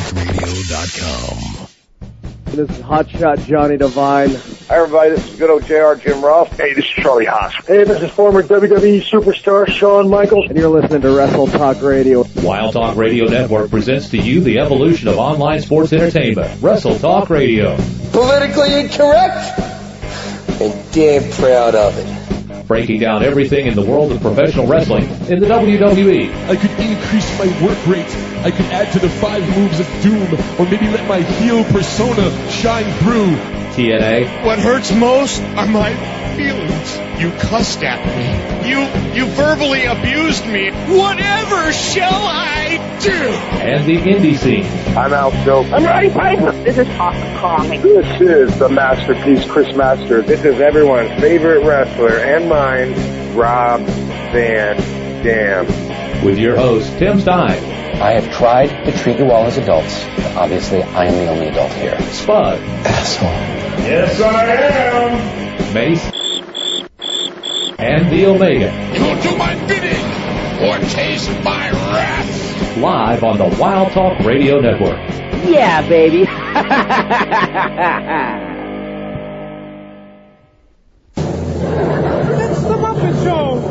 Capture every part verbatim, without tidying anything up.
radio dot com. This is Hotshot Johnny Devine. Hi, everybody. This is good old J R Jim Ross. Hey, this is Charlie Haas. Hey, this is former W W E superstar Shawn Michaels. And you're listening to Wrestle Talk Radio. Wild Talk Radio Network presents to you the evolution of online sports entertainment. Wrestle Talk Radio. Politically incorrect? And damn proud of it. Breaking down everything in the world of professional wrestling in the W W E. I could increase my work rate. I could add to the five moves of doom, or maybe let my heel persona shine through. T N A. What hurts most are my feelings. You cussed at me. You you verbally abused me. Whatever shall I do? And the indie scene. I'm Al Scope. I'm Roddy Piper. This is Oscar Conley. This is the masterpiece, Chris Masters. This is everyone's favorite wrestler and mine, Rob Van Dam. With your host, Tim Stein. I have tried to treat you all as adults, but obviously I am the only adult here. Spud. Asshole. Yes, I am. Mace. And the Omega. You'll do my bidding or taste my wrath. Live on the Wild Talk Radio Network. Yeah, baby. It's the Muppet Show.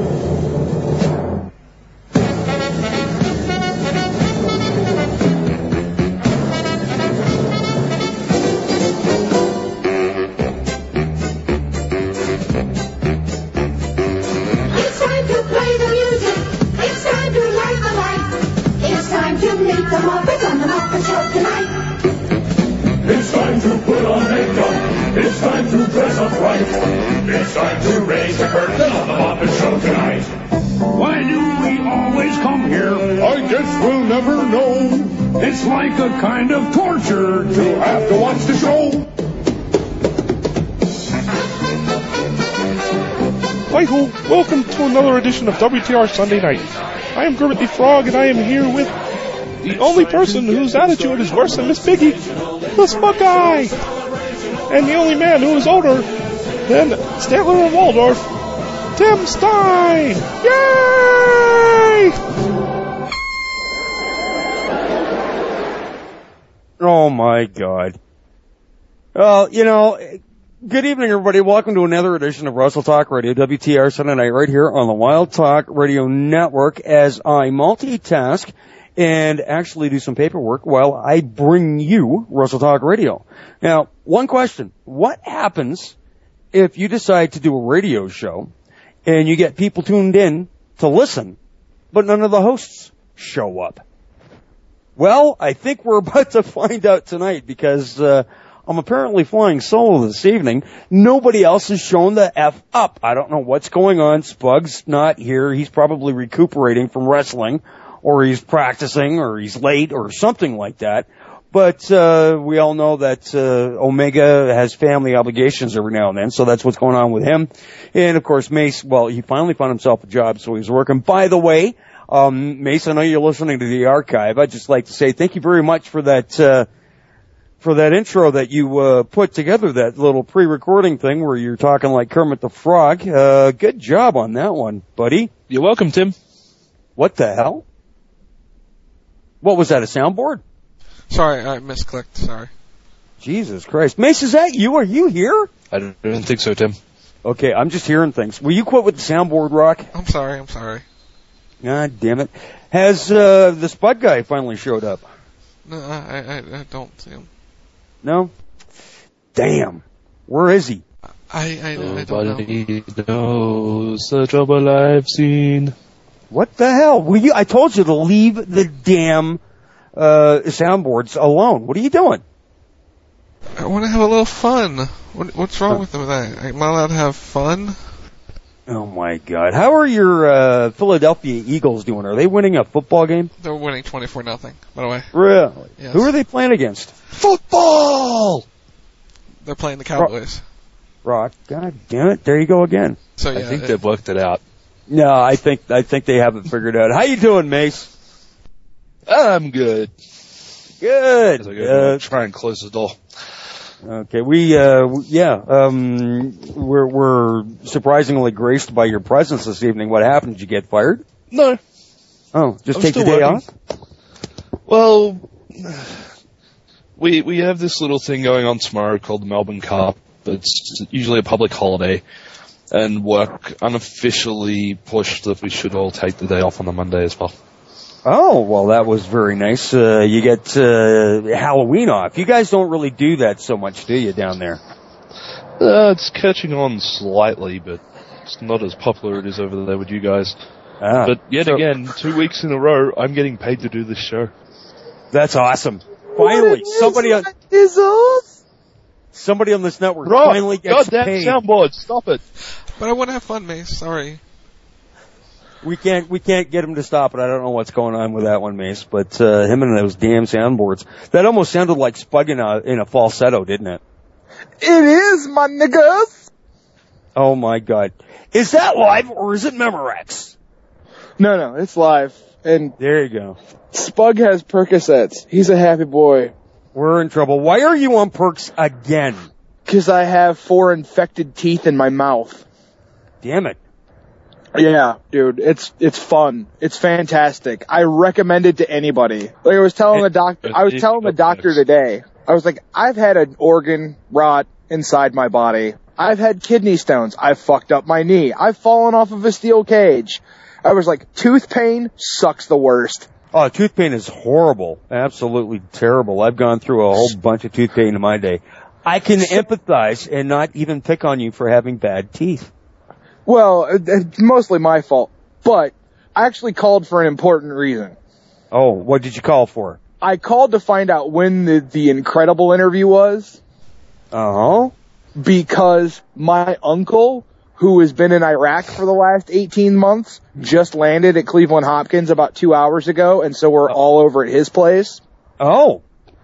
It's time to put on makeup. It's time to dress up right. It's time to raise the curtain on the Muppet Show tonight. Why do we always come here? I guess we'll never know. It's like a kind of torture to have to watch the show. Hi-ho, welcome to another edition of W T R Sunday Night. I am Kermit the Frog, and I am here with the only person whose attitude is worse than Miss Piggy, the Spud Guy, and the only man who is older than Statler and Waldorf, Tim Stein. Yay! Oh my God. Well, you know, good evening, everybody. Welcome to another edition of Wrestle Talk Radio, W T R Sunday Night, right here on the Wild Talk Radio Network, as I multitask and actually do some paperwork while I bring you Wrestle Talk Radio. Now, one question. What happens if you decide to do a radio show and you get people tuned in to listen, but none of the hosts show up? Well, I think we're about to find out tonight, because uh I'm apparently flying solo this evening. Nobody else has shown the F up. I don't know what's going on. Spug's not here. He's probably recuperating from wrestling, or he's practicing, or he's late, or something like that. But uh we all know that uh Omega has family obligations every now and then, so that's what's going on with him. And, of course, Mace, well, he finally found himself a job, so he's working. By the way, um Mace, I know you're listening to the archive. I'd just like to say thank you very much for that uh for that intro that you uh put together, that little pre-recording thing where you're talking like Kermit the Frog. Uh good job on that one, buddy. You're welcome, Tim. What the hell? What was that, a soundboard? Sorry, I misclicked, sorry. Jesus Christ. Mace, is that you? Are you here? I didn't think so, Tim. Okay, I'm just hearing things. Will you quit with the soundboard, Rock? I'm sorry, I'm sorry. God damn it. Has uh the Spud Guy finally showed up? No, I, I, I don't see him. No? Damn. Where is he? I, I, I don't know. Nobody knows the trouble I've seen. What the hell? Will you, I told you to leave the damn uh soundboards alone. What are you doing? I want to have a little fun. What, what's wrong with that? Am I allowed to have fun? Oh my God. How are your uh Philadelphia Eagles doing? Are they winning a football game? They're winning twenty-four nothing, by the way. Really? Yes. Who are they playing against? Football! They're playing the Cowboys. Rock. God damn it. There you go again. So yeah, I think it, they've worked it out. No, I think I think they haven't figured out. How you doing, Mace? I'm good. Good. As I go uh, try and close the door. Okay, we, uh, yeah, um, we're, we're surprisingly graced by your presence this evening. What happened? Did you get fired? No. Oh, just I'm take the day working. off? Well, we we have this little thing going on tomorrow called the Melbourne Cup. It's usually a public holiday, and work unofficially pushed that we should all take the day off on the Monday as well. Oh, well, that was very nice. Uh, you get uh, Halloween off. You guys don't really do that so much, do you, down there? Uh, it's catching on slightly, but it's not as popular as it is over there with you guys. Ah, but yet so, again, two weeks in a row, I'm getting paid to do this show. That's awesome. Finally, somebody on somebody on this network Rob, finally gets goddamn paid. Soundboard, stop it! But I want to have fun, Mace. Sorry. We can't we can't get him to stop it. I don't know what's going on with that one, Mace. But uh, him and those damn soundboards. That almost sounded like Spug in a in a falsetto, didn't it? It is, my niggas. Oh my God! Is that live or is it Memorex? No, no, it's live. And there you go. Spug has Percocets. He's a happy boy. We're in trouble. Why are you on perks again? Because I have four infected teeth in my mouth. Damn it. Yeah, dude, it's it's fun. It's fantastic. I recommend it to anybody. Like I was telling the doctor, I was telling the doctor today. I was like, I've had an organ rot inside my body. I've had kidney stones. I've fucked up my knee. I've fallen off of a steel cage. I was like, tooth pain sucks the worst. Oh, tooth pain is horrible. Absolutely terrible. I've gone through a whole bunch of tooth pain in my day. I can empathize and not even pick on you for having bad teeth. Well, it's mostly my fault, but I actually called for an important reason. Oh, what did you call for? I called to find out when the, the Incredible interview was. Uh-huh. Because my uncle, who has been in Iraq for the last eighteen months, just landed at Cleveland Hopkins about two hours ago, and so we're all over at his place. Oh.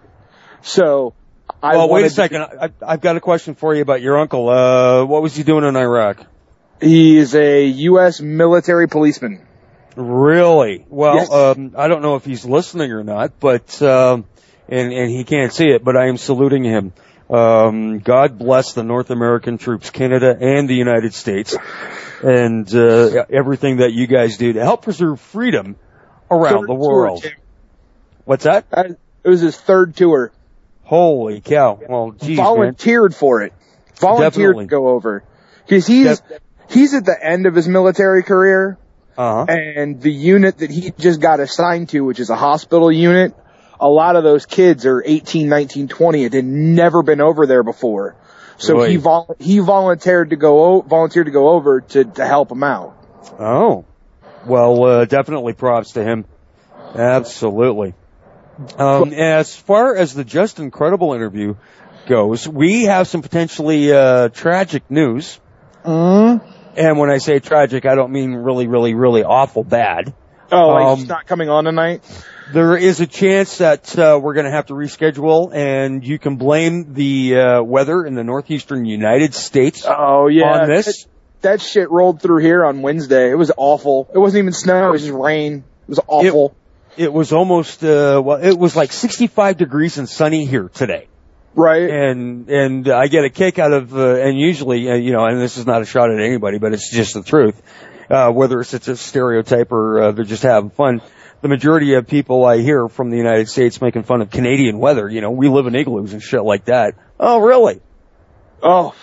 So, I Well, wait a to second. I, I've got a question for you about your uncle. Uh, what was he doing in Iraq? He's a U S military policeman. Really? Well, Yes. um, I don't know if he's listening or not, but, um, and, and he can't see it, but I am saluting him. Um, God bless the North American troops, Canada and the United States, and, uh, everything that you guys do to help preserve freedom around Third the world. tour, Jim. What's that? I, it was his third tour. Holy cow. Well, geez, Volunteered man. for it. Volunteered Definitely. to go over. Because he's, Def- he's at the end of his military career. Uh-huh. And the unit that he just got assigned to, which is a hospital unit, a lot of those kids are eighteen, nineteen, twenty and had never been over there before. So Boy. he vol- he volunteered to go o- volunteered to go over to to help him out. Oh. Well, uh, definitely props to him. Absolutely. Um, as far as the Just Incredible interview goes, we have some potentially, uh, tragic news. Mm-hmm. And when I say tragic, I don't mean really, really, really awful bad. Oh, like Um, he's not coming on tonight? There is a chance that uh, we're going to have to reschedule, and you can blame the uh, weather in the northeastern United States Oh, yeah. on this. That, that shit rolled through here on Wednesday. It was awful. It wasn't even snow. It was just rain. It was awful. It, it was almost, uh, well, it was like sixty-five degrees and sunny here today. Right. And, and I get a kick out of, uh, and usually, uh, you know, and this is not a shot at anybody, but it's just the truth. Uh, whether it's, it's a stereotype or, uh, they're just having fun. The majority of people I hear from the United States making fun of Canadian weather, you know, we live in igloos and shit like that. Oh, really? Oh.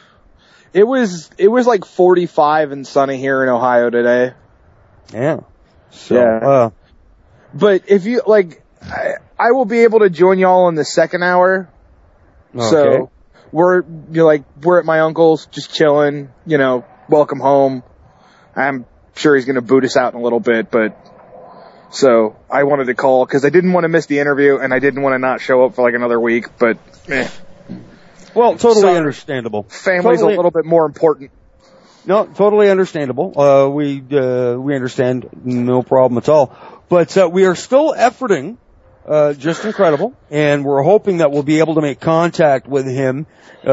It was, it was like forty-five and sunny here in Ohio today. Yeah. So, Yeah. uh, But if you, like, I, I will be able to join y'all in the second hour. okay. So, we're, you're like, we're at my uncle's, just chilling, you know, welcome home. I'm sure he's gonna boot us out in a little bit, but, so, I wanted to call, cause I didn't want to miss the interview, and I didn't want to not show up for like another week, but, eh. Well, totally Sorry. understandable. Family's Totally- a little bit more important. No, totally understandable. Uh, we, uh, we understand, no problem at all. But, uh, we are still efforting, uh, Just Incredible, and we're hoping that we'll be able to make contact with him,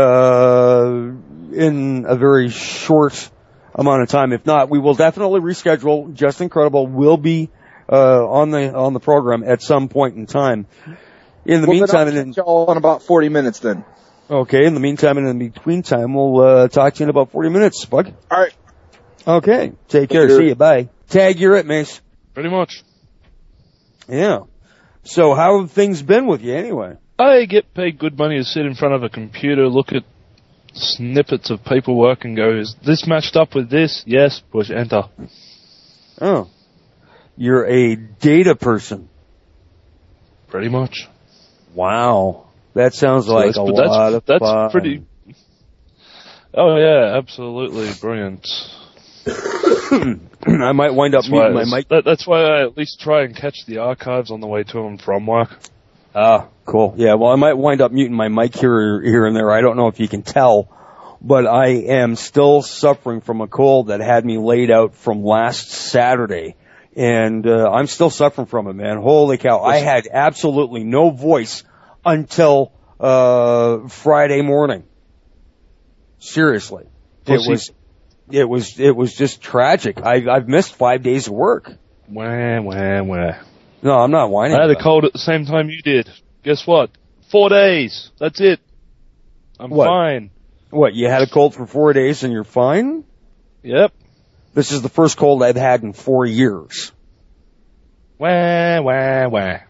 uh, in a very short amount of time. If not, we will definitely reschedule. Just Incredible will be, uh, on the, on the program at some point in time. In the Well, meantime, then I'll and catch y'all in about forty minutes then. okay, in the meantime and in between time, we'll, uh, talk to you in about forty minutes, Spug. Alright. Okay. Take care. Sure. See you. Bye. Tag, you're it, Mace. Pretty much. Yeah. So how have things been with you anyway? I get paid good money to sit in front of a computer, look at snippets of paperwork and go, is this matched up with this? Yes, push enter. Oh. You're a data person. Pretty much. Wow. That sounds so like a lot of that's fun. Pretty. Oh yeah, absolutely brilliant. I might wind up that's muting my mic. That, that's why I at least try and catch the archives on the way to and from work. Ah, cool. Yeah, well, I might wind up muting my mic here, here and there. I don't know if you can tell, but I am still suffering from a cold that had me laid out from last Saturday. And, uh, I'm still suffering from it, man. Holy cow. I had absolutely no voice until, uh, Friday morning. Seriously. It was, it was, it was just tragic. I, I've missed five days of work. Wah, wah, wah. No, I'm not whining. I had a cold at the same time you did. Guess what? Four days. That's it. I'm what? fine. What, you had a cold for four days and you're fine? Yep. This is the first cold I've had in four years. Wah, wah, wah.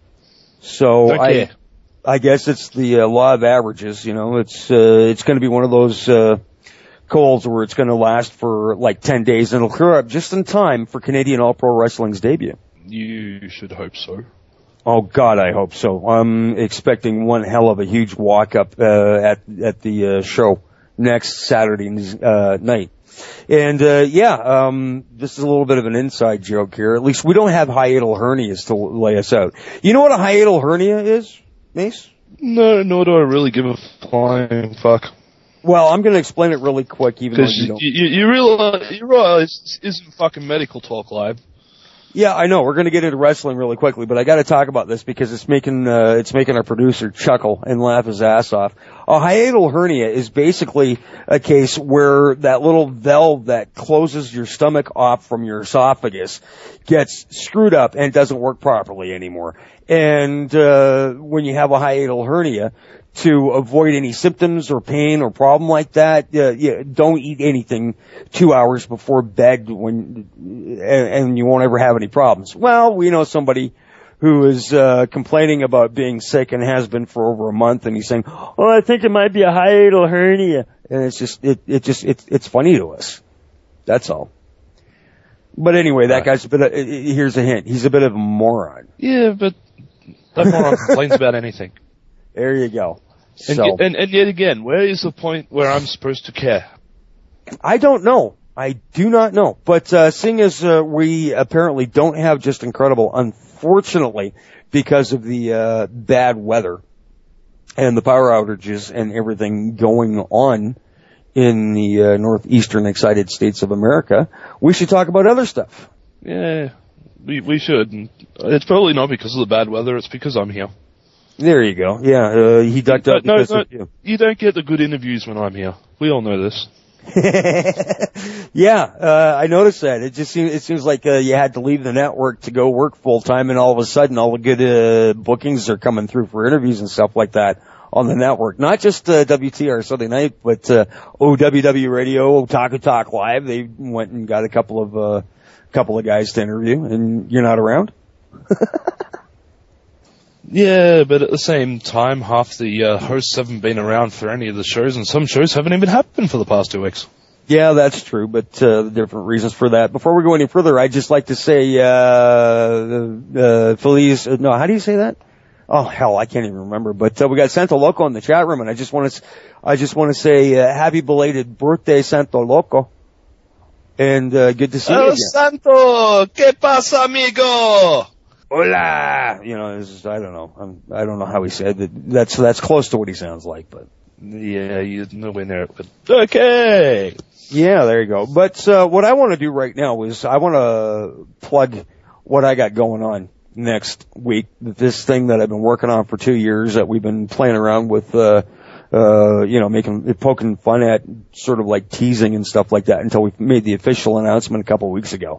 So okay. I, I guess it's the uh, law of averages, you know, it's, uh, it's gonna be one of those, uh, colds where it's gonna last for like ten days and it'll clear up just in time for Canadian All Pro Wrestling's debut. You should hope so. Oh God, I hope so. I'm expecting one hell of a huge walk up, uh, at, at the, uh, show next Saturday, uh, night. And, uh, yeah, um, this is a little bit of an inside joke here. At least we don't have hiatal hernias to lay us out. You know what a hiatal hernia is, Mace? No, nor do I really give a flying fuck. Well, I'm going to explain it really quick, even though you don't. You, you realize, you realize this isn't fucking medical talk live. Yeah, I know. We're going to get into wrestling really quickly, but I got to talk about this because it's making uh, it's making our producer chuckle and laugh his ass off. A hiatal hernia is basically a case where that little valve that closes your stomach off from your esophagus gets screwed up and doesn't work properly anymore. And uh when you have a hiatal hernia, to avoid any symptoms or pain or problem like that, uh, yeah, don't eat anything two hours before bed when, and, and you won't ever have any problems. Well, we know somebody who is, uh, complaining about being sick and has been for over a month and he's saying, oh, I think it might be a hiatal hernia. And it's just, it, it just, it, it's funny to us. That's all. But anyway, that guy's a bit of, here's a hint. He's a bit of a moron. Yeah, but that moron complains about anything. There you go. And, so, and, and yet again, where is the point where I'm supposed to care? I don't know. I do not know. But uh, seeing as uh, we apparently don't have just incredible, unfortunately, because of the uh, bad weather and the power outages and everything going on in the uh, northeastern excited states of America, we should talk about other stuff. Yeah, we we should. And it's probably not because of the bad weather. It's because I'm here. There you go. Yeah, uh, he ducked out no, because no, of you. You don't get the good interviews when I'm here. We all know this. Yeah, uh, I noticed that. It just seems, it seems like, uh, you had to leave the network to go work full time and all of a sudden all the good, uh, bookings are coming through for interviews and stuff like that on the network. Not just, uh, W T R Sunday Night, but, uh, O W W Radio, Otaku Talk Live. They went and got a couple of, uh, couple of guys to interview and you're not around? Yeah, but at the same time, half the uh, hosts haven't been around for any of the shows, and some shows haven't even happened for the past two weeks. Yeah, that's true, but uh, different reasons for that. Before we go any further, I'd just like to say, uh, uh, Feliz, uh, no, how do you say that? Oh, hell, I can't even remember, but uh, we got Santo Loco in the chat room, and I just want to, I just want to say, uh, happy belated birthday, Santo Loco. And, uh, good to see oh, you again. Santo! ¿Qué pasa, amigo? Hola! You know, this is, I don't know. I'm, I don't know how he said it. That's, that's close to what he sounds like, but. Yeah, you're nowhere near it, but okay! Yeah, there you go. But, uh, what I want to do right now is I want to plug what I got going on next week. This thing that I've been working on for two years that we've been playing around with, uh, uh, you know, making, poking fun at, sort of like teasing and stuff like that until we made the official announcement a couple of weeks ago.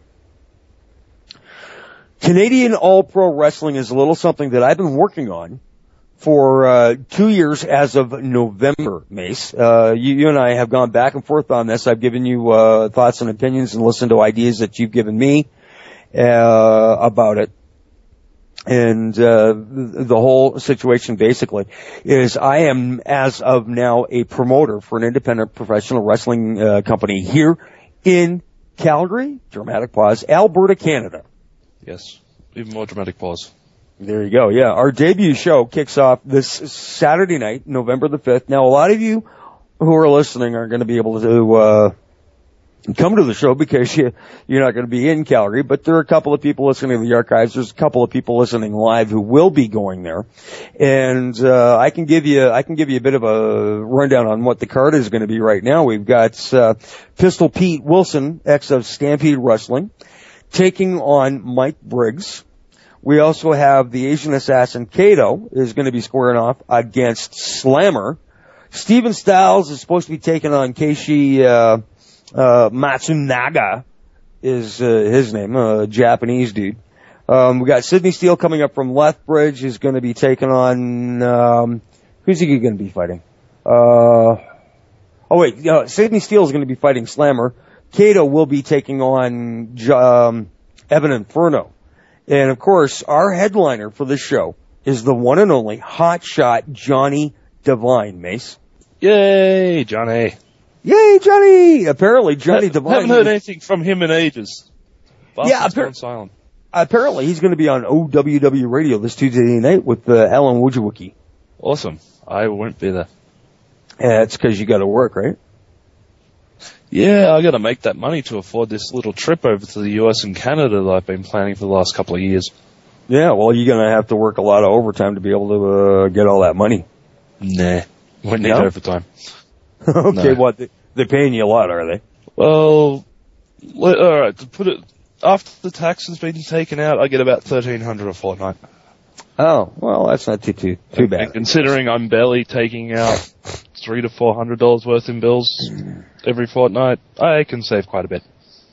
Canadian All Pro Wrestling is a little something that I've been working on for uh two years as of November, Mace. Uh you, you and I have gone back and forth on this. I've given you uh thoughts and opinions and listened to ideas that you've given me uh about it. And uh the whole situation basically is I am, as of now, a promoter for an independent professional wrestling uh, company here in Calgary, dramatic pause, Alberta, Canada. Yes, even more dramatic pause. There you go, yeah. Our debut show kicks off this Saturday night, November the fifth. Now, a lot of you who are listening are going to be able to uh come to the show because you, you're not going to be in Calgary, but there are a couple of people listening to the archives. There's a couple of people listening live who will be going there. And, uh, I can give you, I can give you a bit of a rundown on what the card is going to be right now. We've got, uh, Pistol Pete Wilson, ex of Stampede Wrestling, taking on Mike Briggs. We also have the Asian Assassin Kato is going to be squaring off against Slammer. Steven Styles is supposed to be taking on Keishi, uh, Uh, Matsunaga is, uh, his name, a Japanese dude. Um, we got Sidney Steele coming up from Lethbridge is going to be taking on, um, who's he going to be fighting? Uh, oh wait, uh, Sidney Steele is going to be fighting Slammer. Kato will be taking on, um, Evan Inferno. And of course, our headliner for this show is the one and only hotshot Johnny Devine, Mace. Yay, Johnny. Yay, Johnny! Apparently, Johnny I Devine. haven't heard anything from him in ages. Bastard's yeah, appar- gone silent. Apparently, he's going to be on O W W Radio this Tuesday night with uh, Alan Wojcicki. Awesome. I won't be there. Yeah, it's because you got to work, right? Yeah, I got to make that money to afford this little trip over to the U S and Canada that I've been planning for the last couple of years. Yeah, well, you're going to have to work a lot of overtime to be able to uh, get all that money. Nah, won't need No? overtime. Okay, No. what? They're paying you a lot, are they? Well, let, all right. To put it, after the tax has been taken out, I get about thirteen hundred a fortnight. Oh, well, that's not too too too bad. And considering I'm barely taking out three to four hundred dollars worth in bills every fortnight, I can save quite a bit.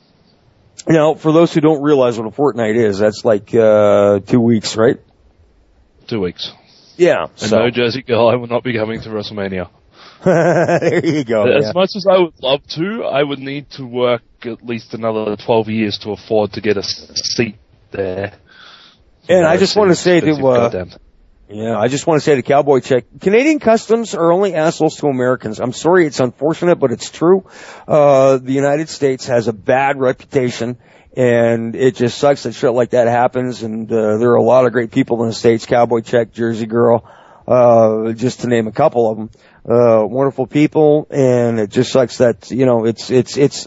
Now, for those who don't realize what a fortnight is, that's like uh two weeks, right? Two weeks. Yeah. And so. no Jersey Girl, I will not be coming to WrestleMania. There you go. As yeah. much as I would love to, I would need to work at least another twelve years to afford to get a seat there. And I just want to say to, uh, goddamn. yeah, I just want to say to Cowboy Chick, Canadian Customs are only assholes to Americans. I'm sorry, it's unfortunate, but it's true. Uh, the United States has a bad reputation, and it just sucks that shit like that happens, and, uh, there are a lot of great people in the States, Cowboy Chick, Jersey Girl, uh, just to name a couple of them. Uh, wonderful people, and it just sucks that, you know, it's, it's, it's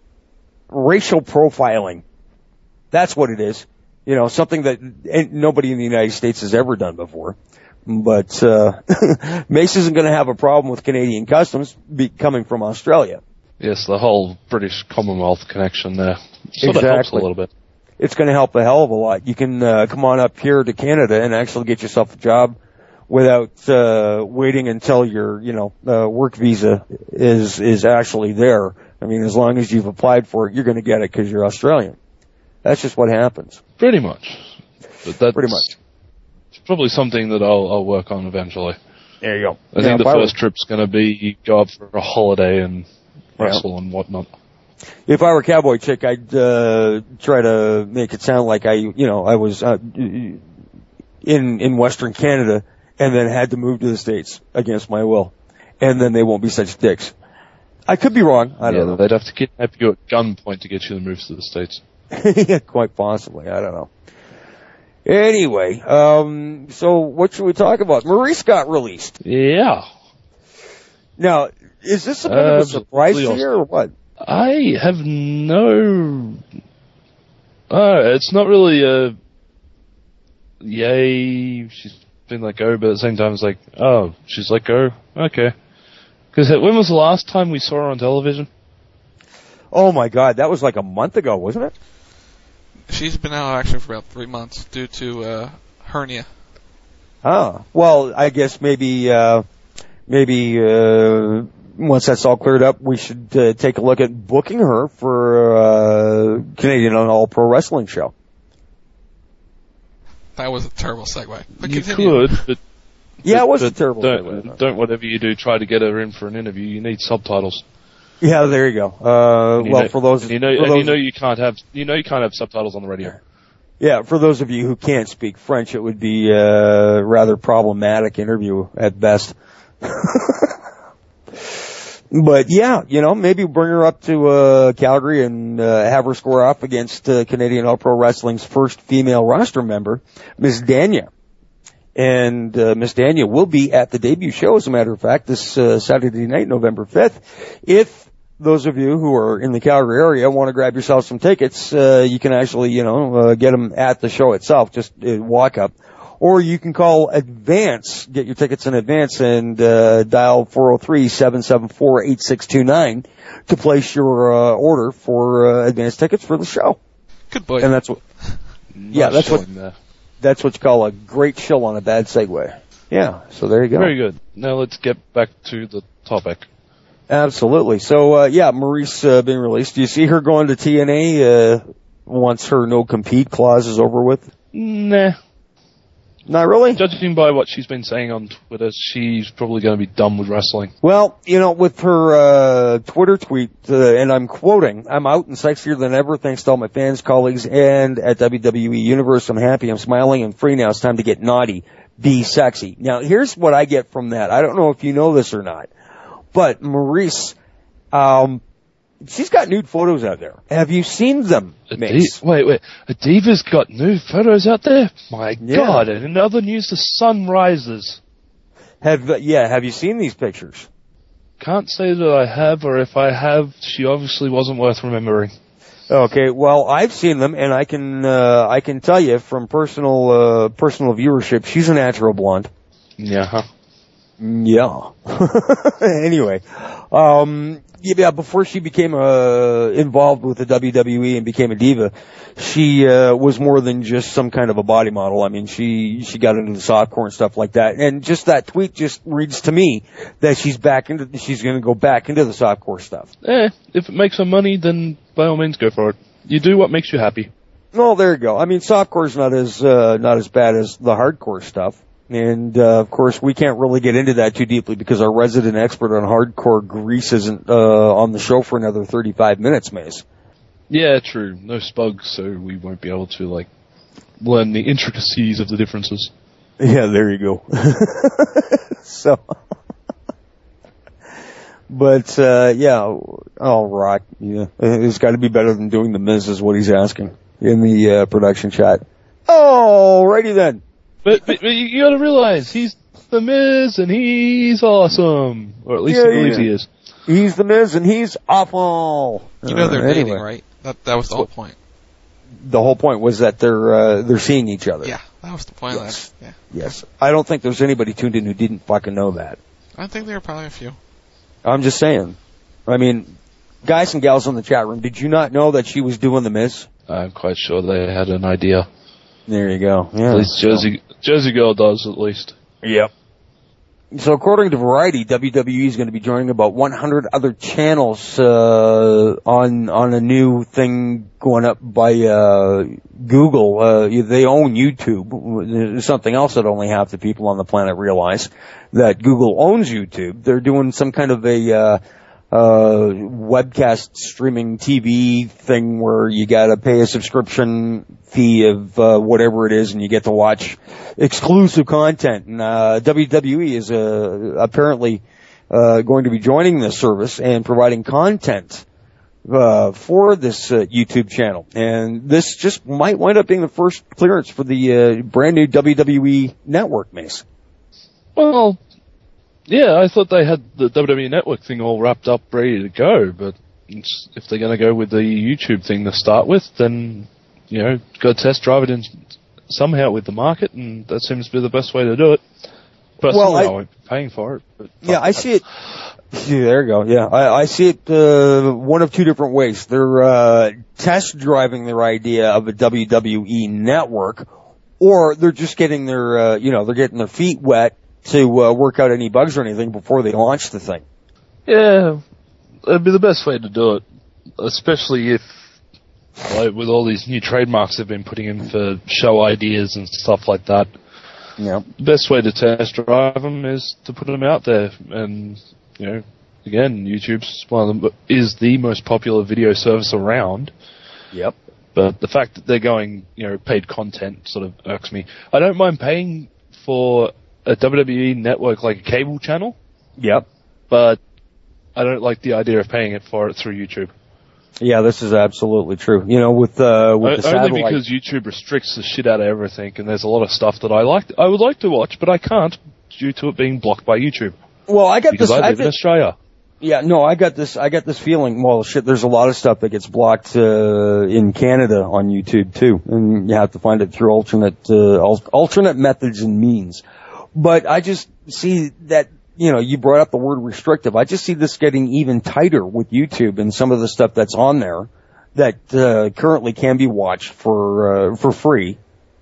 racial profiling. That's what it is. You know, something that nobody in the United States has ever done before. But, uh, Mace isn't going to have a problem with Canadian Customs be coming from Australia. Yes, the whole British Commonwealth connection there sort Exactly. of helps a little bit. It's going to help a hell of a lot. You can, uh, come on up here to Canada and actually get yourself a job without, uh, waiting until your, you know, uh, work visa is, is actually there. I mean, as long as you've applied for it, you're going to get it because you're Australian. That's just what happens. Pretty much. But that's Pretty much. probably something that I'll, I'll work on eventually. There you go. I Now, think the if I first were, trip's going to be go up for a holiday and wrestle Yeah. and whatnot. If I were Cowboy Chick, I'd, uh, try to make it sound like I, you know, I was, uh, in, in Western Canada and then had to move to the States against my will. And then they won't be such dicks. I could be wrong. I don't yeah, know. they'd have to kidnap you at gunpoint to get you to move to the States. Yeah, quite possibly. I don't know. Anyway, um, so what should we talk about? Maurice got released. Yeah. Now, is this a bit of a surprise to you or what? I have no... Uh, it's not really a... Yay, she's been let go, but at the same time it's like, oh, she's let go? Okay. Because when was the last time we saw her on television? Oh my god, that was like a month ago, wasn't it? She's been out actually for about three months due to uh, hernia. Oh, well, I guess maybe, uh, maybe, uh, once that's all cleared up, we should uh, take a look at booking her for uh Canadian All Pro Wrestling show. That was a terrible segue. But you continue. could, but... Yeah, it was but a terrible don't, segue. Don't whatever you do, try to get her in for an interview. You need subtitles. Yeah, there you go. Uh, And you well, know, for those, and you know, for and those, you know you can't have, you know you can't have subtitles on the radio. Yeah, for those of you who can't speak French, it would be a rather problematic interview at best. But yeah, you know, maybe bring her up to uh, Calgary and uh, have her square off against uh, Canadian All Pro Wrestling's first female roster member, Miss Dania. And uh, Miss Dania will be at the debut show, as a matter of fact, this uh, Saturday night, November fifth. If those of you who are in the Calgary area want to grab yourself some tickets, uh, you can actually, you know, uh, get them at the show itself, just uh, walk up. Or you can call advance, get your tickets in advance, and uh, dial four oh three, seven seven four, eight six two nine to place your uh, order for uh, advance tickets for the show. Good boy. And that's what, yeah, that's what, there. that's what you call a great show on a bad segue. Yeah, so there you go. Very good. Now let's get back to the topic. Absolutely. So, uh, yeah, Maurice uh, being released. Do you see her going to T N A uh, once her no-compete clause is over with? Nah. Not really? Judging by what she's been saying on Twitter, she's probably going to be done with wrestling. Well, you know, with her uh, Twitter tweet, uh, and I'm quoting, "I'm out and sexier than ever thanks to all my fans, colleagues, and at W W E Universe. I'm happy, I'm smiling, I'm free now. It's time to get naughty. Be sexy." Now, here's what I get from that. I don't know if you know this or not, but Maurice, um, she's got nude photos out there. Have you seen them, Mace? Wait, wait. A Diva's got nude photos out there? My Yeah. God. And in other news, the sun rises. Have, uh, yeah, have you seen these pictures? Can't say that I have, or if I have, she obviously wasn't worth remembering. Okay, well, I've seen them, and I can, uh, I can tell you from personal, uh, personal viewership, she's a natural blonde. Yeah, huh? Yeah. Anyway, um, yeah, before she became, uh, involved with the W W E and became a diva, she, uh, was more than just some kind of a body model. I mean, she, she got into the softcore and stuff like that. And just that tweet just reads to me that she's back into, she's gonna go back into the softcore stuff. Eh, if it makes her money, then by all means go for it. You do what makes you happy. Well, there you go. I mean, softcore's not as, uh, not as bad as the hardcore stuff. And, uh, of course, we can't really get into that too deeply because our resident expert on hardcore grease isn't, uh, on the show for another thirty-five minutes, Mace. Yeah, true. No spugs, so we won't be able to, like, learn the intricacies of the differences. Yeah, there you go. So, but, uh, yeah, oh, Rock, yeah, it's gotta be better than doing the Miz is what he's asking in the, uh, production chat. Alrighty then. But, but, but you gotta realize, he's the Miz and he's awesome. Or at least Yeah, he believes yeah. he is. He's the Miz and he's awful. You know they're Uh, dating, anyway. right? That that was the whole point. The whole point was that they're, uh, they're seeing each other. Yeah, that was the point. Yes. Of that. Yeah. Yes. I don't think there's anybody tuned in who didn't fucking know that. I think there were probably a few. I'm just saying. I mean, guys and gals in the chat room, did you not know that she was doing the Miz? I'm quite sure they had an idea. There you go. Yeah. At least Jersey, Jersey Girl does, at least. Yep. So according to Variety, W W E is going to be joining about one hundred other channels, uh, on, on a new thing going up by, uh, Google. Uh, they own YouTube. There's something else that only half the people on the planet realize, that Google owns YouTube. They're doing some kind of a, uh, uh, webcast streaming T V thing where you gotta pay a subscription fee of, uh, whatever it is and you get to watch exclusive content. And, uh, W W E is, uh, apparently, uh, going to be joining this service and providing content, uh, for this, uh, YouTube channel. And this just might wind up being the first clearance for the, uh, brand new W W E network, Mace. Well, yeah, I thought they had the W W E Network thing all wrapped up, ready to go, but it's, if they're going to go with the YouTube thing to start with, then, you know, got to test drive it in somehow with the market, and that seems to be the best way to do it. Personally, Well, I- I won't be paying for it. But Yeah, I see it. Yeah, there you go. Yeah, I, I see it uh, one of two different ways. They're uh, test driving their idea of a W W E network, or they're just getting their, uh, you know, they're getting their feet wet to uh, work out any bugs or anything before they launch the thing. Yeah, it'd be the best way to do it, especially if, like, with all these new trademarks they've been putting in for show ideas and stuff like that. Yeah. The best way to test drive them is to put them out there, and, you know, again, YouTube's one of the, is the most popular video service around. Yep. But the fact that they're going, you know, paid content sort of irks me. I don't mind paying for a W W E network like a cable channel. Yep. But I don't like the idea of paying it for it through YouTube. Yeah, this is absolutely true. You know, with uh, with o- the satellite, only because YouTube restricts the shit out of everything, and there's a lot of stuff that I like. I would like to watch, but I can't due to it being blocked by YouTube. Well, I got because this. I live I in did, Australia. Yeah, no, I got this. I got this feeling. Well, shit, there's a lot of stuff that gets blocked uh, in Canada on YouTube too, and you have to find it through alternate uh, al- alternate methods and means. But I just see that. You know, you brought up the word restrictive. I just see this getting even tighter with YouTube and some of the stuff that's on there that uh, currently can be watched for uh, for free.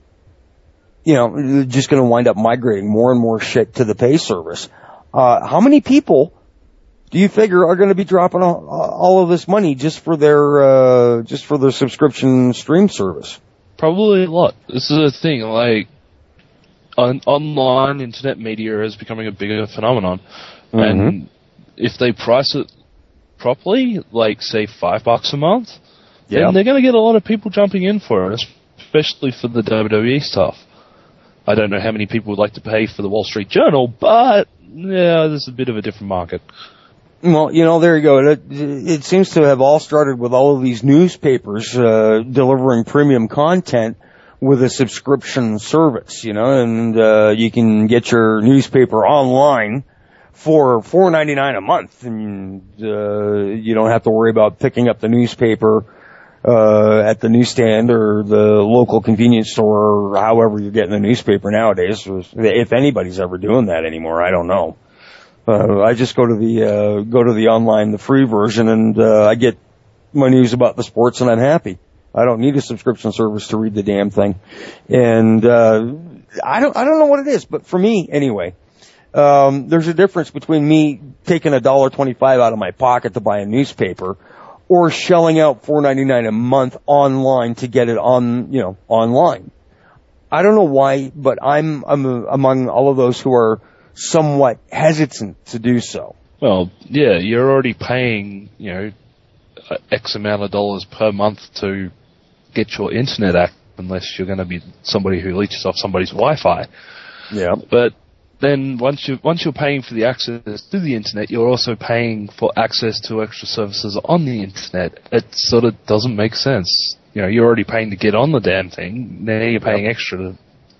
You know, just going to wind up migrating more and more shit to the pay service. Uh, how many people do you figure are going to be dropping all, all of this money just for their uh, just for their subscription stream service? Probably a lot. This is the thing, like. On, online internet media is becoming a bigger phenomenon, mm-hmm. and if they price it properly, like say five bucks a month, yeah. then they're going to get a lot of people jumping in for it, especially for the W W E stuff. I don't know how many people would like to pay for the Wall Street Journal, but yeah, this is a bit of a different market. Well, you know, there you go. It, it seems to have all started with all of these newspapers uh, delivering premium content with a subscription service, you know, and uh, you can get your newspaper online for four ninety-nine a month, and uh, you don't have to worry about picking up the newspaper uh, at the newsstand or the local convenience store, or however you're getting the newspaper nowadays. If anybody's ever doing that anymore, I don't know. Uh, I just go to the uh, go to the online, the free version, and uh, I get my news about the sports, and I'm happy. I don't need a subscription service to read the damn thing. And, uh, I don't, I don't know what it is, but for me, anyway, um, there's a difference between me taking a dollar twenty-five out of my pocket to buy a newspaper or shelling out four ninety-nine a month online to get it on, you know, online. I don't know why, but I'm, I'm among all of those who are somewhat hesitant to do so. Well, yeah, you're already paying, you know, X amount of dollars per month to get your internet act, unless you're going to be somebody who leeches off somebody's Wi-Fi. Yeah. But then once you once you're paying for the access to the internet, you're also paying for access to extra services on the internet. It sort of doesn't make sense. You know, you're already paying to get on the damn thing. Now you're paying yep. extra to.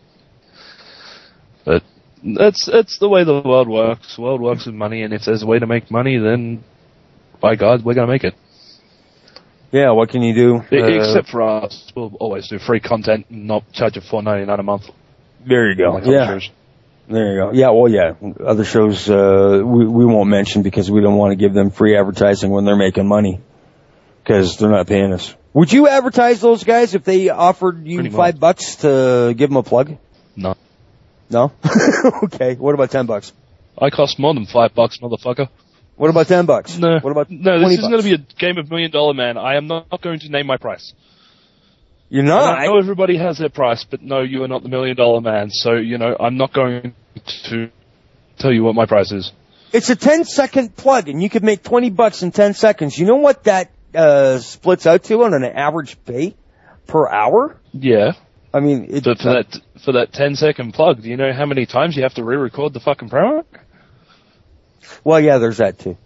But that's that's the way the world works. The world works with money, and if there's a way to make money, then by God, we're going to make it. Yeah, what can you do? Uh, Except for us, we'll always do free content and not charge it four ninety-nine a month. There you go. Like yeah. Shows. There you go. Yeah, well, yeah. Other shows, uh, we, we won't mention because we don't want to give them free advertising when they're making money. Because they're not paying us. Would you advertise those guys if they offered you Pretty five much. bucks to give them a plug? No. No? Okay. What about ten bucks? I cost more than five bucks, motherfucker. What about ten bucks? No. What about No, this isn't bucks? going to be a game of Million Dollar Man. I am not going to name my price. You're not? I know everybody has their price, but no, you are not the Million Dollar Man. So, you know, I'm not going to tell you what my price is. It's a ten second plug, and you could make twenty bucks in ten seconds. You know what that uh splits out to on an average pay per hour? Yeah. I mean, it, But for that for that ten second plug, do you know how many times you have to re-record the fucking promo? Well, yeah, there's that too.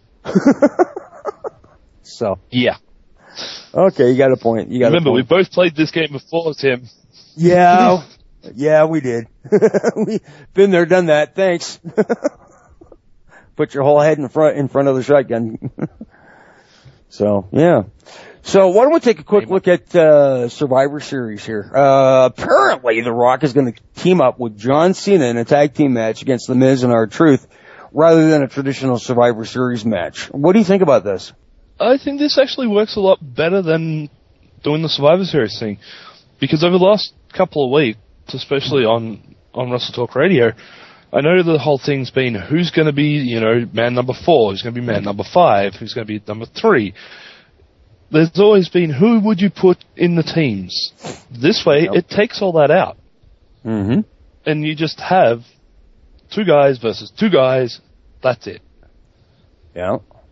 So. Yeah. Okay, you got a point. You got Remember, a point. we both played this game before, Tim. Yeah. Yeah, we did. We been there, done that. Thanks. Put your whole head in front in front of the shotgun. So, yeah. So why don't we take a quick look at uh Survivor Series here. Uh apparently The Rock is going to team up with John Cena in a tag team match against The Miz and R-Truth rather than a traditional Survivor Series match. What do you think about this? I think this actually works a lot better than doing the Survivor Series thing. Because over the last couple of weeks, especially on, on Wrestle Talk Radio, I know the whole thing's been who's going to be, you know, man number four, who's going to be man number five, who's going to be number three. There's always been who would you put in the teams. This way, yep. It takes all that out. Mm-hmm. And you just have two guys versus two guys. That's it. Yeah.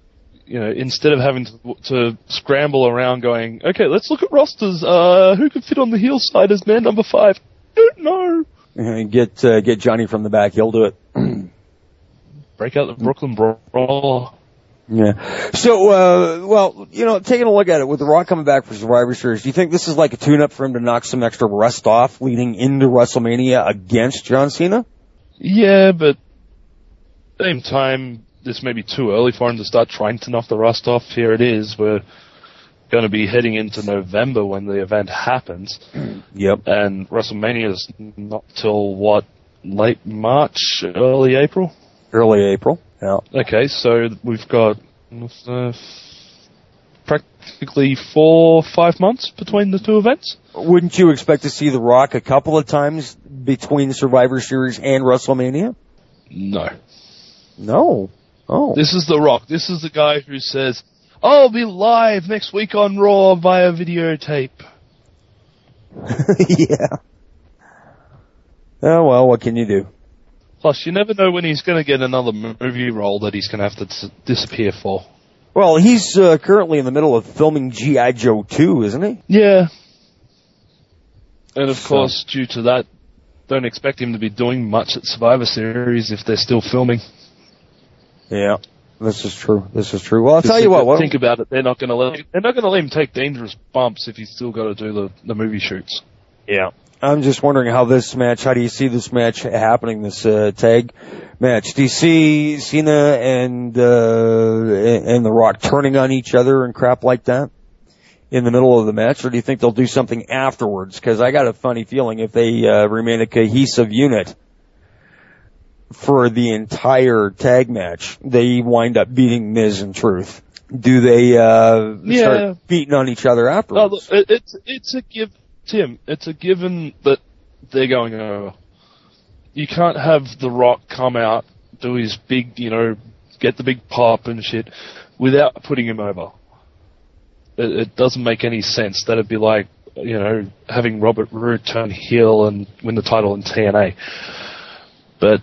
you know, instead of having to, to scramble around going, okay, let's look at rosters. Uh, who could fit on the heel side as man number five? I don't know. And get uh, get Johnny from the back. He'll do it. Break out the Brooklyn Brawl. Yeah. So, uh, well, you know, taking a look at it, with The Rock coming back for Survivor Series, do you think this is like a tune-up for him to knock some extra rust off leading into WrestleMania against John Cena? Yeah, but at the same time, this may be too early for him to start trying to knock the rust off. Here it is. We're going to be heading into November when the event happens. Yep. And WrestleMania is not till, what, late March, early April? Early April, yeah. Okay, so we've got uh, practically four, five months between the two events. Wouldn't you expect to see The Rock a couple of times between Survivor Series and WrestleMania? No. No? Oh. This is The Rock. This is the guy who says, I'll be live next week on Raw via videotape. Yeah. Oh, well, what can you do? Plus, you never know when he's going to get another movie role that he's going to have to dis- disappear for. Well, he's uh, currently in the middle of filming G I. Joe two, isn't he? Yeah. And of So. course, due to that, don't expect him to be doing much at Survivor Series if they're still filming. Yeah, this is true. This is true. Well, I'll tell Just you what. what think about it. They're not going to let they're not going to let him take dangerous bumps if he's still got to do the, the movie shoots. Yeah. I'm just wondering how this match, how do you see this match happening, this uh, tag match? Do you see Cena and uh, and The Rock turning on each other and crap like that in the middle of the match, or do you think they'll do something afterwards? Because I got a funny feeling if they uh, remain a cohesive unit for the entire tag match, they wind up beating Miz and Truth. Do they uh, Yeah. start beating on each other No, afterwards? look, it, it's it's a give, Tim. It's a given that they're going over. You can't have The Rock come out, do his big, you know, get the big pop and shit, without putting him over. It, it doesn't make any sense. That'd be like, you know, having Robert Roode turn heel and win the title in T N A. But,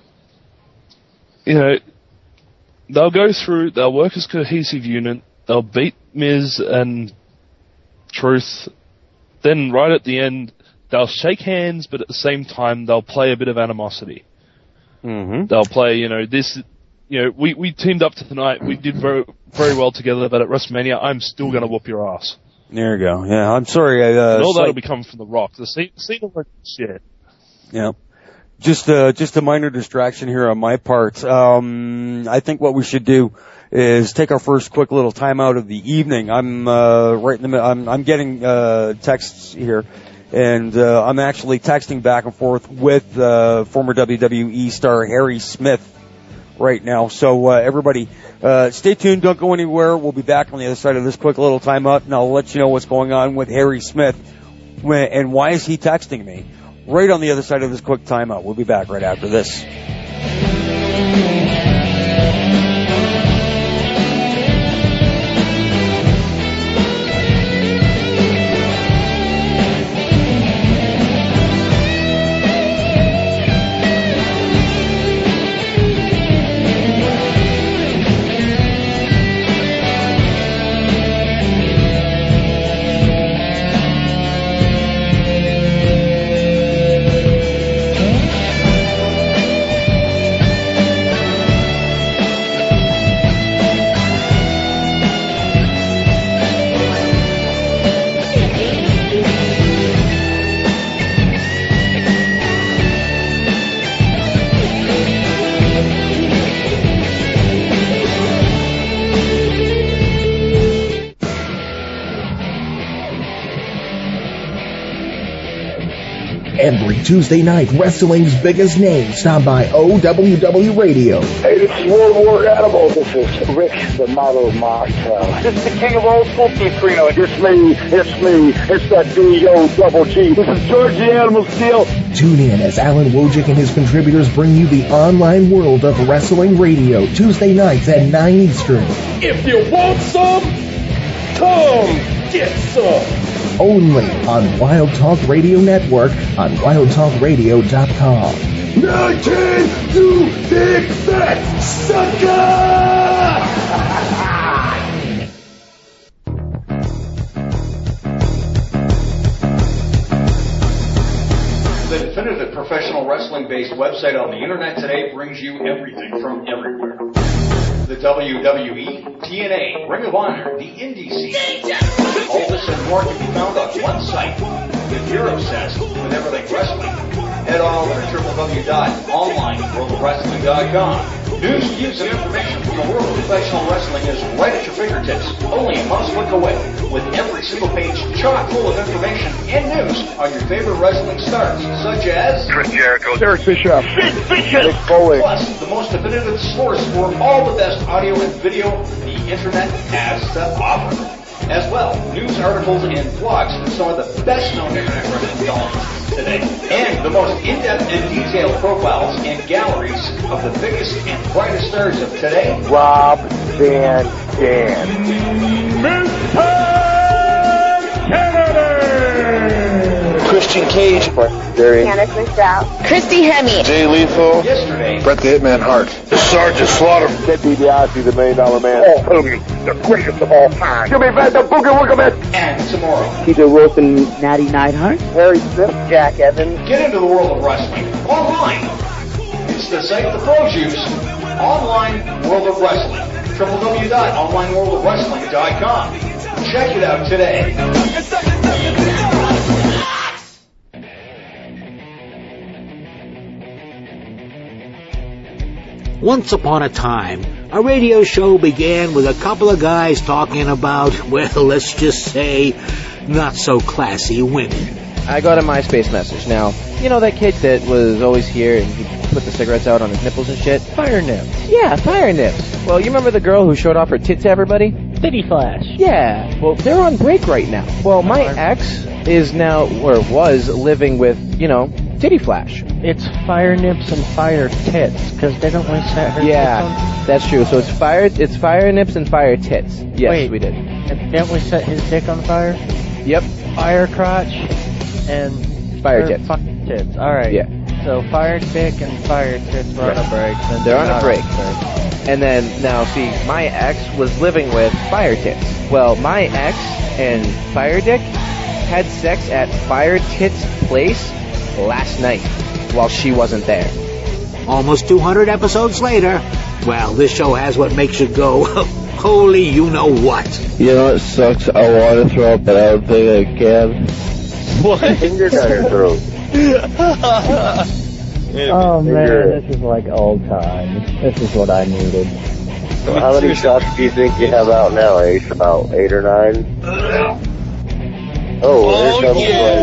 you know, they'll go through, they'll work as a cohesive unit, they'll beat Miz and Truth, then right at the end, they'll shake hands, but at the same time, they'll play a bit of animosity. Mm-hmm. They'll play, you know, this, you know, we, we teamed up tonight, we did very, very well together, but at WrestleMania, I'm still gonna whoop your ass. There you go. Yeah, I'm sorry. I, uh, and all slight- that'll be coming from The Rock. The scene, scene of shit. Yeah. Just uh just a minor distraction here on my part. Um I think what we should do is take our first quick little time out of the evening. I'm uh right in the middle. I'm I'm getting uh texts here, and uh I'm actually texting back and forth with uh former W W E star Harry Smith right now. So uh everybody uh stay tuned, don't go anywhere. We'll be back on the other side of this quick little timeout, and I'll let you know what's going on with Harry Smith and why is he texting me. Right on the other side of this quick timeout. We'll be back right after this. Every Tuesday night, wrestling's biggest names stop by O W W Radio. Hey, this is World War Animal. This is Rick, the model Martel. This is the king of old school, Keith Reno. It's me, it's me, it's that D O double G. This is George the Animal Steel. Tune in as Alan Wojcik and his contributors bring you the online world of wrestling radio, Tuesday nights at nine Eastern. If you want some, come get some. Only on Wild Talk Radio Network on wild talk radio dot com. Nineteen, you big fat sucker! professional wrestling-based website on the internet today brings you everything from everywhere. The W W E, T N A, Ring of Honor, the Indie scene. All this and more can be found on one site. If you're obsessed with everything wrestling, head on over to w w w dot online world of wrestling dot com. News, views, and information from the world of professional wrestling is right at your fingertips, only a mouse click away, with every single page chock full of information and news on your favorite wrestling stars, such as Chris Jericho, Eric Bischoff, Sid Vicious, Nick Foley. Plus, the most definitive source for all the best audio and video the internet has to offer. As well, news articles and blogs from some of the best-known internet wrestling columnists today. And the most in-depth and detailed profiles and galleries of the biggest and brightest stars of today. Rob Van Dam. Mister Kennedy! Christian Cage. Jerry. Candice Michelle. Christy Hemme. Jay Lethal. Yesterday. Brett the Hitman Hart. Sergeant Slaughter. Ted DiBiase, the Million Dollar Man. Paul Hogan, the greatest of all time. Jimmy Van the Boogie Woogerman. And tomorrow. Peter Wilson, Natty Neidhart. Harry Smith, Jack Evans. Get into the world of wrestling online. It's the site the pros use. Online World of Wrestling. w w w dot online world of wrestling dot com. Check it out today. Once upon a time, a radio show began with a couple of guys talking about, well, let's just say, not so classy women. I got a MySpace message. Now, you know that kid that was always here and he put the cigarettes out on his nipples and shit? Fire nips. Yeah, fire nips. Well, you remember the girl who showed off her tits to everybody? Titty Flash. Yeah. Well, they're on break right now. Well, my ex is now, or was, living with, you know, Titty Flash. It's fire nips and fire tits, because they don't really set her Yeah, tits on. that's true. So it's fire, it's fire nips and fire tits. Yes, Wait, we did. And didn't we set his dick on fire? Yep. Fire crotch and Fire or tits. Fucking tits. All right. Yeah. So fire dick and fire tits were Right. on a break. and They're on a not break. break. And then, now see, my ex was living with Fire Tits. Well, my ex and Fire Dick had sex at Fire Tits' place last night while she wasn't there. Almost two hundred episodes later, well, this show has what makes you go, holy you-know-what. You know, it sucks. I want to throw up, but I don't think I can. What? Finger down your throat. Oh man, this is like old times. This is what I needed. So how many shots do you think you have out now, Ace? About eight or nine? Oh, Oh, here comes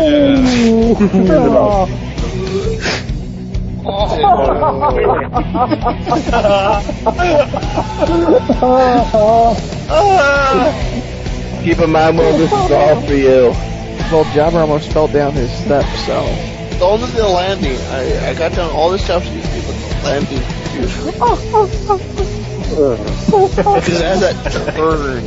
Keep in mind, well, this is all for you. Well, Jobber almost fell down his steps, so... Only the landing. I, I got down all the steps to these people. Landing. Because it has that turn.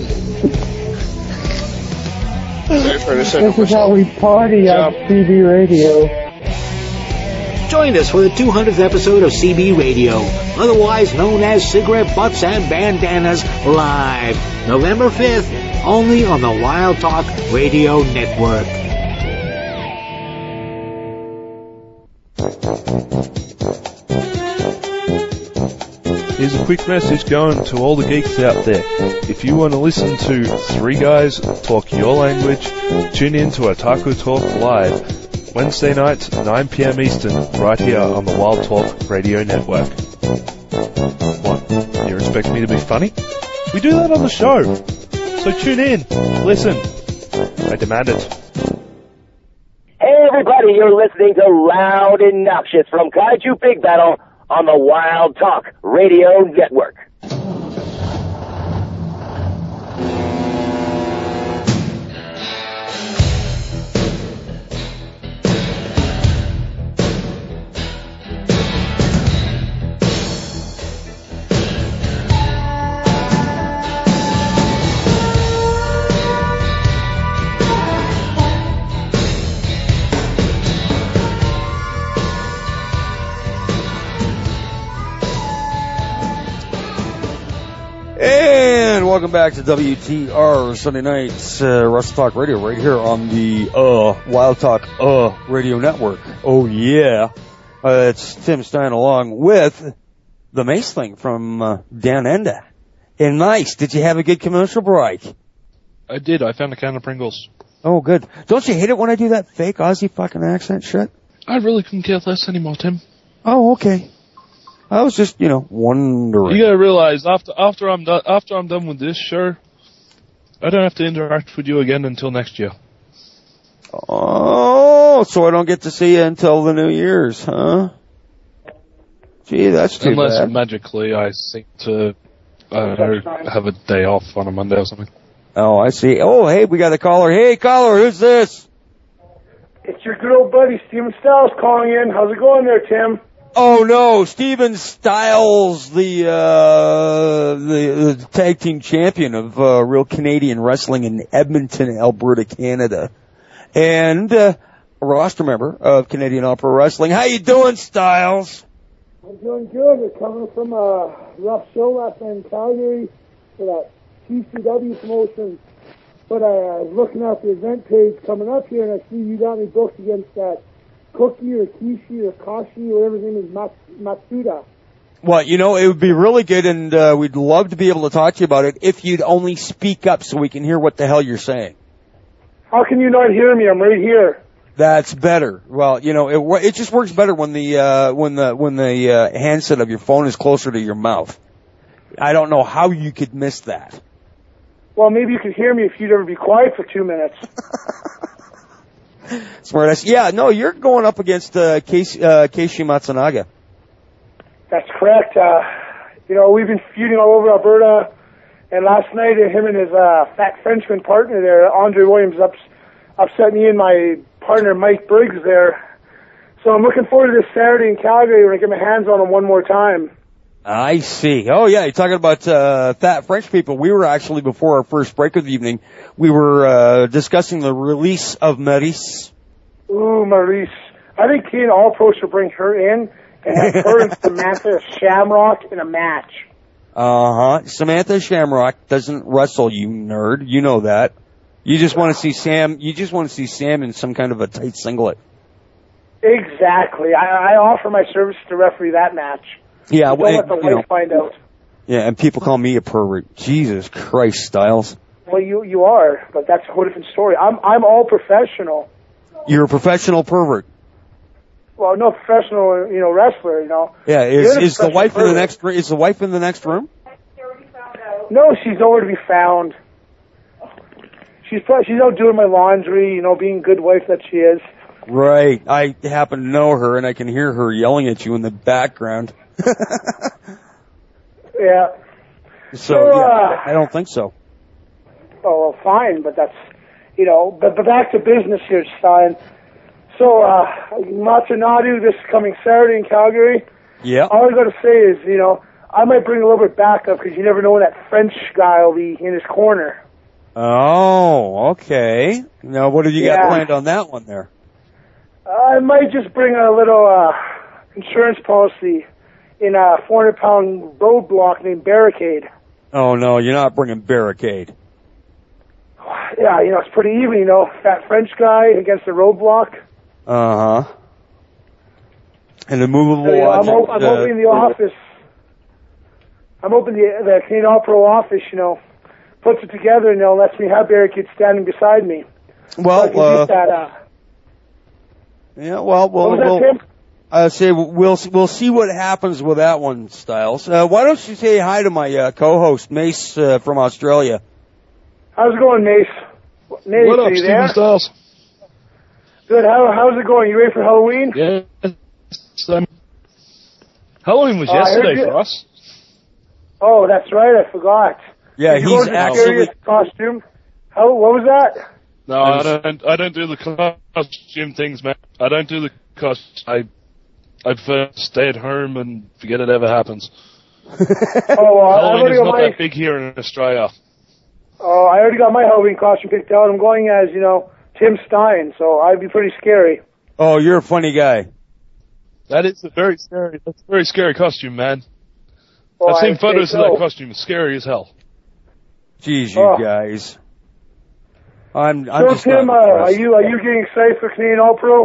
This is how we party on C B Radio. Join us for the two hundredth episode of C B Radio, otherwise known as Cigarette Butts and Bandanas Live, November fifth, only on the Wild Talk Radio Network. Here's a quick message going to all the geeks out there. If you want to listen to three guys talk your language, tune in to Otaku Talk Live, Wednesday nights, nine p.m. Eastern, right here on the Wild Talk Radio Network. What? You expect me to be funny? We do that on the show. So tune in. Listen. I demand it. Hey everybody, you're listening to Loud and Noxious from Kaiju Big Battle on the Wild Talk Radio Network. And welcome back to W T R Sunday Nights uh, Wrestle Talk Radio right here on the uh, Wild Talk uh, Radio Network. Oh yeah. Uh, it's Tim Stein along with the Mace thing from uh, Down Under. And nice. Did you have a good commercial break? I did. I found a can of Pringles. Oh, good. Don't you hate it when I do that fake Aussie fucking accent shit? I really couldn't care less anymore, Tim. Oh, okay. I was just, you know, wondering. You gotta realize, after after I'm done after I'm done with this show, I don't have to interact with you again until next year. Oh, so I don't get to see you until the New Year's, huh? Gee, that's too Unless bad. magically I seem to, I don't know, have a day off on a Monday or something. Oh, I see. Oh, hey, we got a caller. Hey, caller, who's this? It's your good old buddy, Steven Styles, calling in. How's it going there, Tim? Oh, no, Steven Styles, the, uh, the, the tag team champion of, uh, Real Canadian Wrestling in Edmonton, Alberta, Canada. And, uh, a roster member of Canadian All Pro Wrestling. How you doing, Styles? I'm doing good. We're coming from a rough show last night in Calgary for that T C W promotion. But I was looking at the event page coming up here, and I see you got me booked against that Cookie or Kishi or Kashi or whatever his name is, Matsuda. Well, you know, it would be really good, and uh, we'd love to be able to talk to you about it if you'd only speak up so we can hear what the hell you're saying. How can you not hear me? I'm right here. That's better. Well, you know, it it just works better when the uh, when the when the uh, handset of your phone is closer to your mouth. I don't know how you could miss that. Well, maybe you could hear me if you'd ever be quiet for two minutes. Smart ass. Yeah, no, you're going up against uh, Keishi, uh, Keishi Matsunaga. That's correct. Uh, you know, we've been feuding all over Alberta, and last night him and his uh, fat Frenchman partner there, Andre Williams, ups, upset me and my partner Mike Briggs there. So I'm looking forward to this Saturday in Calgary when I get my hands on him one more time. I see. Oh, yeah, you're talking about uh, fat French people. We were actually, before our first break of the evening, we were uh, discussing the release of Maryse. Ooh, Maryse. I think Canadian All Pro should bring her in and have her and Samantha Shamrock in a match. Uh-huh. Samantha Shamrock doesn't wrestle, you nerd. You know that. You just want to see Sam, you just want to see Sam in some kind of a tight singlet. Exactly. I, I offer my service to referee that match. Yeah, Don't well, let the you wife know, find out. yeah, and people call me a pervert. Jesus Christ, Styles. Well, you you are, but that's a whole different story. I'm I'm all professional. You're a professional pervert. Well, no professional, you know, wrestler, you know. Yeah, is You're is the professional wife in the pervert. next room? Is the wife in the next room? No, she's nowhere to be found. She's probably, she's out doing my laundry, you know, being a good wife that she is. Right. I happen to know her, and I can hear her yelling at you in the background. Yeah. So, So, yeah, uh, I don't think so. Oh, well, fine, but that's, you know, but, but back to business here, Stein. So, uh, Matsunadu this coming Saturday in Calgary. Yeah. All I got to say is, you know, I might bring a little bit back up because you never know when that French guy will be in his corner. Oh, okay. Now, what have you Yeah. got planned on that one there? I might just bring a little uh, insurance policy in a four hundred pound roadblock named Barricade. Oh, no, you're not bringing Barricade. Yeah, you know, it's pretty even, you know, fat French guy against a roadblock. Uh-huh. And a movable So, you know, I'm, object, op- I'm uh, opening the office. I'm opening the, the Canadian All Pro office, you know, puts it together and, you know, lets me have Barricade standing beside me. Well, so I can uh, get that, uh, yeah, well, we'll, what was that, we'll, Tim? I say we'll we'll see what happens with that one, Styles. Uh, why don't you say hi to my uh, co-host Mace uh, from Australia? How's it going, Mace? Mace, What are up, you Steven there? Styles? Good. How how's it going? You ready for Halloween? Yeah. Um, Halloween was Oh, I heard yesterday you- for us. Oh, that's right. I forgot. Yeah, Did you he's go to the actually- scariest costume. How? What was that? No, I don't. I don't do the costume things, man. I don't do the costume. I I prefer to stay at home and forget it ever happens. Oh, well, I've Halloween already is got not my. that big here in Australia. Oh, I already got my Halloween costume picked out. I'm going as, you know, Tim Stein, so I'd be pretty scary. Oh, you're a funny guy. That is a very scary. That's a very scary costume, man. Oh, I've seen I'd photos say of that so. costume. It's scary as hell. Jeez, you Oh. guys. I'm I'm So just Tim, not uh, are impressed. you are you getting excited for Canadian All Pro?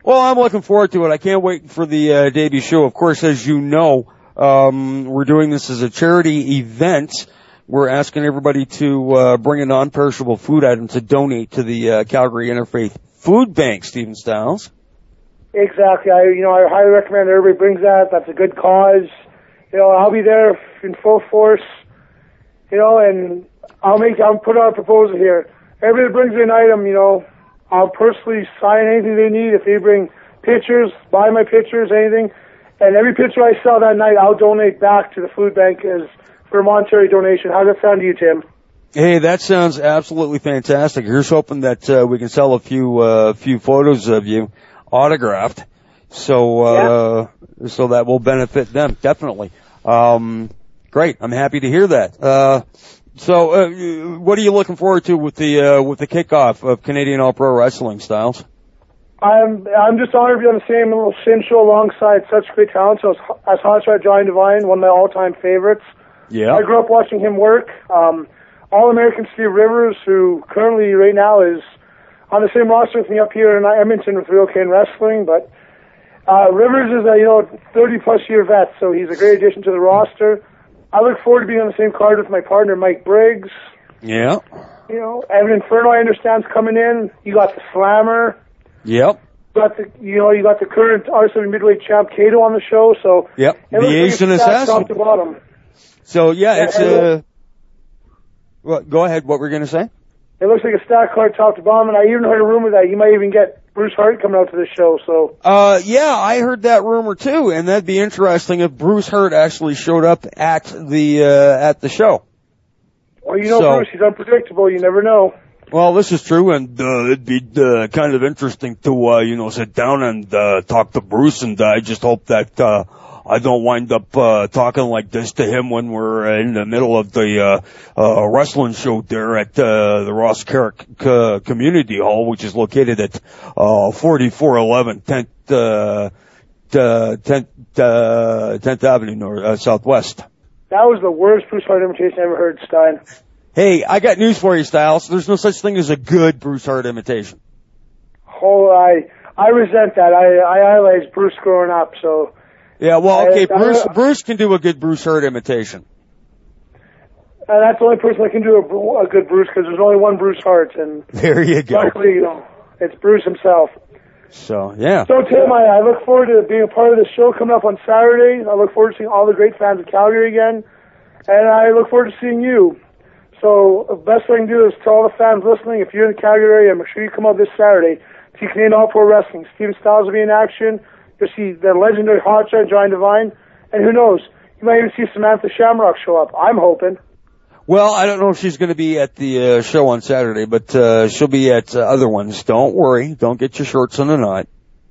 Well, I'm looking forward to it. I can't wait for the uh, debut show. Of course, as you know, um, we're doing this as a charity event. We're asking everybody to uh, bring a non-perishable food item to donate to the uh, Calgary Interfaith Food Bank, Stephen Styles. Exactly. I, you know, I highly recommend everybody brings that. That's a good cause. You know, I'll be there in full force. You know, and I'll make, I'll put out a proposal here. Everybody that brings me an item, you know, I'll personally sign anything they need. If they bring pictures, buy my pictures, anything. And every picture I sell that night, I'll donate back to the food bank as for a monetary donation. How does that sound to you, Tim? Hey, that sounds absolutely fantastic. Here's hoping that uh, we can sell a few uh, few photos of you autographed, so uh, yeah. so that will benefit them definitely. Um, great, I'm happy to hear that. Uh, so, uh, what are you looking forward to with the uh, with the kickoff of Canadian All Pro Wrestling, Styles? I'm I'm just honored to be on the same little sim show alongside such great talent. So as Hotshot Johnny Devine, one of my all-time favorites. Yeah. I grew up watching him work. Um, All-American Steve Rivers, who currently right now is on the same roster with me up here in Edmonton with Real Cane Wrestling. But uh, Rivers is a you know thirty-plus year vet, so he's a great addition to the roster. I look forward to being on the same card with my partner Mike Briggs. Yeah. You know, Evan Inferno, I understand, is coming in. You got the Slammer. Yep. You got the you know you got the current R seven midweight champ Kato on the show. So yep. The Asian like Assassin. Top to bottom. So yeah, yeah it's a. Uh, well, go ahead. What were you going to say? It looks like a stack card top to bottom, and I even heard a rumor that you might even get Bruce Hart coming out to this show. So. Uh, yeah, I heard that rumor too, and that'd be interesting if Bruce Hart actually showed up at the uh, at the show. Well, you know, so, Bruce, he's unpredictable. You never know. Well, this is true, and uh, it'd be uh, kind of interesting to uh, you know sit down and uh, talk to Bruce, and uh, I just hope that. Uh, I don't wind up uh talking like this to him when we're in the middle of the uh, uh wrestling show there at uh, the Ross Carrick uh, Community Hall, which is located at uh forty-four eleven tenth uh, tenth uh, tenth Avenue North uh, Southwest. That was the worst Bruce Hart imitation I ever heard, Stein. Hey, I got news for you, Styles. There's no such thing as a good Bruce Hart imitation. Oh, I I resent that. I I idolized Bruce growing up, so. Yeah, well, okay, Bruce Bruce can do a good Bruce Hart imitation. And that's the only person that can do a, a good Bruce, because there's only one Bruce Hart, and there you go. Luckily, you know, it's Bruce himself. So yeah. So Tim, I, I look forward to being a part of the show coming up on Saturday. I look forward to seeing all the great fans of Calgary again, and I look forward to seeing you. So the best thing to do is to all the fans listening, if you're in the Calgary area, make sure you come out this Saturday to see Canadian All Pro Wrestling. Stephen Styles will be in action. You'll see the legendary Hotshot Johnny Devine, and who knows, you might even see Samantha Shamrock show up. I'm hoping. Well, I don't know if she's going to be at the uh, show on Saturday, but uh, she'll be at uh, other ones. Don't worry. Don't get your shorts in a knot.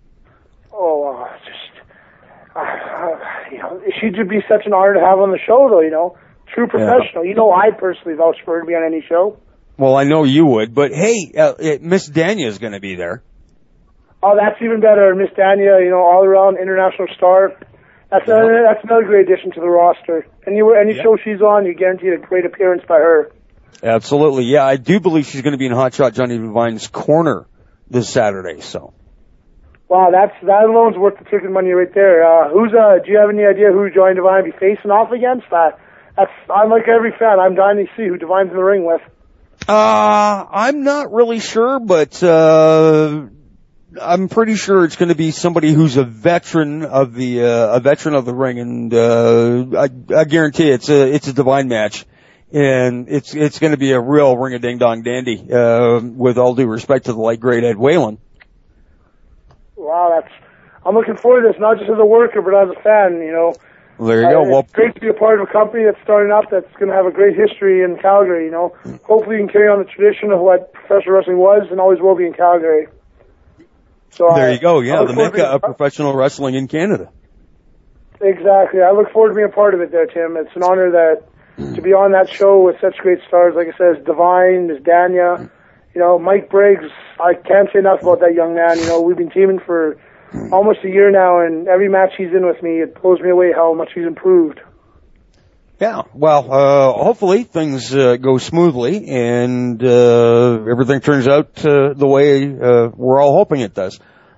Oh, uh, just, uh, uh, you know, she'd be such an honor to have on the show, though, you know. True professional. Yeah. You know, I personally vouch for her to be on any show. Well, I know you would, but hey, uh, Miss Dania is going to be there. Oh, that's even better. Miss Dania, you know, all-around international star. That's yeah. a, that's another great addition to the roster. Any, any yeah. show she's on, you guarantee a great appearance by her. Absolutely. Yeah, I do believe she's going to be in Hotshot Johnny Devine's corner this Saturday, so. Wow, that's, that alone's worth the ticket money right there. Uh, who's, uh, do you have any idea who Johnny Devine will be facing off against? Uh, that's, I'm like every fan. I'm dying to see who Devine's in the ring with. Uh, I'm not really sure, but, uh, I'm pretty sure it's going to be somebody who's a veteran of the uh, a veteran of the ring, and uh, I, I guarantee it's a it's a Divine match, and it's it's going to be a real ring a ding dong dandy. Uh, with all due respect to the late great Ed Whalen. Wow, that's I'm looking forward to this, not just as a worker, but as a fan. You know, well, there you uh, go. Well, it's great to be a part of a company that's starting up, that's going to have a great history in Calgary. You know, hopefully you can carry on the tradition of what professional wrestling was and always will be in Calgary. So there I, you go, yeah, the mecca of professional wrestling in Canada. Exactly. I look forward to being a part of it there, Tim. It's an honor that to be on that show with such great stars, like I said, Divine, Miss Dania, you know, Mike Briggs. I can't say enough about that young man. You know, we've been teaming for almost a year now, and every match he's in with me, it blows me away how much he's improved. Yeah, well, uh, hopefully things uh, go smoothly and uh, everything turns out uh, the way uh, we're all hoping it does.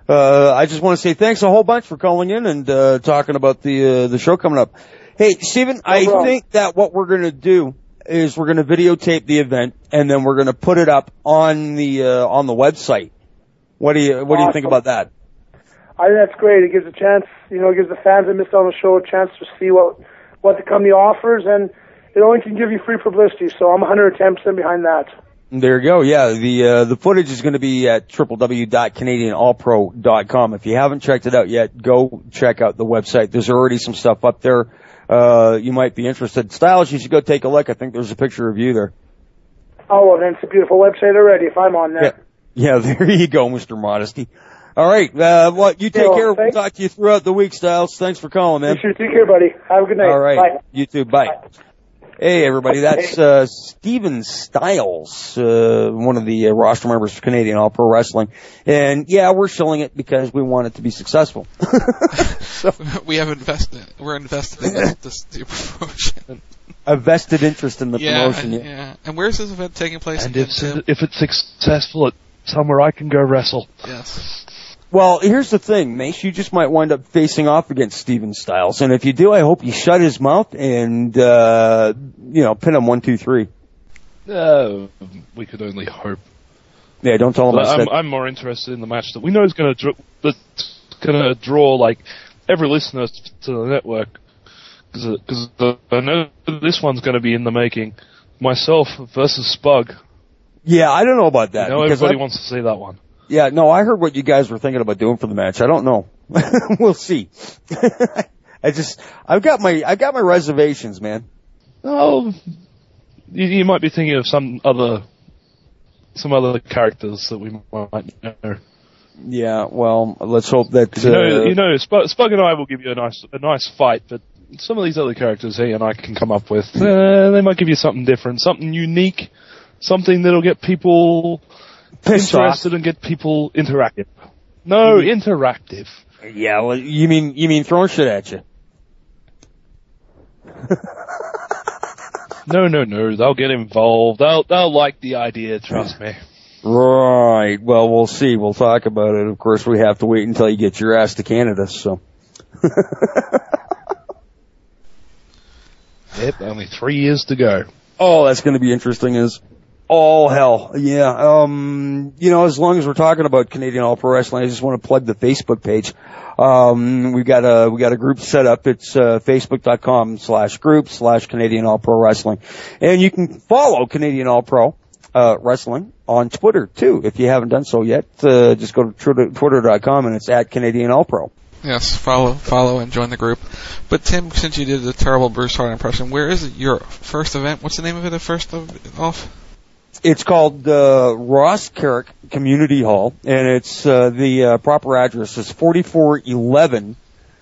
uh, I just want to say thanks a whole bunch for calling in and uh, talking about the uh, the show coming up. Hey, Stephen, no I problem. think that what we're going to do is we're going to videotape the event and then we're going to put it up on the uh, on the website. What do you what awesome. do you think about that? I think that's great. It gives a chance, you know, it gives the fans that missed on the show a chance to see what what the company offers, and it only can give you free publicity. So I'm one hundred ten percent behind that. There you go. Yeah, the uh, the footage is going to be at w w w dot canadian all pro dot com. If you haven't checked it out yet, go check out the website. There's already some stuff up there. Uh, you might be interested. Styles, you should go take a look. I think there's a picture of you there. Oh, well, then it's a beautiful website already if I'm on there. Yeah, yeah there you go, Mister Modesty. All right, uh, well, you take yeah, well, care. We'll talk to you throughout the week, Styles. Thanks for calling, man. You sure take care, buddy. Have a good night. All right. Bye. You too. Bye. Bye. Hey, everybody. That's uh, Steven Styles, uh, one of the uh, roster members for Canadian All Pro Wrestling. And, yeah, we're shilling it because we want it to be successful. so, we have invested. We're invested in this, this, this promotion. A vested interest in the yeah, promotion. Yeah, yeah. And where's this event taking place? And if, if it's successful, it's somewhere I can go wrestle. Yes. Well, here's the thing, Mace. You just might wind up facing off against Steven Styles. And if you do, I hope you shut his mouth and, uh, you know, pin him one, two, three. Uh, we could only hope. Yeah, don't tell him I I'm, said. I'm more interested in the match that we know is going to that's going to draw, like, every listener to the network. Because I know this one's going to be in the making. Myself versus Spug. Yeah, I don't know about that. You know, everybody I... wants to see that one. Yeah, no, I heard what you guys were thinking about doing for the match. I don't know. We'll see. I just, I've got my, I've got my reservations, man. Oh, you, you might be thinking of some other, some other characters that we might know. Yeah, well, let's hope that. Uh, you know, you know Spug, Spug and I will give you a nice, a nice fight, but some of these other characters he and I can come up with, uh, they might give you something different, something unique, something that'll get people Pissed interested off. and get people interactive. No, mm. interactive. Yeah, well, you mean you mean throwing shit at you? no, no, no. They'll get involved. They'll they'll like the idea. Trust me. Right. Well, we'll see. We'll talk about it. Of course, we have to wait until you get your ass to Canada. So. Yep. Only three years to go. Oh, that's going to be interesting. As all hell. Yeah. Um, you know, as long as we're talking about Canadian All Pro Wrestling, I just want to plug the Facebook page. Um, we got a, we got a group set up. It's, uh, facebook.com slash group slash Canadian All Pro Wrestling. And you can follow Canadian All Pro, uh, Wrestling on Twitter too. If you haven't done so yet, uh, just go to twitter dot com and it's at Canadian All Pro. Yes, follow, follow, and join the group. But Tim, since you did the terrible Bruce Hart impression, where is it, your first event? What's the name of it? The first of, off? It's called uh, Ross Carrick Community Hall, and it's uh, the uh, proper address is forty-four eleven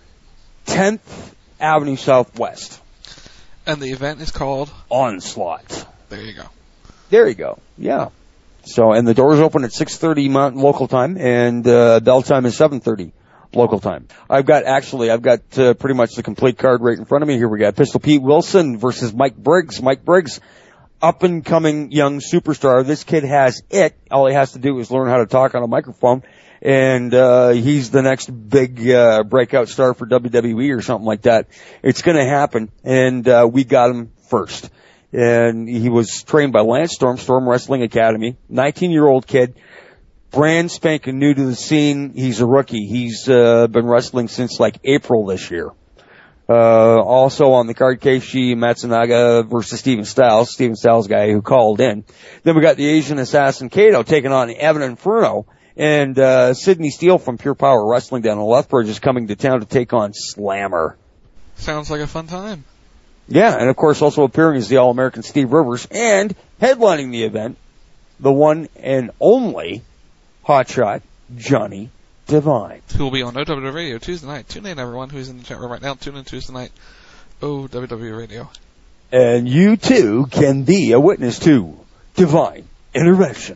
tenth Avenue Southwest. And the event is called Onslaught. There you go. There you go. Yeah. So, and the doors open at six thirty Mountain local time, and uh, bell time is seven thirty. Local time. I've got, actually, I've got uh, pretty much the complete card right in front of me. Here we got Pistol Pete Wilson versus Mike Briggs. Mike Briggs, up and coming young superstar. This kid has it. All he has to do is learn how to talk on a microphone, and uh he's the next big uh breakout star for W W E or something like that. It's going to happen, and uh we got him first. And he was trained by Lance Storm, Storm Wrestling Academy. nineteen-year-old kid. Brand spanking new to the scene. He's a rookie. He's uh, been wrestling since like April this year. Uh, also on the card, Keiichi Matsunaga versus Steven Styles. Steven Styles guy who called in. Then we got the Asian Assassin Kato taking on Evan Inferno. And uh, Sydney Steele from Pure Power Wrestling down in Lethbridge is coming to town to take on Slammer. Sounds like a fun time. Yeah, and of course also appearing is the All-American Steve Rivers. And headlining the event, the one and only Hotshot Johnny Devine. Who will be on O W W Radio Tuesday night. Tune in, everyone who's in the chat room right now. Tune in Tuesday night, O W W Radio. And you, too, can be a witness to divine intervention.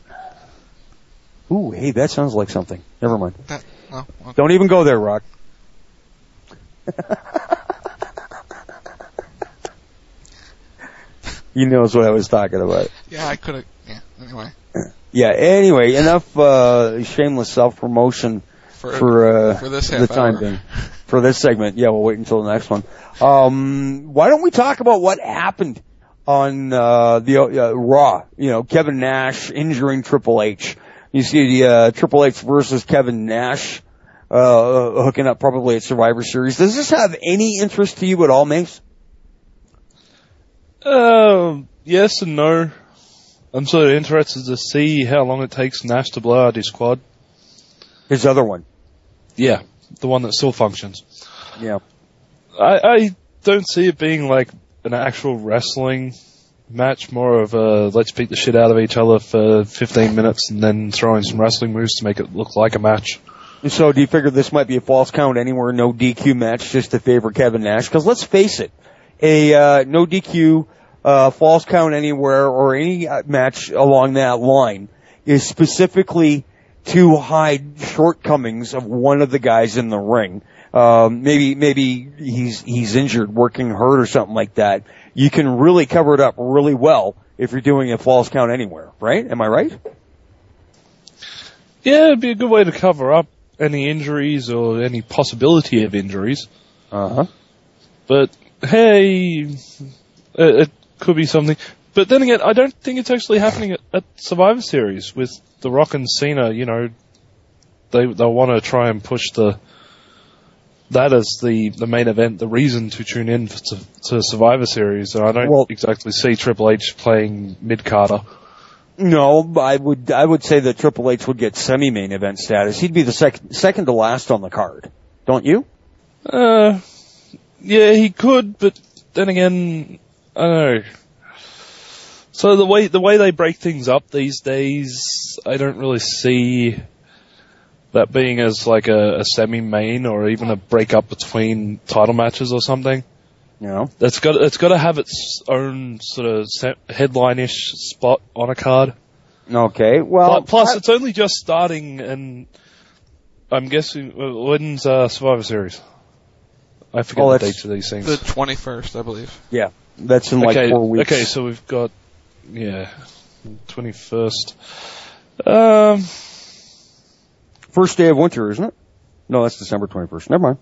Ooh, hey, that sounds like something. Never mind. That, oh, okay. Don't even go there, Rock. He knows what I was talking about. Yeah, I could have. Yeah, anyway. Yeah, anyway, enough uh shameless self-promotion for, for, uh, for this the half time hour. being. For this segment. Yeah, we'll wait until the next one. Um, why don't we talk about what happened on, uh, the, uh, Raw? You know, Kevin Nash injuring Triple H. You see the, uh, Triple H versus Kevin Nash, uh, hooking up probably at Survivor Series. Does this have any interest to you at all, Mace? Uh, yes and no. I'm sort of interested to see how long it takes Nash to blow out his quad. His other one. Yeah, the one that still functions. Yeah. I, I don't see it being like an actual wrestling match, more of a let's beat the shit out of each other for fifteen minutes and then throw in some wrestling moves to make it look like a match. So do you figure this might be a false count anywhere, no D Q match just to favor Kevin Nash? Because let's face it, a uh, no D Q, uh, false count anywhere or any match along that line is specifically to hide shortcomings of one of the guys in the ring. Um, maybe, maybe he's, he's injured, working hurt or something like that. You can really cover it up really well if you're doing a false count anywhere, right? Am I right? Yeah, it'd be a good way to cover up any injuries or any possibility of injuries. Uh-huh. But, hey, it, it could be something. But then again, I don't think it's actually happening at, at Survivor Series with The Rock and Cena. You know, they they want to try and push the that as the, the main event, the reason to tune in to, to Survivor Series. And I don't well, exactly see Triple H playing mid-carder. No, I would I would say that Triple H would get semi-main event status. He'd be the second second to last on the card, don't you? Uh, yeah, he could, but then again, I don't know. So the way the way they break things up these days, I don't really see that being as like a, a semi-main or even a break-up between title matches or something. No, that's got it's got to have its own sort of headline-ish spot on a card. Okay, well, plus I, it's only just starting, and I'm guessing when's uh, Survivor Series? I forget oh, the dates of these things. The twenty-first, I believe. Yeah, that's in like okay, four weeks. Okay, so we've got yeah, twenty-first. Um, first day of winter, isn't it? No, that's December twenty-first. Never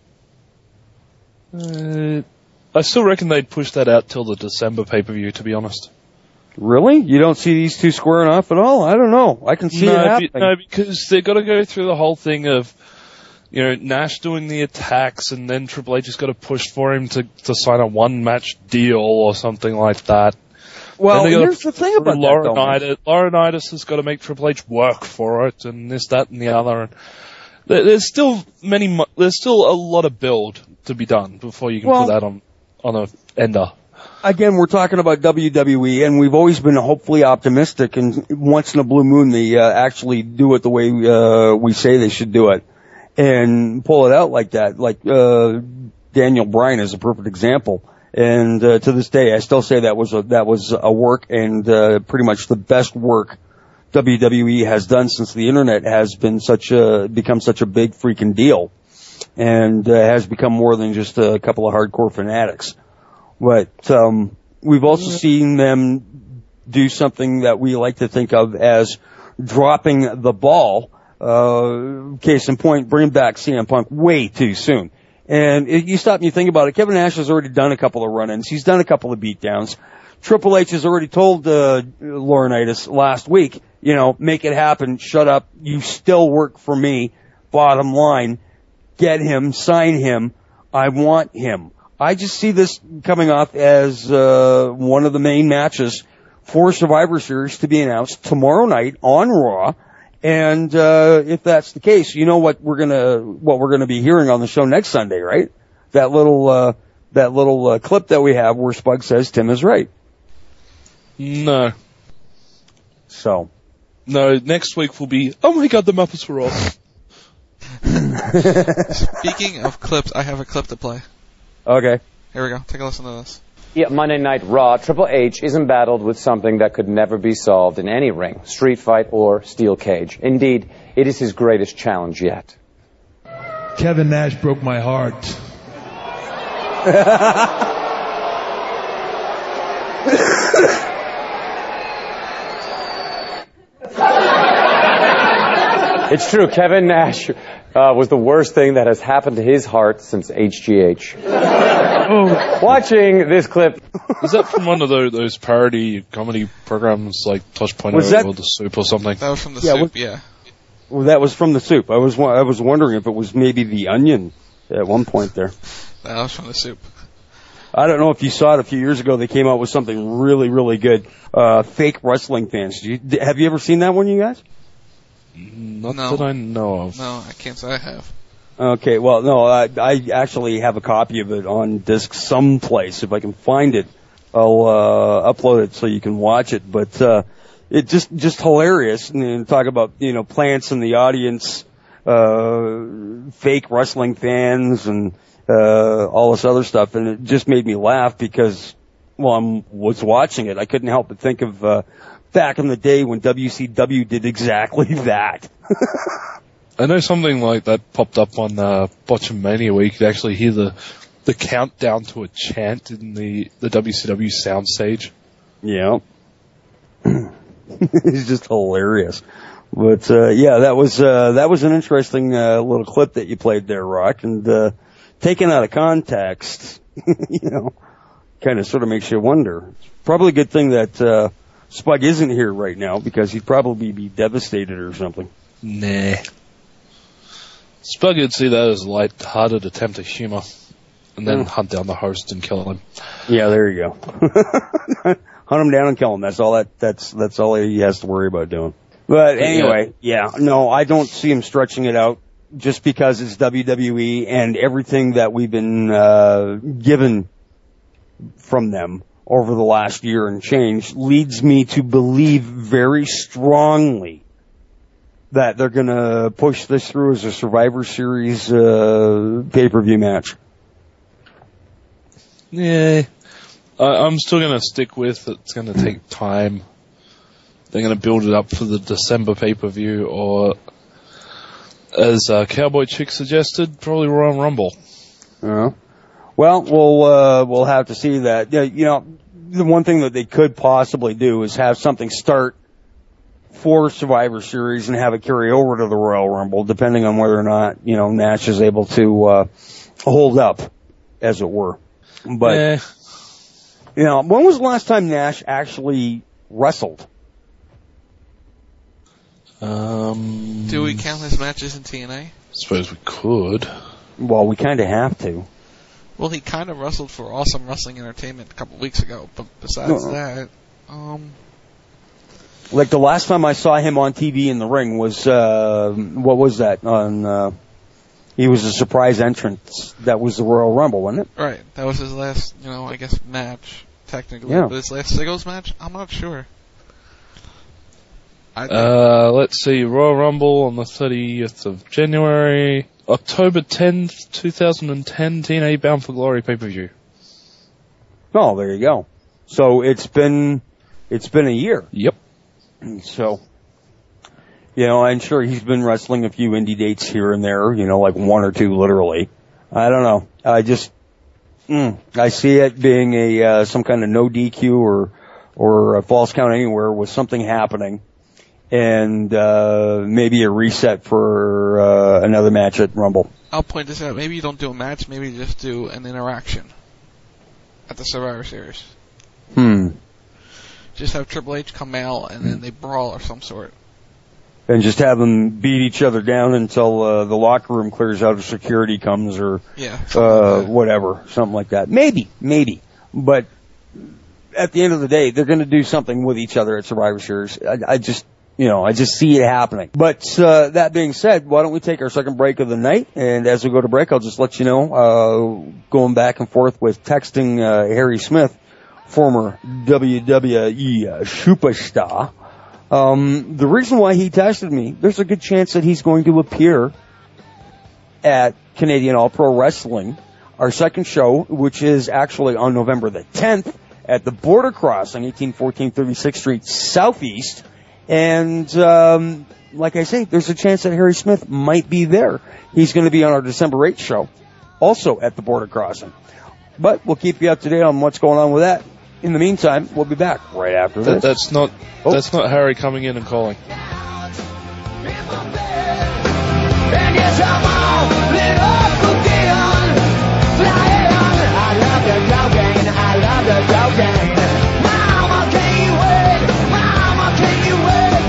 Uh, mind. I still reckon they'd push that out till the December pay-per-view, to be honest. Really? You don't see these two squaring off at all? I don't know. I can see no, it happening. Be, no, because they've got to go through the whole thing of, you know, Nash doing the attacks, and then Triple H has got to push for him to, to sign a one-match deal or something like that. Well, here's the thing about Laurinaitis, Laurinaitis has got to make Triple H work for it, and this, that, and the other. And there's still many, there's still a lot of build to be done before you can well, put that on, on a ender. Again, we're talking about W W E, and we've always been hopefully optimistic, and once in a blue moon they uh, actually do it the way uh, we say they should do it, and pull it out like that. Like uh, Daniel Bryan is a perfect example, and uh, to this day I still say that was a, that was a work, and uh, pretty much the best work W W E has done since the internet has been such a become such a big freaking deal, and uh, has become more than just a couple of hardcore fanatics. But um, we've also seen them do something that we like to think of as dropping the ball. Uh, case in point, bring back C M Punk way too soon. And it, you stop and you think about it, Kevin Nash has already done a couple of run-ins. He's done a couple of beatdowns. Triple H has already told uh, Laurinaitis last week, you know, make it happen, shut up, you still work for me, bottom line, get him, sign him, I want him. I just see this coming off as uh, one of the main matches for Survivor Series to be announced tomorrow night on Raw. And uh, if that's the case, you know what we're gonna what we're gonna be hearing on the show next Sunday, right? That little uh, that little uh, clip that we have where Spug says Tim is right. No. So. No, next week will be, oh my god, the Muppets were off. Speaking of clips, I have a clip to play. Okay. Here we go. Take a listen to this. Yeah, Monday Night Raw, Triple H is embattled with something that could never be solved in any ring, street fight or steel cage. Indeed, it is his greatest challenge yet. Kevin Nash broke my heart. It's true, Kevin Nash uh, was the worst thing that has happened to his heart since H G H. Watching this clip. Is that from one of those, those parody comedy programs like Tosh Point or The Soup or something? That was from The Yeah, Soup, what- yeah. Well, that was from The Soup. I was wa- I was wondering if it was maybe The Onion at one point there. That was from The Soup. I don't know if you saw it a few years ago. They came out with something really, really good. Uh, fake wrestling fans. Did you, d- have you ever seen that one, you guys? Not No. that I know of. No, I can't say I have. Okay, well, no, I, I actually have a copy of it on disc someplace. If I can find it, I'll uh, upload it so you can watch it. But uh, it just just hilarious. And then talk about you know plants in the audience, uh, fake wrestling fans, and uh, all this other stuff. And it just made me laugh because, well, I was watching it. I couldn't help but think of uh, back in the day when W C W did exactly that. I know something like that popped up on uh, Botchamania where you could actually hear the the countdown to a chant in the, the W C W soundstage. Yeah. It's just hilarious. But, uh, yeah, that was, uh, that was an interesting, uh, little clip that you played there, Rock. And, uh, taken out of context, you know, kind of sort of makes you wonder. Probably a good thing that, uh, Spug isn't here right now because he'd probably be devastated or something. Nah. Spug would see that as a light-hearted attempt at humor, and then Mm. hunt down the host and kill him. Yeah, there you go. Hunt him down and kill him. That's all that, that's, that's all he has to worry about doing. But anyway, yeah, no, I don't see him stretching it out just because it's W W E and everything that we've been, uh, given from them over the last year and change leads me to believe very strongly that they're gonna push this through as a Survivor Series, uh, pay-per-view match. Yeah. I, I'm still going to stick with it's going to take time. They're going to build it up for the December pay-per-view, or, as uh, Cowboy Chick suggested, probably Royal Rumble. Uh, well, we'll uh, we'll have to see that. Yeah, you know, the one thing that they could possibly do is have something start for Survivor Series and have it carry over to the Royal Rumble, depending on whether or not you know Nash is able to uh, hold up, as it were. But Eh. you know, when was the last time Nash actually wrestled? Um, Do we count his matches in T N A? suppose we could. Well, we kind of have to. Well, he kind of wrestled for Awesome Wrestling Entertainment a couple weeks ago, but besides Uh-uh. that, um, Like the last time I saw him on T V in the ring was uh what was that on? Uh, he was a surprise entrance. That was the Royal Rumble, wasn't it? right, that was his last, you know, I guess match technically, Yeah. but his last singles match, I'm not sure. I Uh, let's see, Royal Rumble on the thirtieth of January. October tenth, twenty ten, T N A Bound for Glory pay-per-view. Oh, there you go. So it's been it's been a year. Yep. So, you know, I'm sure he's been wrestling a few indie dates here and there. You know, like one or two, literally. I don't know. I just mm, I see it being a uh, some kind of no D Q or or a false count anywhere with something happening. And uh maybe a reset for uh another match at Rumble. I'll point this out. Maybe you don't do a match. Maybe you just do an interaction at the Survivor Series. Hmm. Just have Triple H come out and then they brawl of some sort. And just have them beat each other down until uh, the locker room clears out or security comes or Yeah. uh whatever, something like that. Maybe, maybe. But at the end of the day, they're going to do something with each other at Survivor Series. I, I just You know, I just see it happening. But uh, that being said, why don't we take our second break of the night? And as we go to break, I'll just let you know, uh, going back and forth with texting uh, Harry Smith, former W W E uh, superstar. Um, the reason why he texted me, there's a good chance that he's going to appear at Canadian All Pro Wrestling, our second show, which is actually on November the tenth at the Border Crossing, eighteen fourteen thirty-sixth Street Southeast. And, um, like I say, there's a chance that Harry Smith might be there. He's going to be on our December eighth show, also at the Border Crossing. But we'll keep you up to date on what's going on with that. In the meantime, we'll be back right after That, this. that's not Oh. that's not Harry coming in and calling. And yes, I'm all lit up again. Flying, I love the cocaine, I love the cocaine. Mama, can you wait? Mama, can you wait?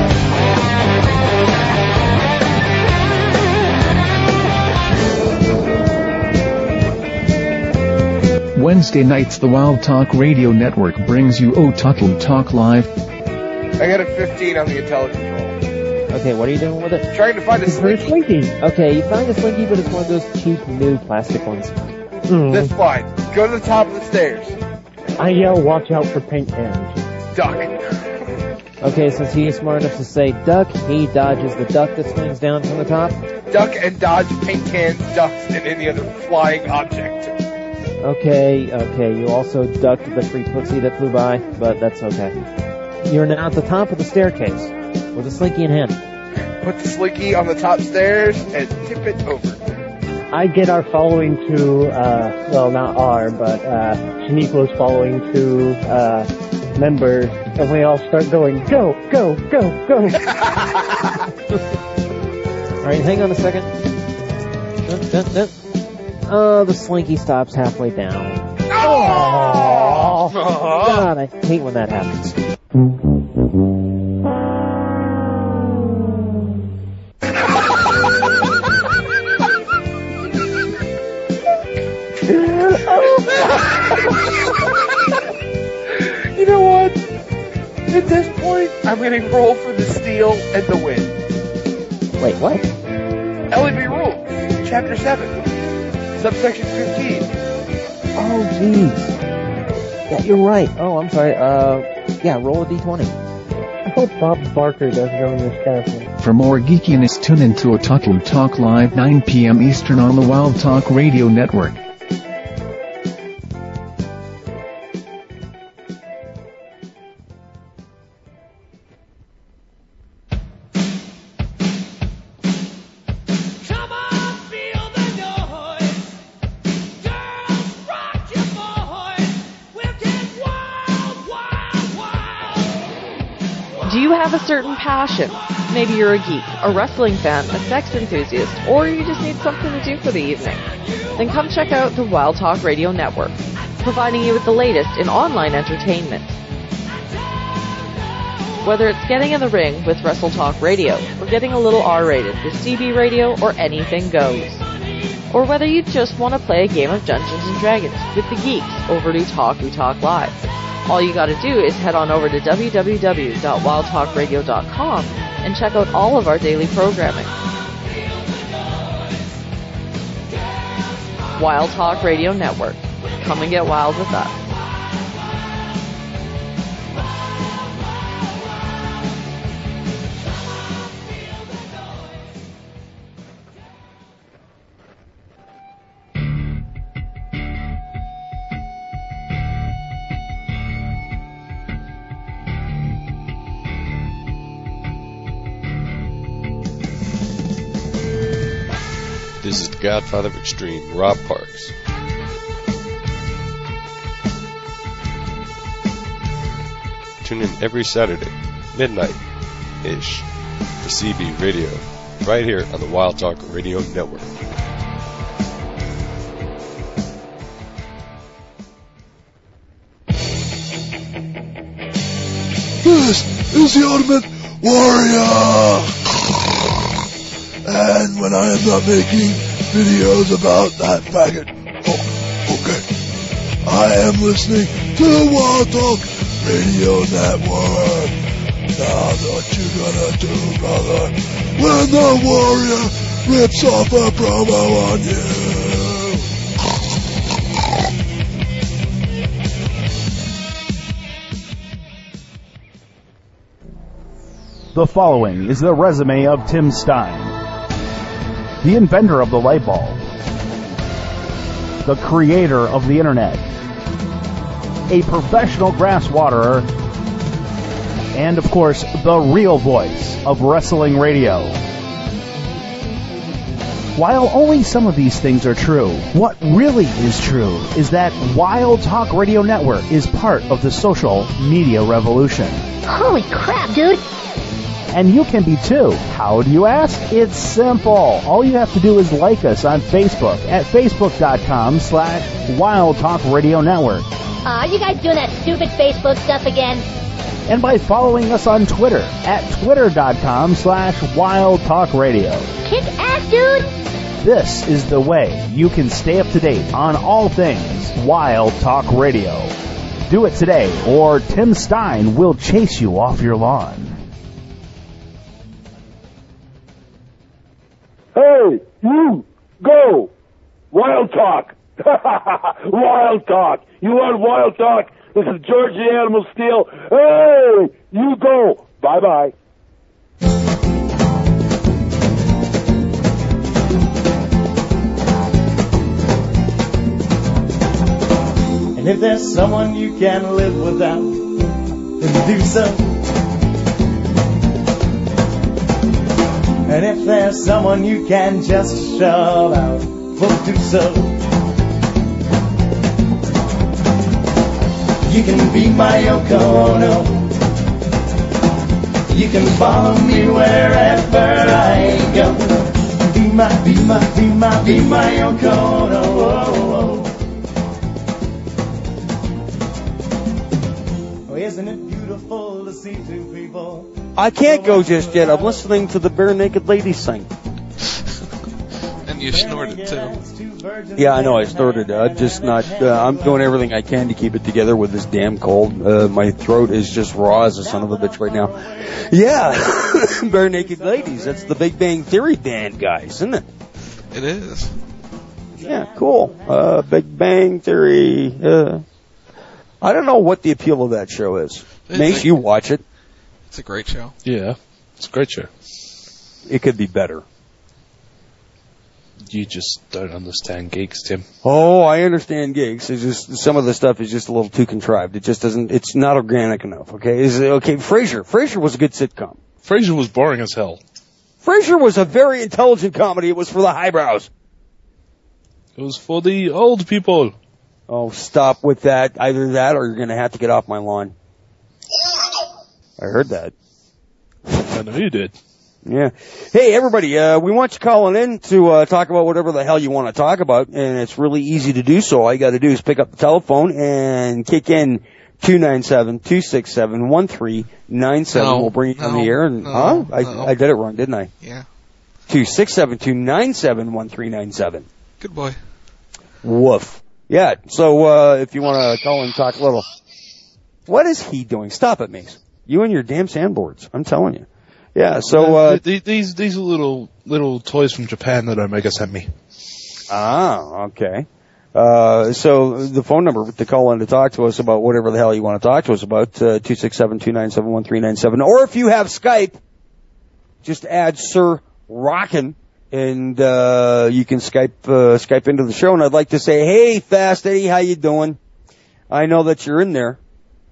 Wednesday nights, the Wild Talk Radio Network brings you Otaku Talk Live. I got a fifteen on the IntelliControl. Okay, what are you doing with it? Trying to find a slinky. slinky. Okay, you found a slinky, but it's one of those cheap, new plastic ones. Mm. That's fine. Go to the top of the stairs. I yell, watch out for paint cans. Duck. Okay, since he is smart enough to say duck, he dodges the duck that swings down from the top. Duck and dodge paint cans, ducks, and any other flying object. Okay, okay, you also ducked the free pussy that flew by, but that's okay. You're now at the top of the staircase with a slinky in hand. Put the slinky on the top stairs and tip it over. I get our following to, uh, well, not our, but uh, Shaniquo's following to uh, members, and we all start going, go, go, go, go. Alright, hang on a second. Dun, dun, dun. Oh, the slinky stops halfway down. Oh! God, I hate when that happens. You know what? At this point, I'm going to roll for the steal and the win. Wait, what? L E B Rules, Chapter seven, Subsection fifteen. Oh, jeez. Yeah, you're right. Oh, I'm sorry. Uh, yeah, roll a d twenty. I hope Bob Barker doesn't go in this castle. For more geekiness, tune into Otaku Talk Live, nine p.m. Eastern on the Wild Talk Radio Network. Have a certain passion. Maybe you're a geek, a wrestling fan, a sex enthusiast, or you just need something to do for the evening. Then come check out the Wild Talk Radio Network, providing you with the latest in online entertainment. Whether it's getting in the ring with Wrestle Talk Radio, or getting a little R-rated with C B Radio, or anything goes. Or whether you just want to play a game of Dungeons and Dragons with the geeks over to Talku Talk Live. All you gotta do is head on over to w w w dot wild talk radio dot com and check out all of our daily programming. Wild Talk Radio Network. Come and get wild with us. This is the Godfather of Extreme, Rob Parks. Tune in every Saturday, midnight-ish, for C B Radio, right here on the Wild Talk Radio Network. This is the Ultimate Warrior! And when I am not making videos about that faggot, oh, okay, I am listening to the Wild Talk Radio Network. Now what you gonna do, brother, when the Warrior rips off a promo on you? The following is the resume of Tim Stein, the inventor of the light bulb, the creator of the internet, a professional grass waterer, and of course, the real voice of wrestling radio. While only some of these things are true, what really is true is that Wild Talk Radio Network is part of the social media revolution. Holy crap, dude! And you can be too. How do you ask? It's simple. All you have to do is like us on Facebook at facebook.com slash Wild Talk Radio Network. Aw, you guys doing that stupid Facebook stuff again? And by following us on Twitter at twitter.com slash Wild Talk Radio. Kick ass, dude! This is the way you can stay up to date on all things Wild Talk Radio. Do it today, or Tim Stein will chase you off your lawn. Hey, you, go! Wild Talk! Wild Talk! You want Wild Talk? This is George the Animal Steel. Hey, you go! Bye-bye. And if there's someone you can live without, then do so. And if there's someone you can just shove out, well, do so. You can be my Yoko Ono. You can follow me wherever I go. Be my, be my, be my, be my Yoko Ono. Oh, oh. Oh, isn't it beautiful to see two people? I can't go just yet. I'm listening to the Bare Naked Ladies sing. And you snorted too. Yeah, I know I snorted. I'm just not. Uh, I'm doing everything I can to keep it together with this damn cold. Uh, my throat is just raw as a son of a bitch right now. Yeah, Bare Naked Ladies. That's the Big Bang Theory band, guys, isn't it? It is. Yeah, cool. Uh, Big Bang Theory. Uh, I don't know what the appeal of that show is. Mace, you watch it. It's a great show. Yeah, it's a great show. It could be better. You just don't understand geeks, Tim. Oh, I understand gigs. It's just some of the stuff is just a little too contrived. It just doesn't. It's not organic enough. Okay, is it, okay. Frasier. Frasier was a good sitcom. Frasier was boring as hell. Frasier was a very intelligent comedy. It was for the highbrows. It was for the old people. Oh, stop with that. Either that, or you're going to have to get off my lawn. I heard that. I know you did. Yeah. Hey, everybody, uh, we want you calling in to, uh, talk about whatever the hell you want to talk about, and it's really easy to do so. All you gotta do is pick up the telephone and kick in two nine seven, two six seven, one three nine seven. No, we'll bring you no, on the air, and, no, huh? I, no. I did it wrong, didn't I? Yeah. two six seven, two nine seven, one three nine seven. Good boy. Woof. Yeah, so, uh, if you wanna call and talk a little. What is he doing? Stop it, Mace. You and your damn sandboards. I'm telling you. Yeah, so, uh... These, these are little, little toys from Japan that Omega sent me. Ah, okay. Uh, so the phone number to call in to talk to us about whatever the hell you want to talk to us about, uh, two six seven, two nine seven, one three nine seven. Or if you have Skype, just add Sir Rockin', and, uh, you can Skype, uh, Skype into the show. And I'd like to say, hey, Fast Eddie, how you doing? I know that you're in there.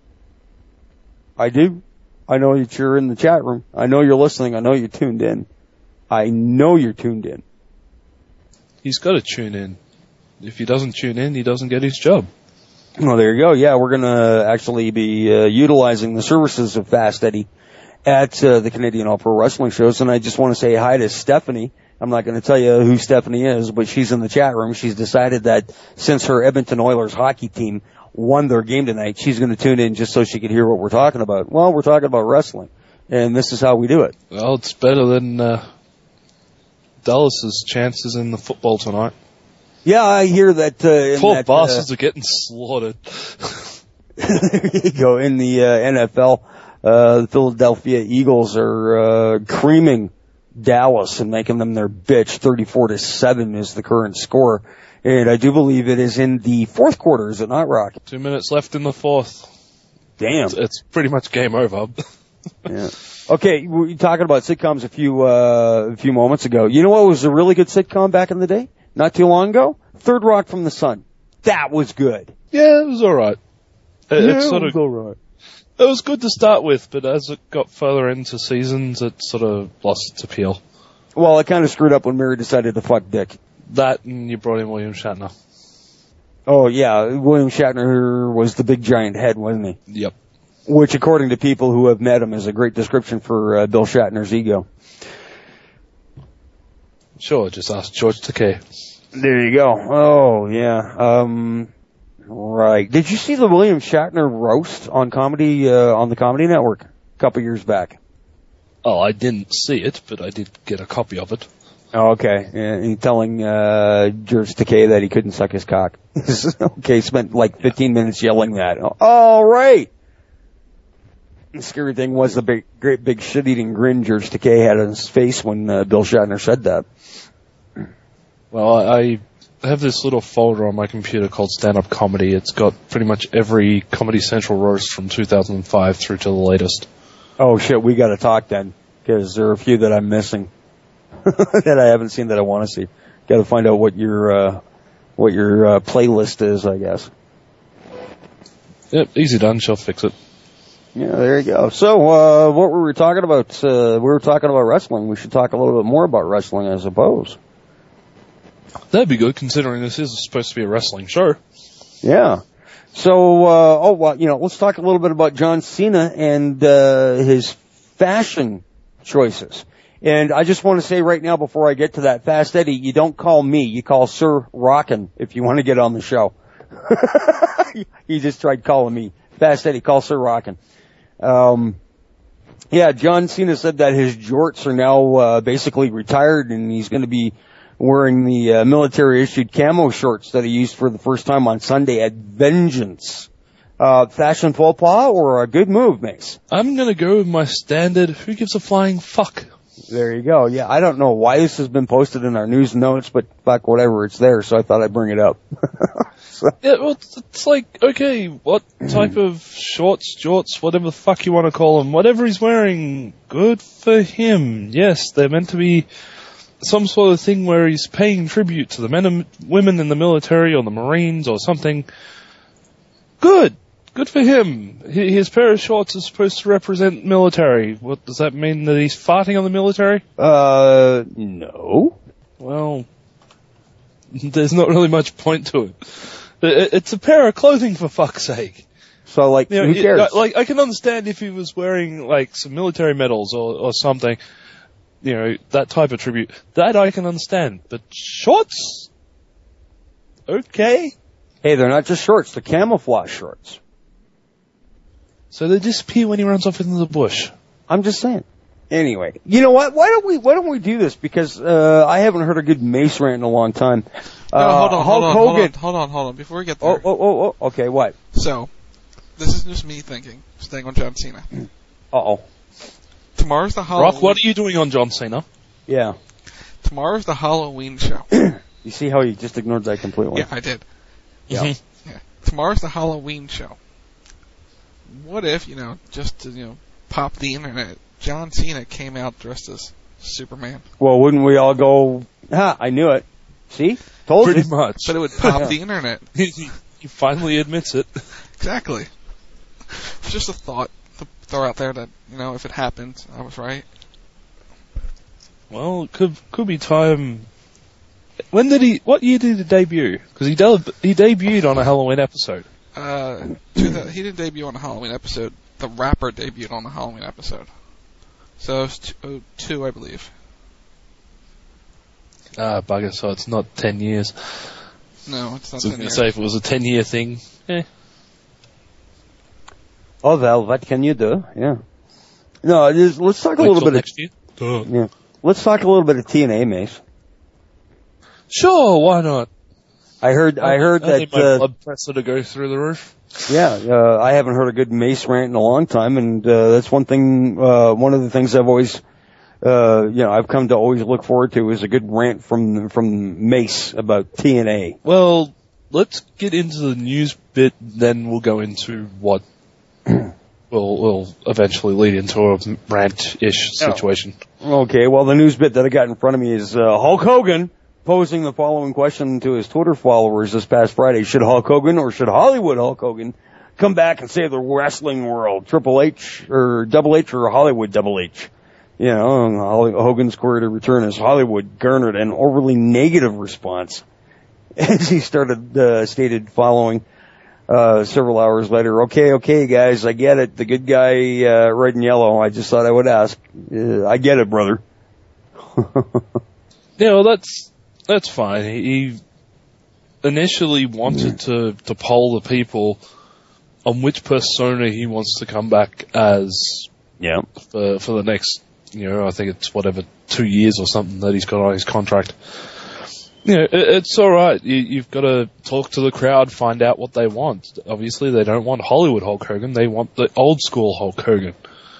I do. I know that you're in the chat room. I know you're listening. I know you're tuned in. I know you're tuned in. He's got to tune in. If he doesn't tune in, he doesn't get his job. Well, there you go. Yeah, we're going to actually be uh, utilizing the services of Fast Eddie at uh, the Canadian All Pro Wrestling shows. And I just want to say hi to Stephanie. I'm not going to tell you who Stephanie is, but she's in the chat room. She's decided that since her Edmonton Oilers hockey team won their game tonight, she's going to tune in just so she can hear what we're talking about. Well, we're talking about wrestling, and this is how we do it. Well, it's better than uh, Dallas's chances in the football tonight. Yeah, I hear that. Uh, in Poor that, bastards uh, are getting slaughtered. There you go. In the uh, N F L, uh, the Philadelphia Eagles are uh, creaming Dallas and making them their bitch. thirty-four to seven is the current score. And I do believe it is in the fourth quarter, is it not, Rock? Two minutes left in the fourth. Damn. It's, it's pretty much game over. Yeah. Okay, we were talking about sitcoms a few, uh, a few moments ago. You know what was a really good sitcom back in the day? Not too long ago? Third Rock from the Sun. That was good. Yeah, it was alright. It, Yeah, it sort it was of, alright. It was good to start with, but as it got further into seasons, it sort of lost its appeal. Well, it kind of screwed up when Mary decided to fuck Dick. That, and you brought in William Shatner. Oh, yeah, William Shatner was the big giant head, wasn't he? Yep. which, according to people who have met him, is a great description for uh, Bill Shatner's ego. Sure, just ask George Takei. There you go. Oh, yeah. Um, right. Did you see the William Shatner roast on comedy, uh, on the Comedy Network a couple years back? Oh, I didn't see it, but I did get a copy of it. Oh, okay. And he telling, uh, George Takei that he couldn't suck his cock. Okay, spent like fifteen minutes yelling that. All right. The scary thing was the big, great big shit-eating grin George Takei had on his face when uh, Bill Shatner said that. Well, I have this little folder on my computer called Stand-Up Comedy. It's got pretty much every Comedy Central roast from two thousand five through to the latest. Oh shit, we gotta talk then, because there are a few that I'm missing that I haven't seen that I want to see. Gotta find out what your uh, what your uh, playlist is, I guess. Yep, easy done. She'll fix it. Yeah, there you go. So, uh, what were we talking about? Uh, we were talking about wrestling. We should talk a little bit more about wrestling, I suppose. That'd be good, considering this is supposed to be a wrestling show. Yeah. So, uh, oh, well, you know, let's talk a little bit about John Cena and, uh, his fashion choices. And I just want to say right now, before I get to that, Fast Eddie, you don't call me, you call Sir Rockin' if you want to get on the show. He just tried calling me. Fast Eddie, call Sir Rockin'. Um, yeah, John Cena said that his jorts are now, uh, basically retired and he's going to be wearing the uh, military-issued camo shorts that he used for the first time on Sunday at Vengeance. Uh, fashion faux pas or a good move, Mace? I'm gonna go with my standard, who gives a flying fuck? There you go. Yeah, I don't know why this has been posted in our news notes, but fuck, whatever, it's there, so I thought I'd bring it up. So. Yeah, well, it's, it's like, okay, what type of shorts, jorts, whatever the fuck you want to call them, whatever he's wearing, good for him. Yes, they're meant to be some sort of thing where he's paying tribute to the men and women in the military or the Marines or something. Good. Good for him. His pair of shorts is supposed to represent military. What, does that mean that he's farting on the military? Uh, no. Well, there's not really much point to it. It's a pair of clothing, for fuck's sake. So, like, you know, who cares? Like, I can understand if he was wearing, like, some military medals or, or something. You know, that type of tribute. That I can understand. But shorts? Okay. Hey, they're not just shorts, they're camouflage shorts. So they disappear when he runs off into the bush. I'm just saying. Anyway, you know what? Why don't we, why don't we do this? Because, uh, I haven't heard a good Mace rant in a long time. Uh, no, hold on, Hulk hold on, Hogan. hold on, hold on, hold on, before we get there. Oh, oh, oh, oh, okay, what? So, this is just me thinking, staying on John Cena. Uh-oh. Tomorrow's the Halloween. Rock, what are you doing on John Cena? Yeah. Tomorrow's the Halloween show. You see how you just ignored that completely? Yeah, I did. Yeah. Mm-hmm. Yeah. Tomorrow's the Halloween show. What if, you know, just to, you know, pop the internet, John Cena came out dressed as Superman? Well, wouldn't we all go, ha, I knew it. See? Told Pretty you. much. But it would pop Yeah. the internet. He finally admits it. Exactly. It's just a thought to throw out there that, you know, if it happened, I was right. Well, it could could be time. When did he? What year did he debut? Because he de- he debuted on a Halloween episode. Uh, to the, he didn't debut on a Halloween episode. The rapper debuted on the Halloween episode. So it was two, oh, two I believe. Ah, bugger. So it's not ten years. No, it's not So I was ten going to years. say if it was a ten-year thing. Eh. Oh, well, what can you do? Yeah. No, just, let's talk a Wait little till bit next year. of, yeah. Let's talk a little bit of T N A, Mace. Sure, why not? I heard, I heard I need that, my uh, blood pressure to go through the roof. yeah, uh, I haven't heard a good Mace rant in a long time, and, uh, that's one thing, uh, one of the things I've always, uh, you know, I've come to always look forward to is a good rant from, from Mace about T N A. Well, let's get into the news bit, then we'll go into what will will eventually lead into a rant-ish situation. Okay, well, the news bit that I got in front of me is, uh, Hulk Hogan posing the following question to his Twitter followers this past Friday. Should Hulk Hogan or should Hollywood Hulk Hogan come back and save the wrestling world? Triple H or Double H or Hollywood Double H? You know, Hogan's career to return as Hollywood garnered an overly negative response as he started, uh, stated following, uh, several hours later, okay, okay, guys, I get it. The good guy, uh, red and yellow. I just thought I would ask. Uh, I get it, brother. Yeah, well, that's that's fine. He initially wanted to, to poll the people on which persona he wants to come back as. Yeah. For, for the next, you know, I think it's whatever, two years or something that he's got on his contract. You know, it, it's alright. You, you've got to talk to the crowd, find out what they want. Obviously, they don't want Hollywood Hulk Hogan. They want the old school Hulk Hogan.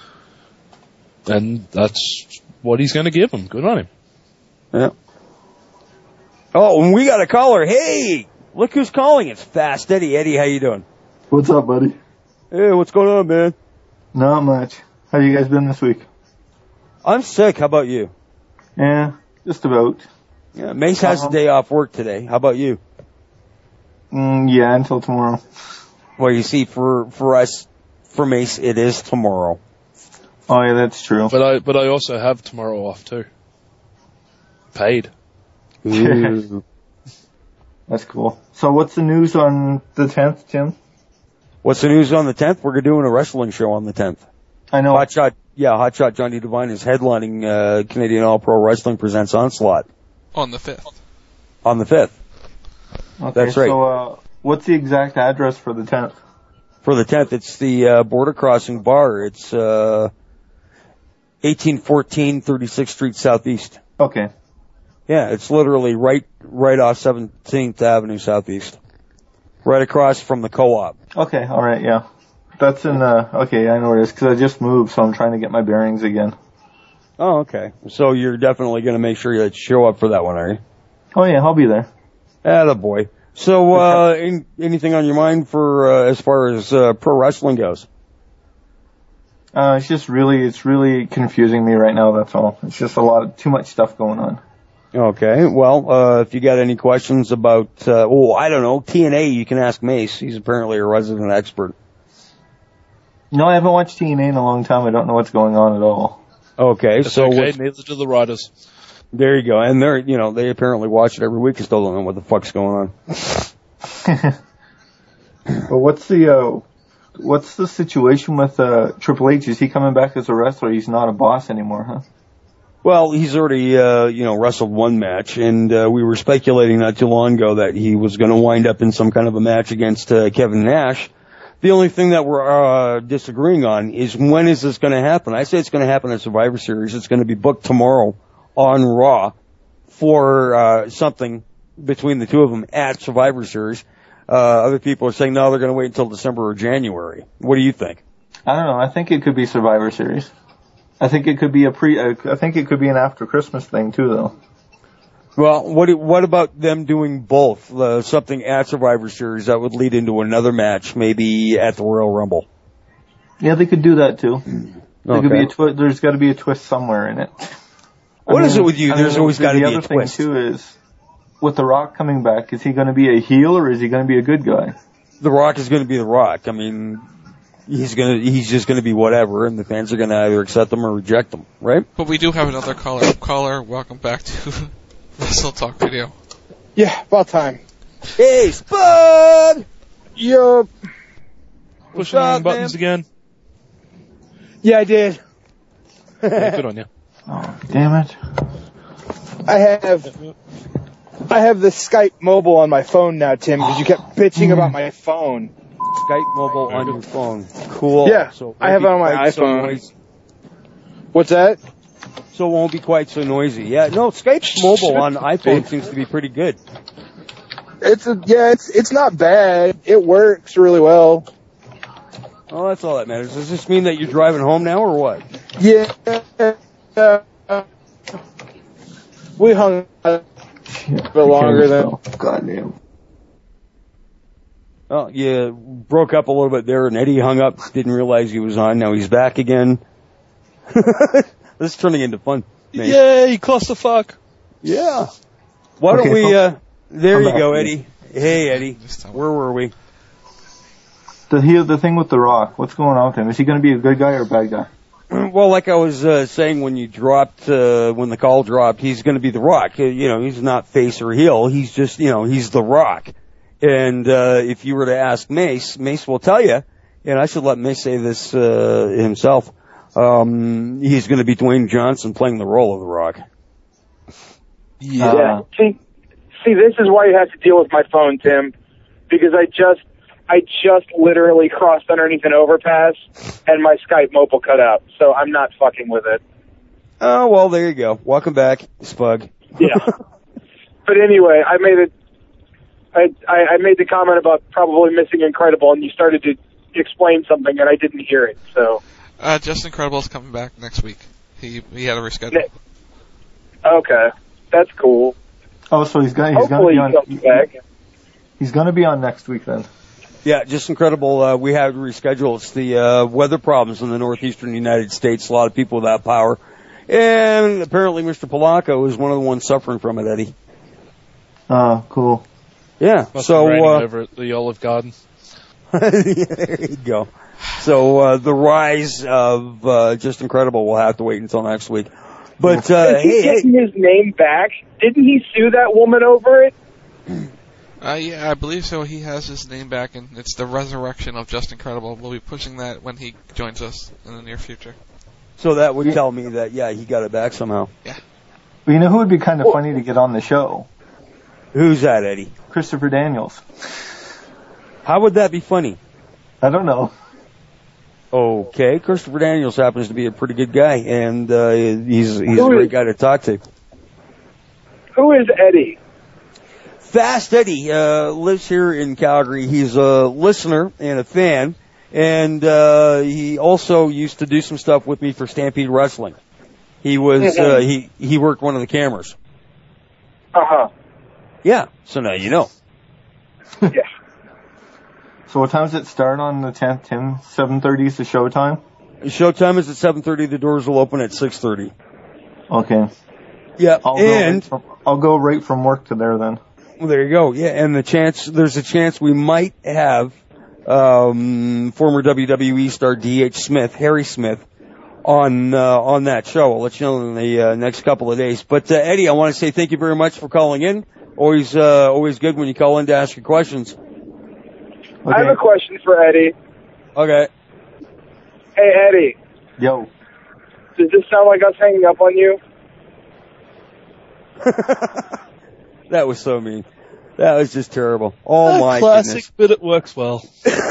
And that's what he's going to give them. Good on him. Yeah. Oh, and we got a caller. Hey, look who's calling. It's Fast Eddie. Eddie, how you doing? What's up, buddy? Hey, what's going on, man? Not much. How you guys been this week? I'm sick. How about you? Yeah, just about. Yeah, Mace has Um, a day off work today. How about you? Mm, yeah, until tomorrow. Well, you see, for for us, for Mace, it is tomorrow. Oh yeah, that's true. But I but I also have tomorrow off too. Paid. Ooh. That's cool. So what's the news on the tenth, Tim? What's the news on the tenth? We're doing a wrestling show on the tenth. I know. Hotshot, yeah, Hotshot Johnny Devine is headlining uh, Canadian All Pro Wrestling Presents Onslaught On the fifth. on the fifth. Okay, That's right. So uh, what's the exact address for the tenth? For the tenth, it's the uh, Border Crossing Bar. It's uh, eighteen fourteen thirty-sixth Street Southeast. Okay. Yeah, it's literally right right off seventeenth Avenue Southeast. Right across from the co-op. Okay, all right, yeah. That's in, uh, okay, I know where it is, because I just moved, so I'm trying to get my bearings again. Oh, okay. So you're definitely going to make sure you show up for that one, are you? Oh, yeah, I'll be there. Attaboy. So, uh, in, anything on your mind for, uh, as far as, uh, pro wrestling goes? Uh, it's just really, it's really confusing me right now, that's all. It's just a lot of, too much stuff going on. Okay, well, uh, if you got any questions about, uh, oh, I don't know, T N A, you can ask Mace. He's apparently a resident expert. No, I haven't watched T N A in a long time. I don't know what's going on at all. Okay, That's so okay, what's- neither do the writers. there you go. And they're, you know, they apparently watch it every week and still don't know what the fuck's going on. Well, what's the, uh, what's the situation with, uh, Triple H? Is he coming back as a wrestler? He's not a boss anymore, huh? Well, he's already, uh, you know, wrestled one match, and uh, we were speculating not too long ago that he was going to wind up in some kind of a match against uh, Kevin Nash. The only thing that we're uh, disagreeing on is when is this going to happen? I say it's going to happen at Survivor Series. It's going to be booked tomorrow on Raw for uh, something between the two of them at Survivor Series. Uh, other people are saying, no, they're going to wait until December or January. What do you think? I don't know. I think it could be Survivor Series. I think it could be a pre, uh, I think it could be an after Christmas thing too, though. Well, what what about them doing both? Uh, something at Survivor Series that would lead into another match, maybe at the Royal Rumble. Yeah, they could do that too. There Okay. could be a twi- There's got to be a twist somewhere in it. What I is mean, it with you? I There's mean, always the- got to the be a other thing twist. too is with The Rock coming back. Is he going to be a heel or is he going to be a good guy? The Rock is going to be The Rock. I mean, he's going to he's just going to be whatever, and the fans are going to either accept him or reject him, right? But we do have another caller. Caller, welcome back to Wrestle Talk Radio. Yeah, about time. Hey, Spud! Yup. Pushing on buttons again. Yeah, I did. Yeah, good on you. Oh, damn it. I have I have the Skype mobile on my phone now, Tim, because you kept bitching about my phone. Skype mobile on your phone. Cool. Yeah, So I have it on my quite so iPhone. noisy. What's that? So it won't be quite so noisy. Yeah, no, Skype mobile on iPhone seems to be pretty good. It's a, yeah, it's it's not bad. It works really well. Oh, that's all that matters. Does this mean that you're driving home now, or what? Yeah. Uh, we hung a bit longer than. Goddamn. Oh, you broke up a little bit there, and Eddie hung up, didn't realize he was on. Now he's back again. This is turning into fun. Man. Yay, clusterfuck. Yeah. Why don't Okay, we, well, uh, there come you back go, to me. Eddie. Hey, Eddie. Where were we? The he, the thing with The Rock. What's going on with him? Is he going to be a good guy or a bad guy? Well, like I was uh, saying when you dropped, uh, when the call dropped, he's going to be The Rock. Uh, You know, he's not face or heel. He's just, you know, he's The Rock. And uh, if you were to ask Mace, Mace will tell you, and I should let Mace say this uh, himself, um, he's going to be Dwayne Johnson playing the role of The Rock. Yeah. yeah. See, see, this is why you have to deal with my phone, Tim, because I just, I just literally crossed underneath an overpass, and my Skype mobile cut out, so I'm not fucking with it. Oh, well, there you go. Welcome back, Spug. Yeah. But anyway, I made it. I, I I made the comment about probably missing Incredible, and you started to explain something, and I didn't hear it. So. Uh, Just Incredible's coming back next week. He he had to reschedule. Okay, that's cool. Oh, so he's going. He's going to be on. He, back. He's going to be on next week then. Yeah, Just Incredible. Uh, we have to reschedule. It's the uh, weather problems in the northeastern United States. A lot of people without power. And apparently Mister Polanco is one of the ones suffering from it, Eddie. Oh, cool. Yeah, Must so... be raining uh, over at the Olive Garden. There you go. So, uh, the rise of uh, Just Incredible will have to wait until next week. But, uh, Is he hey, getting his name back? Didn't he sue that woman over it? Uh, yeah, I believe so. He has his name back, and it's the resurrection of Just Incredible. We'll be pushing that when he joins us in the near future. So that would tell me that, yeah, he got it back somehow. Yeah. Well, you know who would be kind of funny to get on the show? Who's that, Eddie? Christopher Daniels. How would that be funny? I don't know. Okay, Christopher Daniels happens to be a pretty good guy, and uh, he's he's a great guy to talk to. Who is Eddie? Fast Eddie uh, lives here in Calgary. He's a listener and a fan, and uh, he also used to do some stuff with me for Stampede Wrestling. He was uh, he he worked one of the cameras. Uh huh. Yeah, so now you know. Yeah. So what time does it start on the tenth, Tim? seven thirty is the showtime? Showtime is at seven thirty. The doors will open at six thirty. Okay. Yeah, I'll and... Go right from, I'll go right from work to there then. Well, there you go. Yeah, and the chance, there's a chance we might have um, former W W E star D H Smith, Harry Smith, on uh, on that show. I'll let you know in the uh, next couple of days. But, uh, Eddie, I want to say thank you very much for calling in. Always uh, always good when you call in to ask your questions. Okay. I have a question for Eddie. Okay. Hey, Eddie. Yo. Does this sound like us hanging up on you? That was so mean. That was just terrible. Oh, a my classic, goodness. but it works well.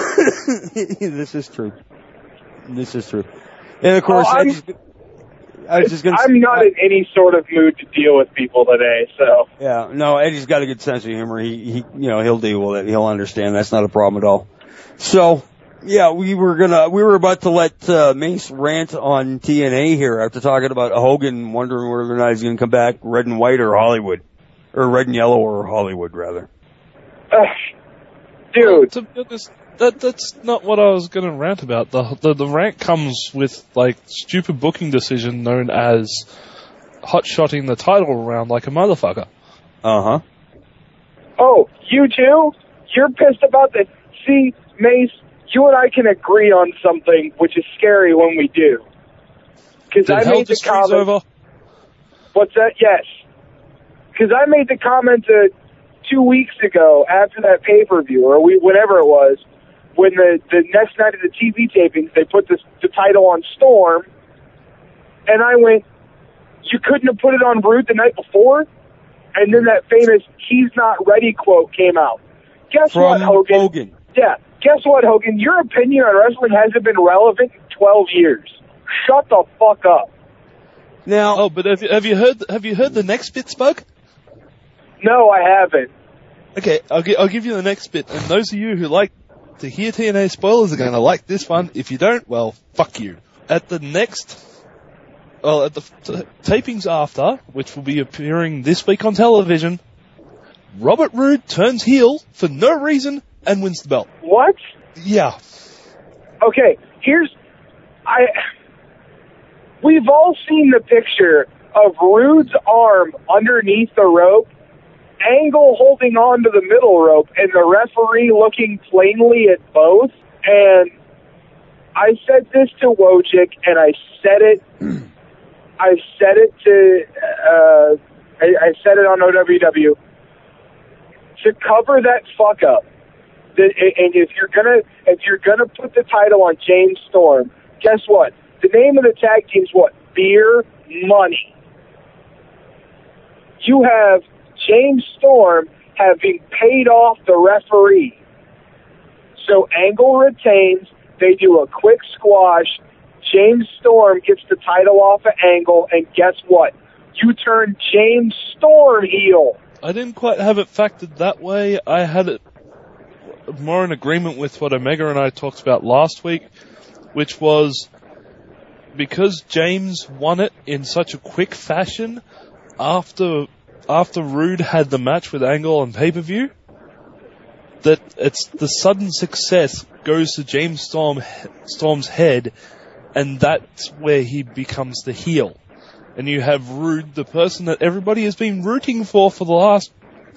This is true. This is true. And, of course, oh, I, just, I was just going to I'm not in any sort of mood to deal with people today, so. Yeah, no, Eddie's got a good sense of humor. He, he, you know, he'll deal with it. He'll understand. That's not a problem at all. So, yeah, we were gonna, we were about to let, uh, Mace rant on T N A here after talking about Hogan wondering whether or not he's gonna come back red and white or Hollywood. Or red and yellow or Hollywood, rather. Uh, dude. To be honest, that, that's not what I was gonna rant about. The, the, the rant comes with, like, stupid booking decision known as hot-shotting the title around like a motherfucker. Uh-huh. Oh, you too? You're pissed about that? See, Mace, you and I can agree on something, which is scary when we do. Because I made the comment. Over? What's that? Yes. Because I made the comment uh, two weeks ago after that pay-per-view, or we, whatever it was, when the, the next night of the T V tapings, they put this, the title on Storm, and I went, you couldn't have put it on Root the night before? And then that famous "he's not ready" quote came out. Guess From what, Hogan? Hogan? Yeah. Guess what, Hogan? Your opinion on wrestling hasn't been relevant in twelve years. Shut the fuck up. Now, oh, but have you, have you heard have you heard the next bit, Spug? No, I haven't. Okay, I'll, gi- I'll give you the next bit. And those of you who like to hear T N A spoilers are going to like this one. If you don't, well, fuck you. At the next, well, at the t- tapings after, which will be appearing this week on television, Robert Roode turns heel for no reason and wins the belt. What? Yeah. Okay, here's, I, we've all seen the picture of Roode's arm underneath the rope, Angle holding on to the middle rope, and the referee looking plainly at both. And I said this to Wojcik, and I said it, I said it to, uh, I, I said it on O W W. to cover that fuck up. The, and if you're gonna if you're gonna put the title on James Storm, guess what? The name of the tag team's what? Beer Money. You have James Storm having paid off the referee. So Angle retains. They do a quick squash. James Storm gets the title off of Angle, and guess what? You turn James Storm heel. I didn't quite have it factored that way. I had it more in agreement with what Omega and I talked about last week, which was because James won it in such a quick fashion after after Rude had the match with Angle on pay-per-view, that it's the sudden success goes to James Storm Storm's head, and that's where he becomes the heel. And you have Rude, the person that everybody has been rooting for for the last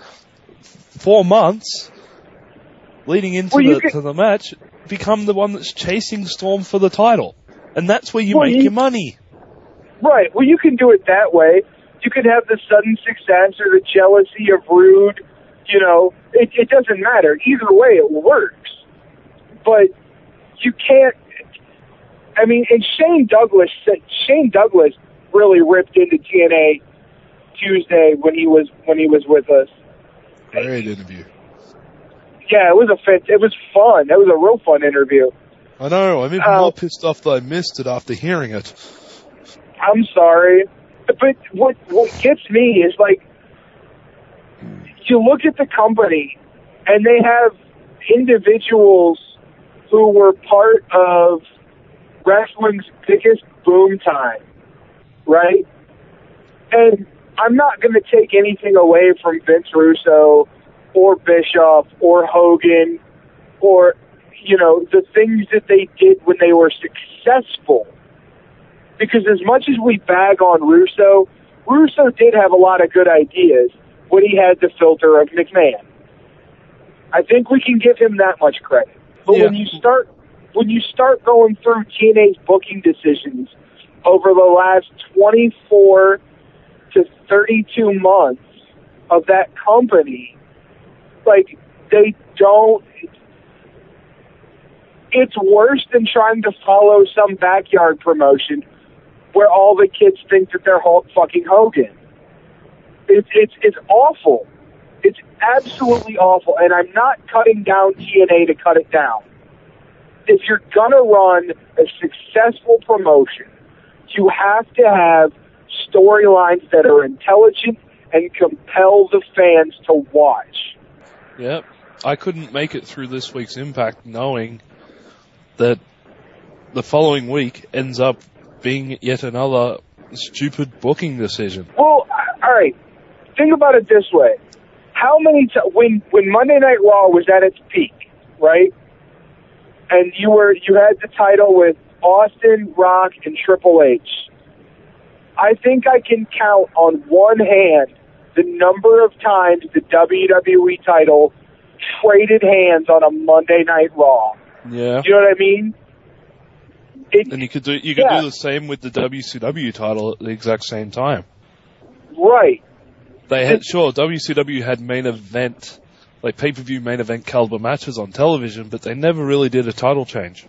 four months, leading into well, the, can... to the match, become the one that's chasing Storm for the title. And that's where you well, make you... your money. Right. Well, you can do it that way. You can have the sudden success or the jealousy of Rude. You know, it, it doesn't matter. Either way, it works. But you can't... I mean, and Shane Douglas said, Shane Douglas really ripped into T N A Tuesday when he was when he was with us. Great interview. Yeah, it was a fit. It was fun. That was a real fun interview. I know. I'm even um, more pissed off that I missed it after hearing it. I'm sorry, but what what gets me is like you look at the company and they have individuals who were part of wrestling's biggest boom time. Right? And I'm not going to take anything away from Vince Russo or Bischoff or Hogan or, you know, the things that they did when they were successful. Because as much as we bag on Russo, Russo did have a lot of good ideas when he had the filter of McMahon. I think we can give him that much credit. But yeah. when you start when you start going through T N A's booking decisions over the last twenty-four to thirty-two months of that company, like, they don't... It's worse than trying to follow some backyard promotion where all the kids think that they're Hulk fucking Hogan. It's, it's, it's awful. It's absolutely awful, and I'm not cutting down T N A to cut it down. If you're gonna run a successful promotion, you have to have storylines that are intelligent and compel the fans to watch. Yep. I couldn't make it through this week's Impact knowing that the following week ends up being yet another stupid booking decision. Well, all right. Think about it this way. How many t- when when Monday Night Raw was at its peak, right? And you were you had the title with Austin, Rock, and Triple H. I think I can count on one hand the number of times the W W E title traded hands on a Monday Night Raw. Yeah. Do you know what I mean? It, and you could do you could yeah. do the same with the W C W title at the exact same time. Right. They had sure W C W had main event, like pay-per-view main event caliber matches on television, but they never really did a title change.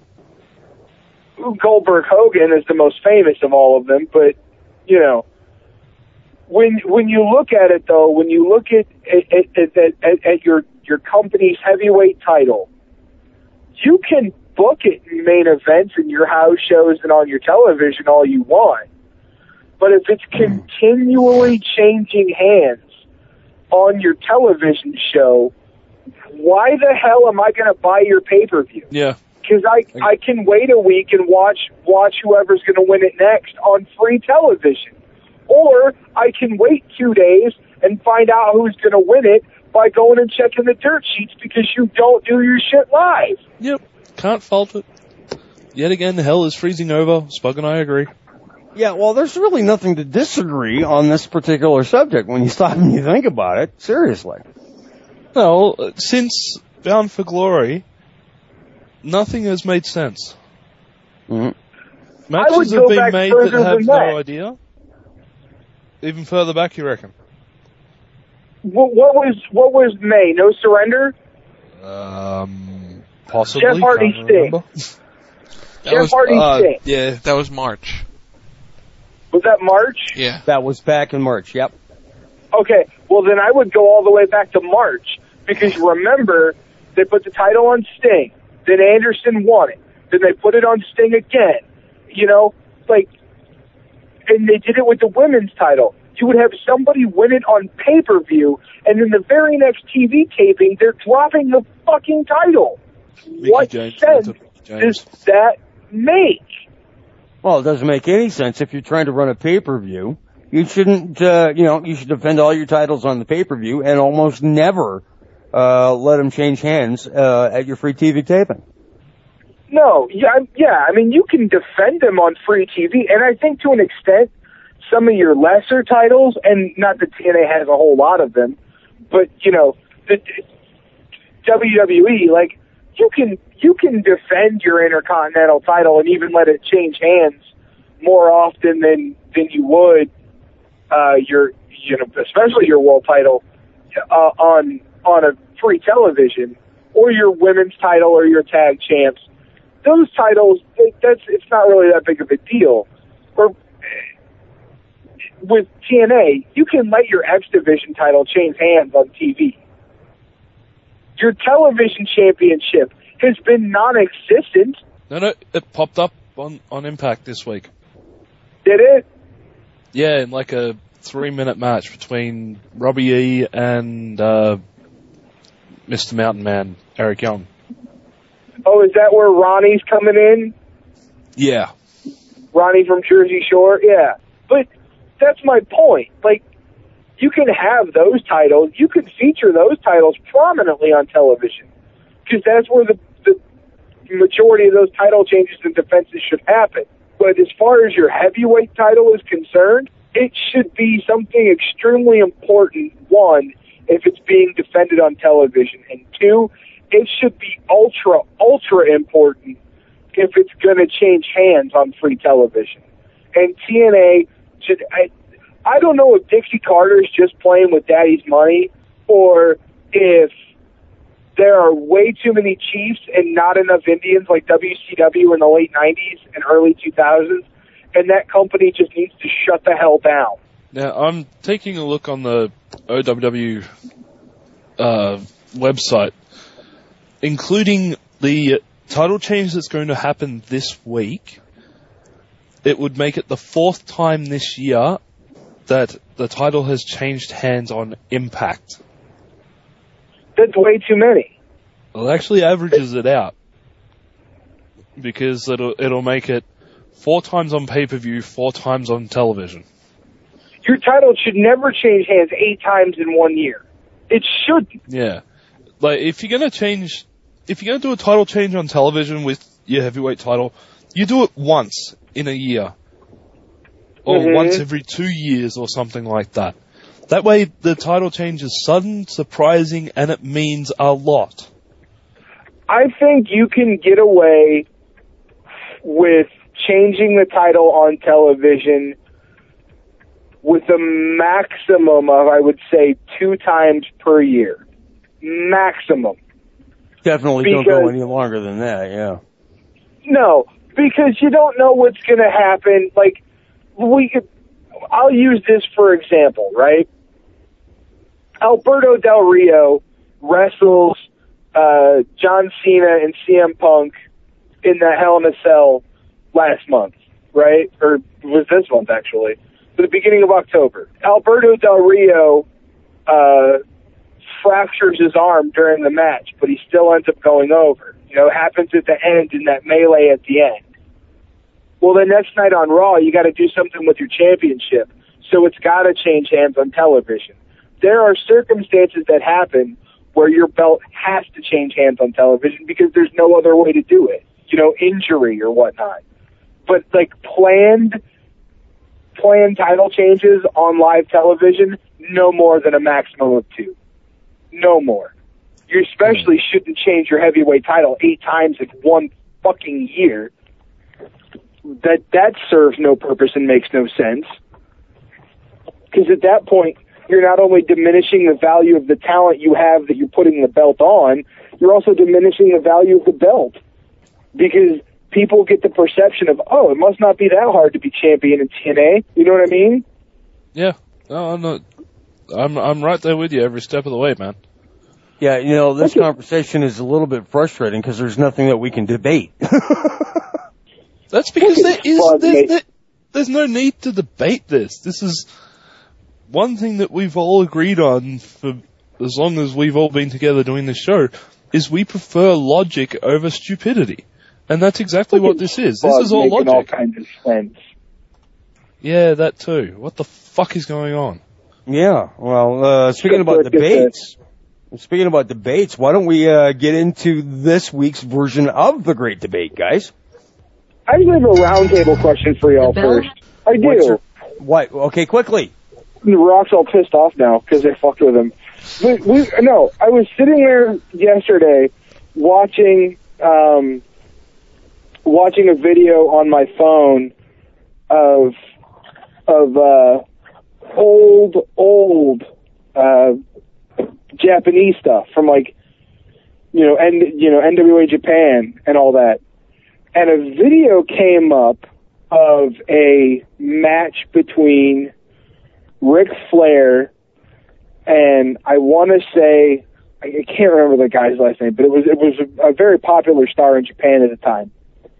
Goldberg Hogan is the most famous of all of them, but you know, when when you look at it though, when you look at at, at, at, at your your company's heavyweight title, you can book it in main events in your house shows and on your television all you want. But if it's continually changing hands on your television show, why the hell am I going to buy your pay-per-view? Yeah. Because I, I can wait a week and watch watch whoever's going to win it next on free television. Or I can wait two days and find out who's going to win it by going and checking the dirt sheets because you don't do your shit live. Yep. Can't fault it. Yet again, hell is freezing over. Spug and I agree. Yeah, well, there's really nothing to disagree on this particular subject when you stop and you think about it. Seriously. No, since Bound for Glory, nothing has made sense. Mm-hmm. Matches have been made that have no idea. Even further back, you reckon? what, what was what was May? No Surrender? Um, possibly. Jeff Hardy can't Sting. remember. That Jeff was, Hardy uh, Sting. Yeah, that was March. Was that March? Yeah. That was back in March, yep. Okay, well then I would go all the way back to March, because you remember, they put the title on Sting, then Anderson won it, then they put it on Sting again, you know, like, and they did it with the women's title. You would have somebody win it on pay-per-view, and then the very next T V taping, they're dropping the fucking title. What James, sense James. does that make? Well, it doesn't make any sense if you're trying to run a pay-per-view. You shouldn't, uh, you know, you should defend all your titles on the pay-per-view and almost never uh, let them change hands uh, at your free T V taping. No, yeah, yeah. I mean, you can defend them on free T V, and I think to an extent, some of your lesser titles, and not that T N A has a whole lot of them, but you know, the W W E, like you can you can defend your Intercontinental title and even let it change hands more often than than you would uh, your you know, especially your world title uh, on on a free television, or your women's title or your tag champs. Those titles, that's it's not really that big of a deal. Or with T N A, you can let your X Division title change hands on T V. Your television championship has been non-existent. No, no, it popped up on, on Impact this week. Did it? Yeah, in like a three-minute match between Robbie E. and uh, Mister Mountain Man, Eric Young. Oh, is that where Ronnie's coming in? Yeah. Ronnie from Jersey Shore? Yeah. But that's my point. Like, you can have those titles, you can feature those titles prominently on television, because that's where the, the majority of those title changes and defenses should happen. But as far as your heavyweight title is concerned, it should be something extremely important, one, if it's being defended on television, and two, it should be ultra, ultra important if it's going to change hands on free television. And T N A should, I, I don't know if Dixie Carter's just playing with daddy's money, or if there are way too many Chiefs and not enough Indians like W C W in the late nineties and early two thousands, and that company just needs to shut the hell down. Now, I'm taking a look on the O W W uh, website, including the title change that's going to happen this week. It would make it the fourth time this year that the title has changed hands on Impact. That's way too many. Well, it actually averages it out, because it'll it'll make it four times on pay-per-view, four times on television. Your title should never change hands eight times in one year. It shouldn't. Yeah. Like, if you're gonna change, if you're gonna do a title change on television with your heavyweight title, you do it once in a year. Or Mm-hmm. once every two years or something like that. That way the title change is sudden, surprising, and it means a lot. I think you can get away with changing the title on television with a maximum of, I would say, two times per year. Maximum. Definitely Because- don't go any longer than that, yeah. No, because you don't know what's going to happen. Like, we could, I'll use this for example, right? Alberto Del Rio wrestles uh, John Cena and C M Punk in the Hell in a Cell last month, right? Or it was this month, actually. The beginning of October. Alberto Del Rio uh, fractures his arm during the match, but he still ends up going over. You know, it happens at the end in that melee at the end. Well, the next night on Raw, you got to do something with your championship, so it's got to change hands on television. There are circumstances that happen where your belt has to change hands on television because there's no other way to do it. You know, injury or whatnot. But like planned, planned title changes on live television, no more than a maximum of two. No more. You especially shouldn't change your heavyweight title eight times in one fucking year. That that serves no purpose and makes no sense. Because at that point, you're not only diminishing the value of the talent you have that you're putting the belt on, you're also diminishing the value of the belt. Because people get the perception of, oh, it must not be that hard to be champion in T N A. You know what I mean? Yeah. No, I'm not. I'm I'm right there with you every step of the way, man. Yeah, you know, this conversation is a little bit frustrating because there's nothing that we can debate. That's because there is there's, there, there's no need to debate this. This is one thing that we've all agreed on for as long as we've all been together doing this show, is we prefer logic over stupidity. And that's exactly what this is. This is all logic. All kinds of sense. Yeah, that too. What the fuck is going on? Yeah, well, uh, speaking about debates, speaking about debates, why don't we uh, get into this week's version of the Great Debate, guys? I just have a roundtable question for y'all first. I do. What's your, what? Okay, quickly. The Rock's all pissed off now because they fucked with him. But we, no, I was sitting there yesterday watching um, watching a video on my phone of of uh, old old uh, Japanese stuff from like you know N you know N W A Japan and all that, and a video came up of a match between Ric Flair and I want to say, I can't remember the guy's last name, but it was it was a, a very popular star in Japan at the time.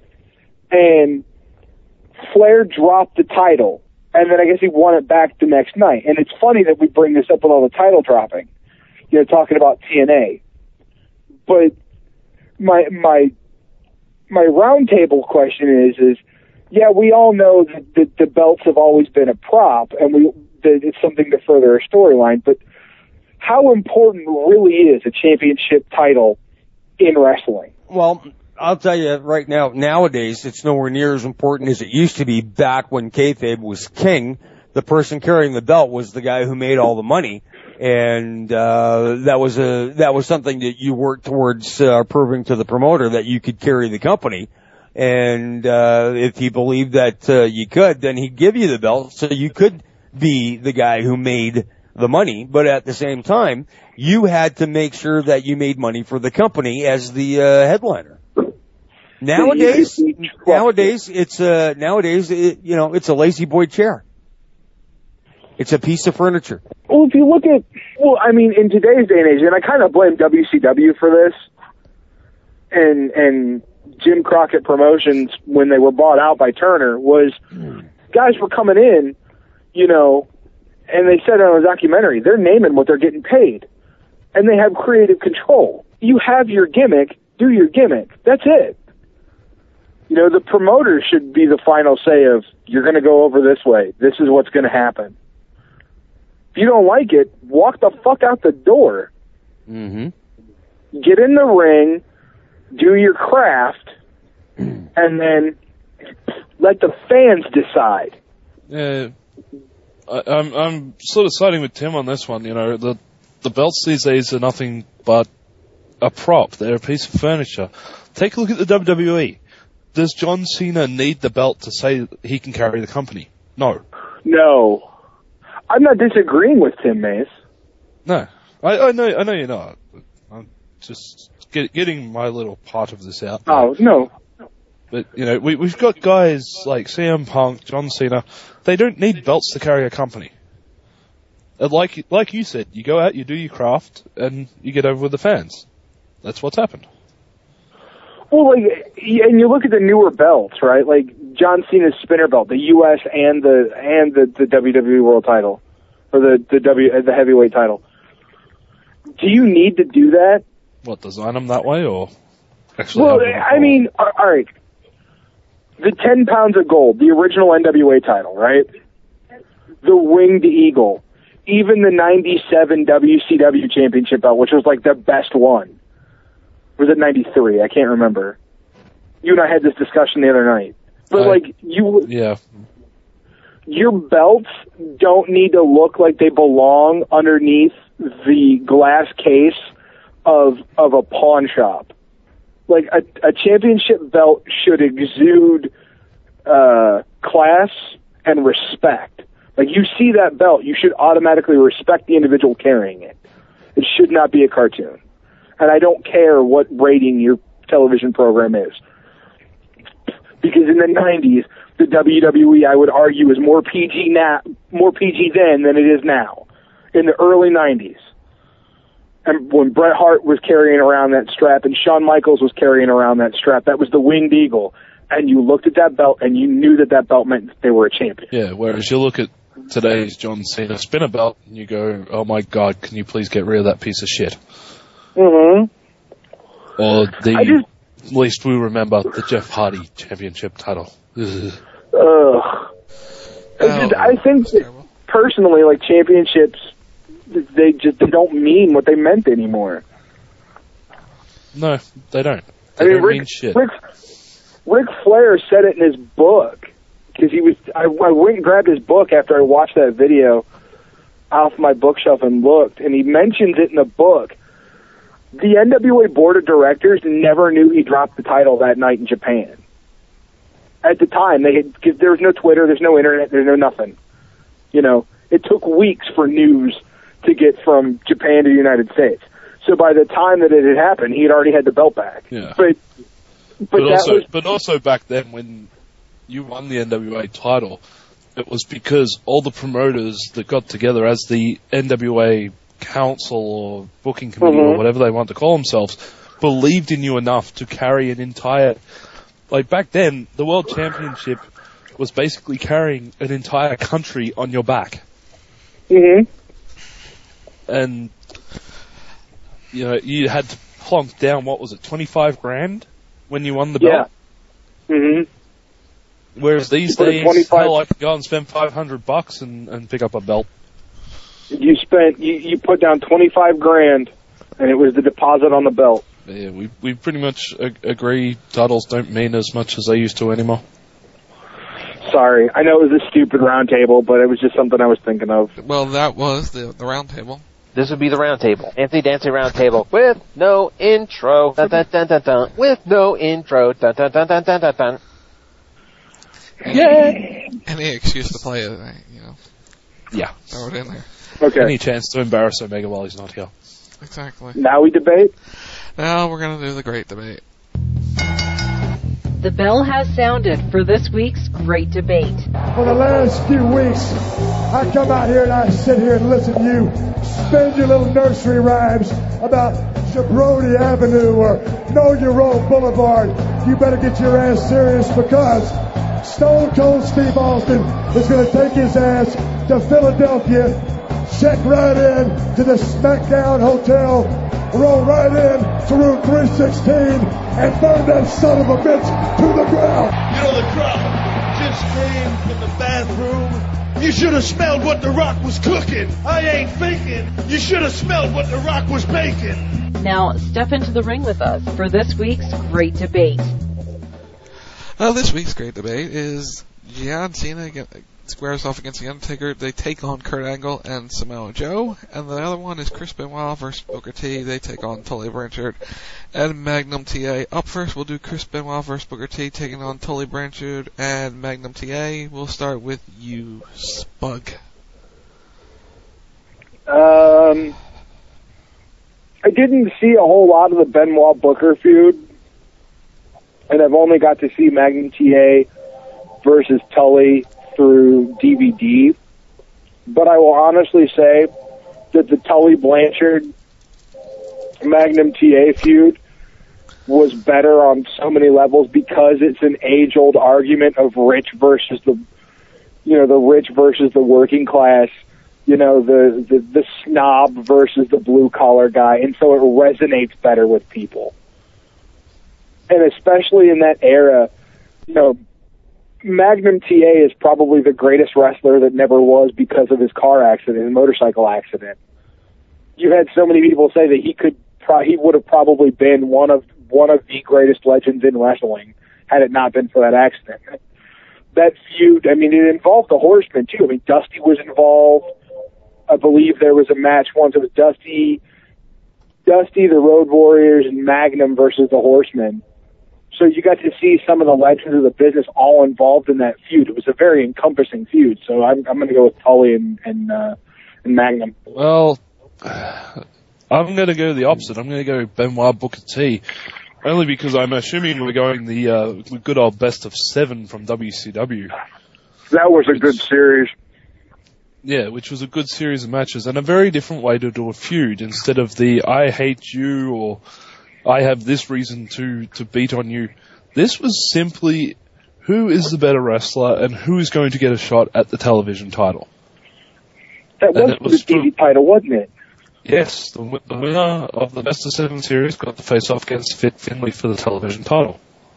And Flair dropped the title, and then I guess he won it back the next night. And it's funny that we bring this up with all the title dropping, you know, talking about T N A. But my my my roundtable question is is yeah, we all know that the, the belts have always been a prop, and we that it's something to further a storyline, but how important really is a championship title in wrestling? Well, I'll tell you right now, nowadays, it's nowhere near as important as it used to be back when kayfabe was king. The person carrying the belt was the guy who made all the money, and uh that was a that was something that you worked towards uh, proving to the promoter that you could carry the company. And uh if he believed that uh, you could, then he'd give you the belt so you could be the guy who made the money, but at the same time, you had to make sure that you made money for the company as the uh, headliner. Nowadays, nowadays it's uh nowadays it, you know it's a lazy boy chair. It's a piece of furniture. Well, if you look at well, I mean, in today's day and age, and I kind of blame W C W for this, and and Jim Crockett Promotions when they were bought out by Turner was guys were coming in, you know. And they said on a documentary, they're naming what they're getting paid. And they have creative control. You have your gimmick, do your gimmick. That's it. You know, the promoter should be the final say of, you're going to go over this way. This is what's going to happen. If you don't like it, walk the fuck out the door. Mm-hmm. Get in the ring, do your craft, and then let the fans decide. Yeah. I, I'm I'm sort of siding with Tim on this one. You know, the the belts these days are nothing but a prop. They're a piece of furniture. Take a look at the W W E. Does John Cena need the belt to say he can carry the company? No. No. I'm not disagreeing with Tim Mace. No. I, I know I know you're not. I'm just get, getting my little part of this out. Oh, no. But, you know, we, we've got guys like C M Punk, John Cena. They don't need belts to carry a company. And like, like you said, you go out, you do your craft, and you get over with the fans. That's what's happened. Well, like, and you look at the newer belts, right? Like John Cena's spinner belt, the U S and the and the, the W W E World Title, or the the W the heavyweight title. Do you need to do that? What, design them that way, or actually? Well, I mean, all right. The ten pounds of gold, the original N W A title, right? The Winged Eagle, even the ninety-seven W C W Championship belt, which was like the best one. Was it ninety-three? I can't remember. You and I had this discussion the other night. But, uh, like, you... Yeah. Your belts don't need to look like they belong underneath the glass case of of a pawn shop. Like, a, a championship belt should exude uh, class and respect. Like, you see that belt, you should automatically respect the individual carrying it. It should not be a cartoon. And I don't care what rating your television program is. Because in the nineties, the W W E, I would argue, is more P G now, more P G then than it is now. In the early nineties. And when Bret Hart was carrying around that strap and Shawn Michaels was carrying around that strap, that was the Winged Eagle. And you looked at that belt and you knew that that belt meant they were a champion. Yeah, whereas you look at today's John Cena spin a belt and you go, oh my God, can you please get rid of that piece of shit? Mm-hmm. Or the, I just, at least we remember the Jeff Hardy championship title. Ugh. Ugh. It's just, I think that personally, like, championships, they just they don't mean what they meant anymore. No, they don't. They I mean, don't Rick, mean shit. Rick, Ric Flair said it in his book, because he was. I, I went and grabbed his book after I watched that video off my bookshelf and looked, and he mentions it in the book. The N W A board of directors never knew he dropped the title that night in Japan. At the time, they had, cause there was no Twitter, there's no internet, there's no nothing. You know, it took weeks for news to get from Japan to the United States. So by the time that it had happened, he had already had the belt back. Yeah. But but, But that also, was, but also back then when you won the N W A title, it was because all the promoters that got together as the N W A council or booking committee Mhm. or whatever they want to call themselves believed in you enough to carry an entire, like back then, the World Championship was basically carrying an entire country on your back. Mhm. And, you know, you had to plonk down, what was it, twenty-five grand when you won the belt? Yeah. Mm-hmm. Whereas these You put a days, twenty-five hell, I can go and spend five hundred bucks and, and pick up a belt. You spent you, you put down twenty-five grand, and it was the deposit on the belt. Yeah, we we pretty much ag- agree titles don't mean as much as they used to anymore. Sorry, I know it was a stupid round table, but it was just something I was thinking of. Well, that was the the round table. This would be the round table. Anthony Dancy round table with no intro. Dun, dun, dun, dun, dun. With no intro. Dun, dun, dun, dun, dun, dun, dun. Yay! Any excuse to play it, you know. Yeah. Throw it in there. Okay. Any chance to embarrass Omega while he's not here. Exactly. Now we debate? Now we're going to do the great debate. The bell has sounded for this week's Great Debate. For the last few weeks, I come out here and I sit here and listen to you spin your little nursery rhymes about Jabroni Avenue or Know Your Road Boulevard. You better get your ass serious because Stone Cold Steve Austin is going to take his ass to Philadelphia, check right in to the SmackDown Hotel, roll right in to room three sixteen, and burn that son of a bitch to the ground. You know the crowd just came from the bathroom. You should have smelled what The Rock was cooking. I ain't faking. You should have smelled what The Rock was baking. Now step into the ring with us for this week's Great Debate. Uh, this week's great debate is John Cena against, squares off against The Undertaker. They take on Kurt Angle and Samoa Joe. And the other one is Chris Benoit versus Booker T. They take on Tully Blanchard and Magnum T A. Up first, we'll do Chris Benoit versus Booker T taking on Tully Blanchard and Magnum T A. We'll start with you, Spug. Um, I didn't see a whole lot of the Benoit Booker feud, and I've only got to see Magnum T A versus Tully through D V D. But I will honestly say that the Tully Blanchard Magnum T A feud was better on so many levels because it's an age-old argument of rich versus the, you know, the rich versus the working class, you know, the, the, the snob versus the blue-collar guy, and so it resonates better with people. And especially in that era, you know, Magnum T A is probably the greatest wrestler that never was because of his car accident, his motorcycle accident. You had so many people say that he could, pro- he would have probably been one of one of the greatest legends in wrestling had it not been for that accident. That feud, I mean, it involved the Horsemen too. I mean, Dusty was involved. I believe there was a match once. It was Dusty, Dusty, the Road Warriors, and Magnum versus the Horsemen. So you got to see some of the legends of the business all involved in that feud. It was a very encompassing feud. So I'm, I'm going to go with Tully and and, uh, and Magnum. Well, I'm going to go the opposite. I'm going to go Benoit Booker T. Only because I'm assuming we're going the uh, good old best of seven from W C W. That was a good series. Yeah, which was a good series of matches and a very different way to do a feud instead of the I hate you or I have this reason to, to beat on you. This was simply who is the better wrestler and who is going to get a shot at the television title. That was, was the T V title, wasn't it? Yes, the, the winner of the best of seven series got the face-off against Fit Finlay for the television title.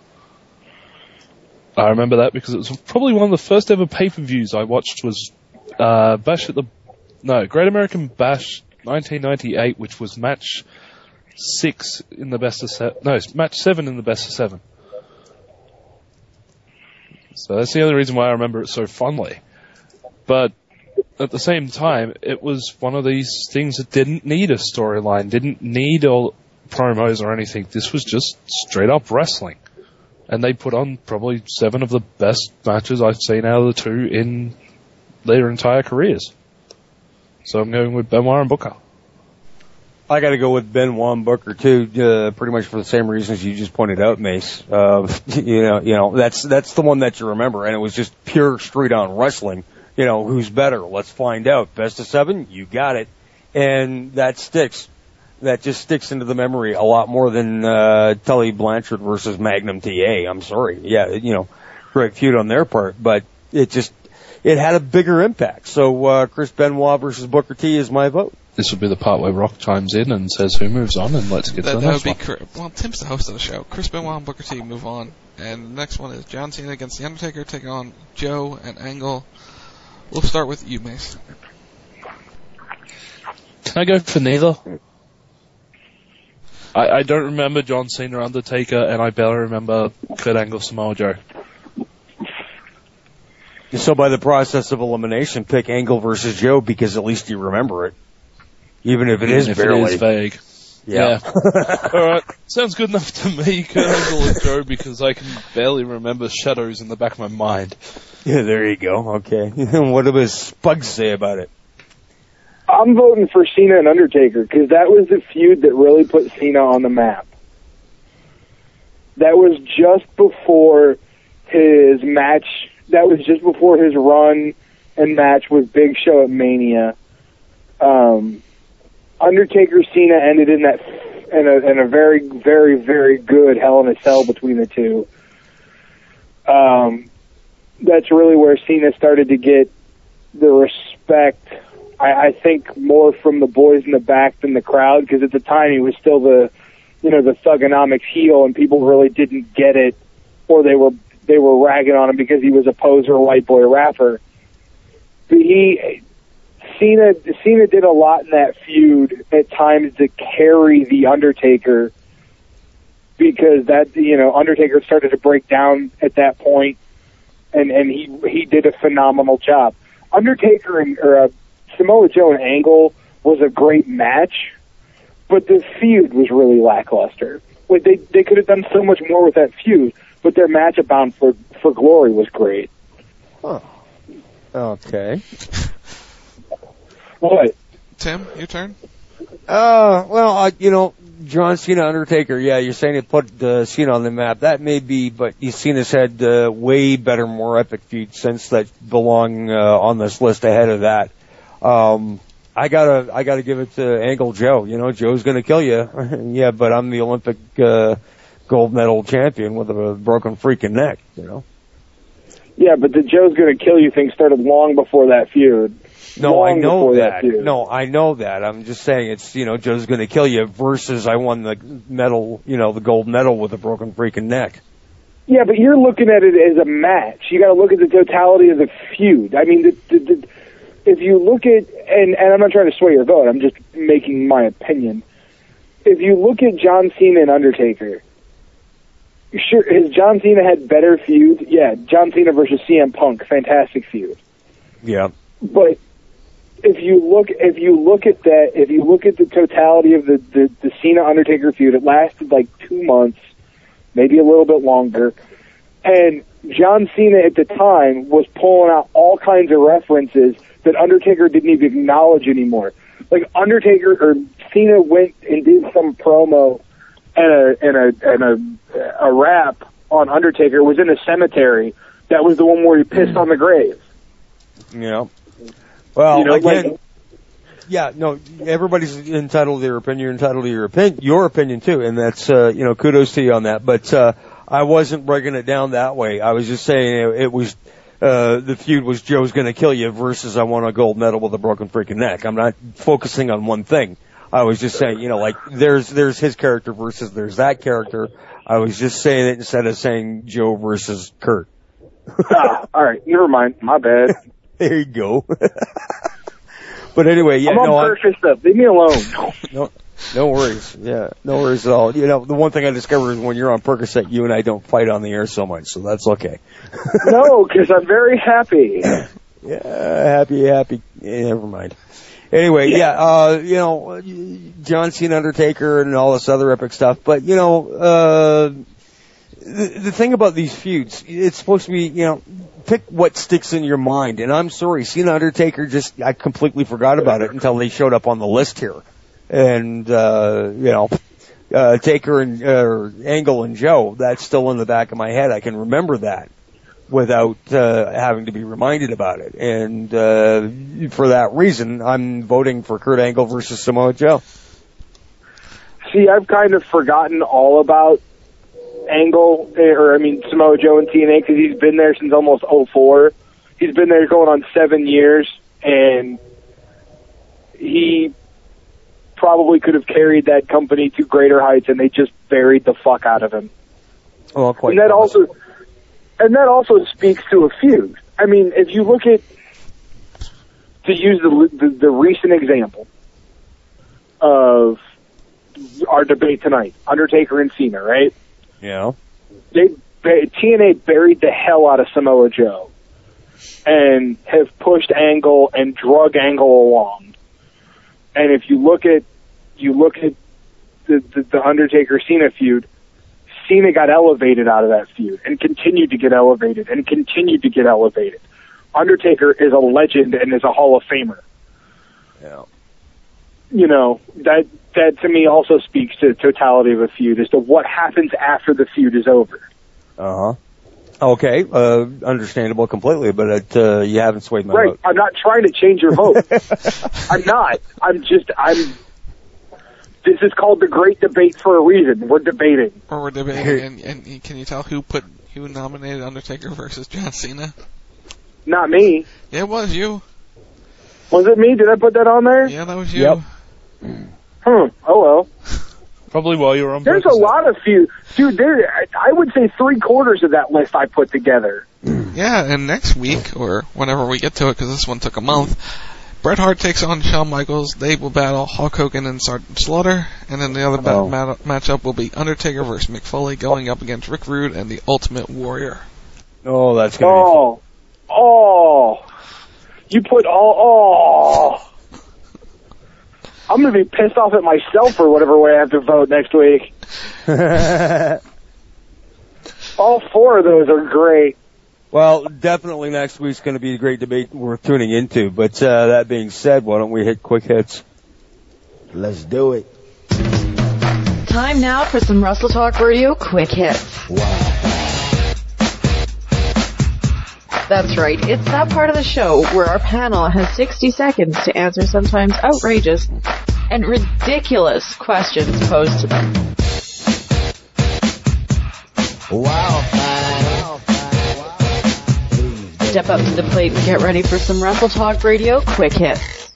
I remember that because it was probably one of the first ever pay-per-views I watched was uh, Bash at the... No, Great American Bash nineteen ninety-eight, which was match six in the best of seven... No, match seven in the best of seven. So that's the only reason why I remember it so fondly. But at the same time, it was one of these things that didn't need a storyline, didn't need all promos or anything. This was just straight up wrestling. And they put on probably seven of the best matches I've seen out of the two in their entire careers. So I'm going with Benoit and Booker. I got to go with Benoit and Booker too, uh, pretty much for the same reasons you just pointed out, Mace. Uh, you know, you know, that's that's the one that you remember, and it was just pure straight on wrestling. You know, who's better? Let's find out. Best of seven, you got it, and that sticks. That just sticks into the memory a lot more than uh, Tully Blanchard versus Magnum T A. I'm sorry, yeah, you know, great feud on their part, but it just it had a bigger impact. So uh, Chris Benoit versus Booker T is my vote. This would be the part where Rock chimes in and says who moves on, and let's get that, to the that next would be one. cr- well, Tim's the host of the show. Chris Benoit and Booker T move on, and the next one is John Cena against The Undertaker taking on Joe and Angle. We'll start with you, Mace. Can I go for neither? I, I don't remember John Cena Undertaker, and I barely remember Kurt Angle Samoa Joe. So by the process of elimination, pick Angle versus Joe because at least you remember it. Even if it Even is if barely. it is vague. Yeah. yeah. Alright, sounds good enough to me, Kurt Angle and Joe, because I can barely remember shadows in the back of my mind. Yeah, there you go. Okay. What does Spugs say about it? I'm voting for Cena and Undertaker because that was the feud that really put Cena on the map. That was just before his match. That was just before his run and match with Big Show at Mania. Um, Undertaker Cena ended in that in a, in a very, very, very good Hell in a Cell between the two. Um, that's really where Cena started to get the respect. I, I think more from the boys in the back than the crowd, because at the time he was still the, you know, the Thugonomics heel, and people really didn't get it, or they were they were ragging on him because he was a poser white boy rapper. But he, Cena, Cena did a lot in that feud at times to carry the Undertaker, because that, you know, Undertaker started to break down at that point, and and he he did a phenomenal job. Undertaker and or uh, Samoa Joe and Angle was a great match, but the feud was really lackluster. Like they they could have done so much more with that feud, but their match at Bound for for Glory was great. Huh. Okay. What? Tim, your turn. Uh, well, uh, you know, John Cena, Undertaker, yeah, you're saying it put uh, Cena on the map. That may be, but Cena's had uh, way better, more epic feuds since that belong uh, on this list ahead of that. Um, I gotta, I gotta give it to Angle Joe. You know, Joe's gonna kill you. Yeah, but I'm the Olympic uh, gold medal champion with a broken freaking neck, you know? Yeah, but the Joe's gonna kill you thing started long before that feud. No, long I know that. that no, I know that. I'm just saying it's, you know, Joe's gonna kill you versus I won the medal, you know, the gold medal with a broken freaking neck. Yeah, but you're looking at it as a match. You gotta look at the totality of the feud. I mean, the, the, the, if you look at, and, and I'm not trying to sway your vote, I'm just making my opinion. If you look at John Cena and Undertaker, sure, has John Cena had better feuds? Yeah, John Cena versus C M Punk, fantastic feud. Yeah. But if you look, if you look at that, if you look at the totality of the, the, the Cena Undertaker feud, it lasted like two months. maybe a little bit longer. And John Cena at the time was pulling out all kinds of references that Undertaker didn't even acknowledge anymore. Like Undertaker or Cena went and did some promo and a and a and a a rap on Undertaker. It was in a cemetery. That was the one where he pissed on the grave. Yeah. Well, You know, again, like- yeah, no, everybody's entitled to their opinion. You're entitled to your opinion, your opinion too, and that's, uh, you know, kudos to you on that. But, uh, I wasn't breaking it down that way. I was just saying it, it was, uh, the feud was Joe's gonna kill you versus I want a gold medal with a broken freaking neck. I'm not focusing on one thing. I was just saying, you know, like, there's, there's his character versus there's that character. I was just saying it instead of saying Joe versus Kurt. ah, all right, never mind. My bad. There you go. But anyway, yeah, I'm on no, I'm, purpose stuff. Leave me alone. no, no worries. Yeah, no worries at all. You know, the one thing I discovered is when you're on Percocet, you and I don't fight on the air so much, so that's okay. No, because I'm very happy. Yeah, happy, happy. Yeah, never mind. Anyway, yeah, uh, you know, John Cena, Undertaker, and all this other epic stuff. But, you know, uh, the, the thing about these feuds, it's supposed to be, you know, pick what sticks in your mind. And I'm sorry, Cena, Undertaker, just, I completely forgot about it until they showed up on the list here. And, uh, you know, uh, Taker and, uh, Angle and Joe, that's still in the back of my head. I can remember that without, uh, having to be reminded about it. And, uh, for that reason, I'm voting for Kurt Angle versus Samoa Joe. See, I've kind of forgotten all about Angle, or I mean Samoa Joe and T N A, because he's been there since almost oh four. He's been there going on seven years, and he probably could have carried that company to greater heights, and they just buried the fuck out of him. Well, quite and that also, and that also speaks to a feud. I mean, if you look at, to use the the, the recent example of our debate tonight, Undertaker and Cena, right? Yeah. They, T N A buried the hell out of Samoa Joe and have pushed Angle and drug Angle along. And if you look at you look at the, the, the Undertaker Cena feud, Cena got elevated out of that feud and continued to get elevated and continued to get elevated. Undertaker is a legend and is a Hall of Famer. Yeah. You know, that that to me also speaks to the totality of a feud as to what happens after the feud is over. Uh-huh. Okay, uh, understandable completely, but it, uh, you haven't swayed my Right, vote. I'm not trying to change your vote. I'm not. I'm just, I'm, this is called the Great Debate for a reason. We're debating. Or we're debating, and, and can you tell who put, who nominated Undertaker versus John Cena? Not me. Yeah, it was you. Was it me? Did I put that on there? Yeah, that was you. Yep. Hmm. Oh well. Probably while you were on. There's a lot of few, dude. There, I would say three quarters of that list I put together. Yeah, and next week, or whenever we get to it, because this one took a month, Bret Hart takes on Shawn Michaels. They will battle Hulk Hogan and Sergeant Slaughter, and then the other ba- Oh. ma- matchup will be Undertaker versus Mick Foley going up against Rick Rude and the Ultimate Warrior. Oh, that's gonna Oh, oh, you put all. Oh, I'm gonna be pissed off at myself for whatever way I have to vote next week. All four of those are great. Well, definitely next week's going to be a great debate worth tuning into. But uh, that being said, why don't we hit quick hits? Let's do it. Time now for some Russell Talk Radio quick hits. That's right. It's that part of the show where our panel has sixty seconds to answer sometimes outrageous and ridiculous questions posed to them. Wow. Step up to the plate and get ready for some Russell Talk Radio quick hits.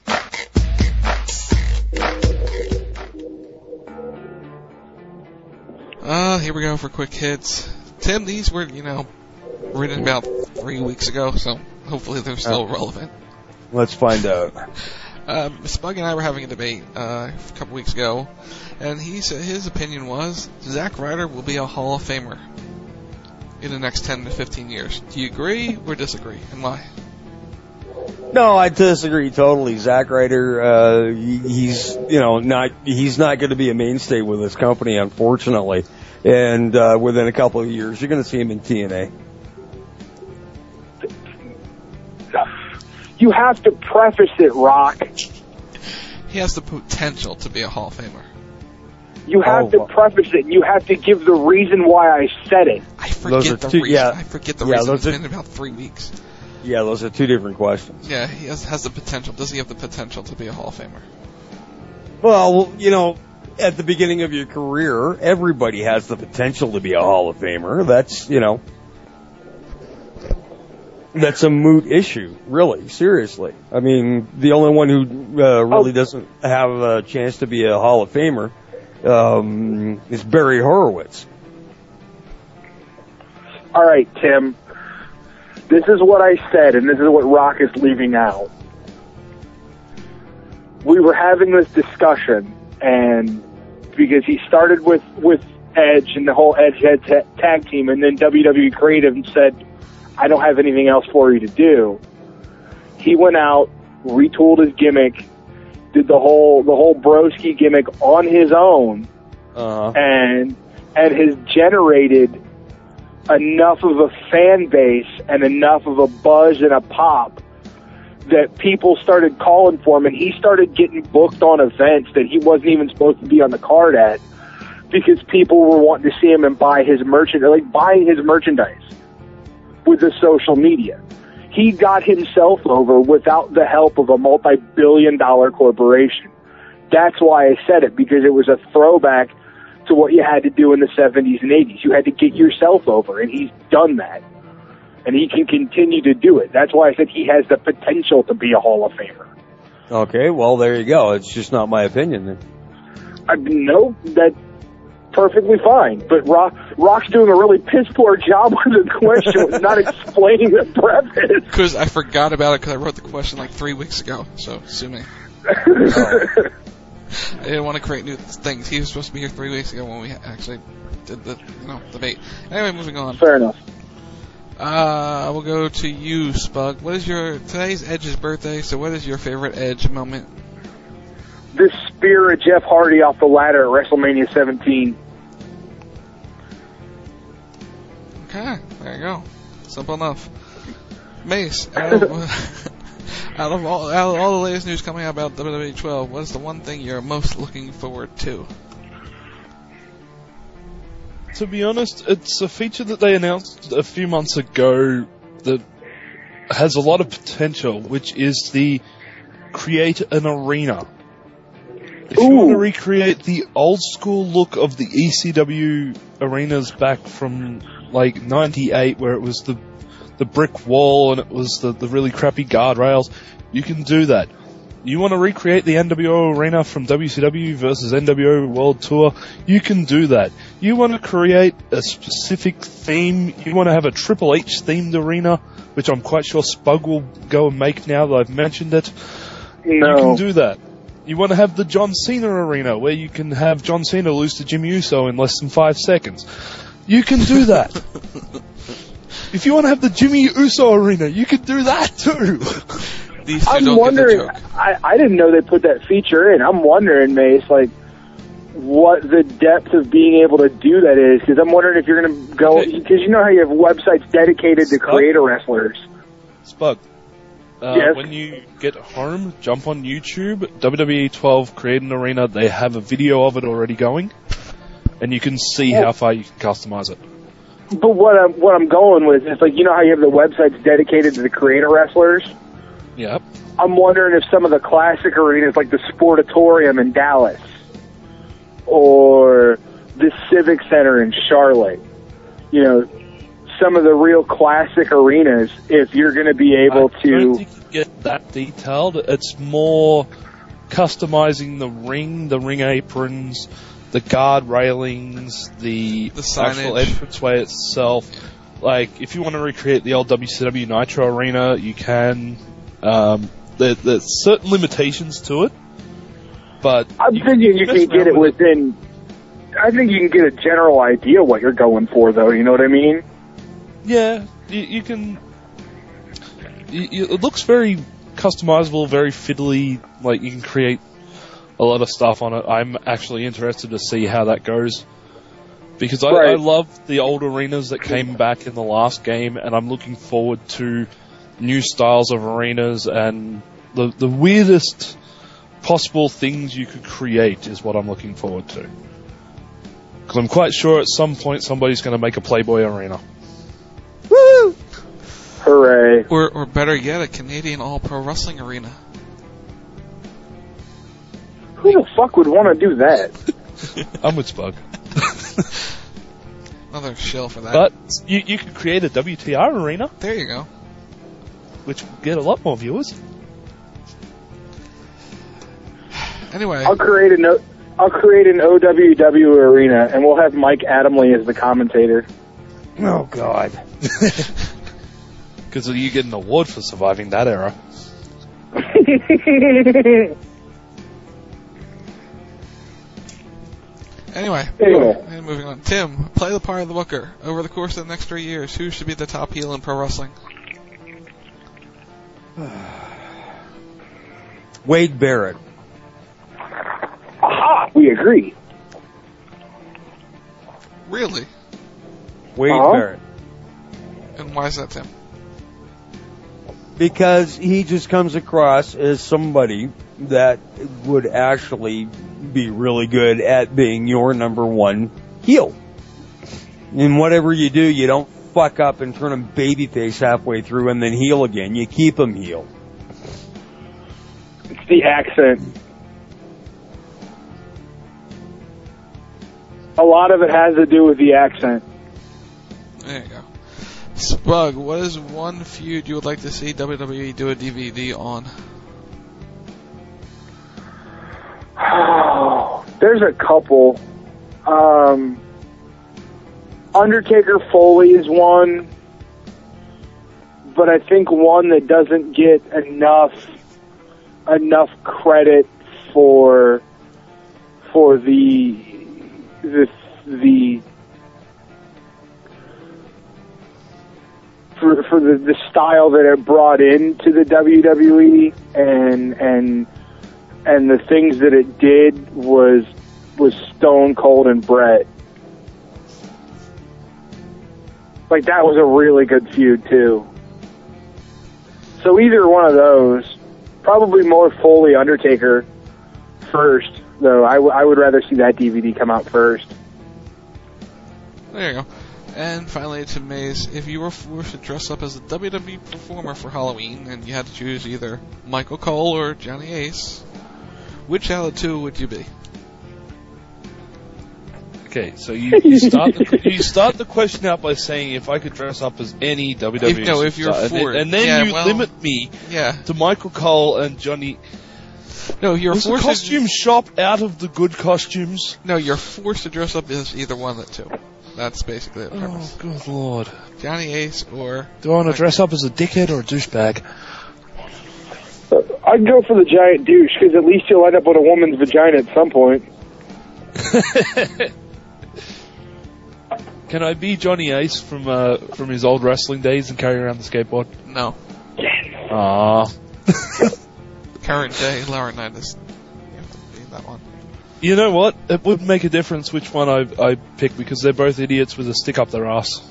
Uh, here we go for quick hits. Tim, these were, you know, written about three weeks ago, so hopefully they're still Oh. relevant. Let's find out. Um, Spug and I were having a debate uh, a couple weeks ago, and he said his opinion was Zack Ryder will be a Hall of Famer in the next ten to fifteen years. Do you agree or disagree, and why? No, I disagree totally. Zack Ryder, uh, he, he's, you know, not, he's not going to be a mainstay with this company, unfortunately. And uh, within a couple of years, you're going to see him in T N A. You have to preface it, Rock. He has the potential to be a Hall of Famer. You have Oh, to well. preface it, and you have to give the reason why I said it. I Those forget are the two- reason. yeah. I forget the Yeah, reason. those It's are- been about three weeks. Yeah, those are two different questions. Yeah, he has, has the potential. Does he have the potential to be a Hall of Famer? Well, you know, at the beginning of your career, everybody has the potential to be a Hall of Famer. That's, you know, that's a moot issue, really, seriously. I mean, the only one who uh, really doesn't have a chance to be a Hall of Famer um, is Barry Horowitz. All right, Tim. This is what I said, and this is what Rock is leaving out. We were having this discussion, and because he started with, with Edge and the whole Edge Head ta- tag team, and then W W E Creative said, I don't have anything else for you to do. He went out, retooled his gimmick, did the whole the whole broski gimmick on his own, uh-huh. and and has generated enough of a fan base and enough of a buzz and a pop that people started calling for him, and he started getting booked on events that he wasn't even supposed to be on the card at because people were wanting to see him and buy his merchandise, like buying his merchandise with the social media. He got himself over without the help of a multi-billion dollar corporation. That's why I said it, because it was a throwback to what you had to do in the seventies and eighties. You had to get yourself over, and he's done that. And he can continue to do it. That's why I said he has the potential to be a Hall of Famer. Okay, well, there you go. It's just not my opinion then. I, no, that's perfectly fine. But Rock, Rock's doing a really piss poor job with the question, with not explaining the preface. Because I forgot about it because I wrote the question like three weeks ago, so sue me. I didn't want to create new things. He was supposed to be here three weeks ago when we actually did the, you know, debate. Anyway, moving on. Fair enough. Uh, we'll go to you, Spug. What is your, today's Edge's birthday, so what is your favorite Edge moment? The spear of Jeff Hardy off the ladder at WrestleMania seventeen. Okay, there you go. Simple enough. Mace, out of, out of all, out of all the latest news coming out about W W E twelve, what is the one thing you're most looking forward to? To be honest, it's a feature that they announced a few months ago that has a lot of potential, which is the create an arena. If you want to recreate the old school look of the E C W arenas back from like ninety-eight, where it was the the brick wall and it was the, the really crappy guardrails, you can do that. You want to recreate the N W O arena from W C W versus N W O World Tour, you can do that. You want to create a specific theme, you want to have a Triple H themed arena, which I'm quite sure Spug will go and make now that I've mentioned it. No. You can do that. You want to have the John Cena arena, where you can have John Cena lose to Jimmy Uso in less than five seconds. You can do that. If you want to have the Jimmy Uso arena, you can do that too. These two I'm don't wondering, get the joke. I, I didn't know they put that feature in. I'm wondering, Mace, like, what the depth of being able to do that is, because I'm wondering if you're going to go, because you know how you have websites dedicated to creator wrestlers. Spug. Uh, Yes? When you get home, jump on YouTube, W W E twelve Create an Arena, they have a video of it already going, and you can see how far you can customize it. But what I'm, what I'm going with is, like, you know how you have the websites dedicated to the creator wrestlers? Yep. I'm wondering if some of the classic arenas, like the Sportatorium in Dallas, or the Civic Center in Charlotte, you know, some of the real classic arenas, if you're going to be able I to... don't think you get that detailed. It's more customizing the ring, the ring aprons, the guard railings, the, The actual signage. entranceway itself. Like, if you want to recreate the old W C W Nitro arena, you can. Um, there, there's certain limitations to it, but I'm thinking you mess can get around it with within... I think you can get a general idea what you're going for, though, you know what I mean? Yeah, you, you can. You, you, it looks very customizable, very fiddly. Like, you can create a lot of stuff on it. I'm actually interested to see how that goes. Because I, Right. I love the old arenas that came back in the last game, and I'm looking forward to new styles of arenas and the the weirdest possible things you could create is what I'm looking forward to. Because I'm quite sure at some point somebody's going to make a Playboy arena. Woo! Hooray. Or, or better yet, a Canadian All-Pro Wrestling arena. Who the fuck would want to do that? I'm with Spug. Another shill for that. But you, you could create a W T R arena. There you go. Which would get a lot more viewers. Anyway. I'll create an O- I'll create an O W W arena, and we'll have Mike Adamley as the commentator. Oh, God. Because you get an award for surviving that era. Anyway, Anyway. and moving on. Tim, play the part of the Booker. Over the course of the next three years, who should be the top heel in pro wrestling? Wade Barrett. Aha! We agree. Really? Wade Uh-huh. Barrett. And why is that, Tim? Because he just comes across as somebody that would actually be really good at being your number one heel. And whatever you do, you don't fuck up and turn him babyface halfway through and then heel again. You keep him heel. It's the accent. A lot of it has to do with the accent. There you go. Spug, what is one feud you would like to see W W E do a D V D on? Oh, there's a couple. Um, Undertaker Foley is one, but I think one that doesn't get enough enough credit for for the the the for for the, the style that it brought into the W W E and and and the things that it did was was Stone Cold and Brett. Like that was a really good feud too. So either one of those, probably more Foley Undertaker first, though. I, w- I would rather see that D V D come out first. There you go. And finally, to Maze, if you were forced to dress up as a W W E performer for Halloween and you had to choose either Michael Cole or Johnny Ace, which out of the two would you be? Okay, so you, you start the, you start the question out by saying if I could dress up as any W W E If- no, if you're superstar, and then, forced. and then Yeah, you well, limit me yeah. to Michael Cole and Johnny. No, you're Was the forced costume shop out of the good costumes? No, you're forced to dress up as either one of the two. That's basically the premise. Oh, good lord. Johnny Ace or... Do I want to dress up as a dickhead or a douchebag? I'd go for the giant douche, because at least you'll end up with a woman's vagina at some point. Can I be Johnny Ace from uh, from his old wrestling days and carry around the skateboard? No. Ah. Current day Laurinaitis. You have to be that one. You know what? It would make a difference which one I I pick because they're both idiots with a stick up their ass.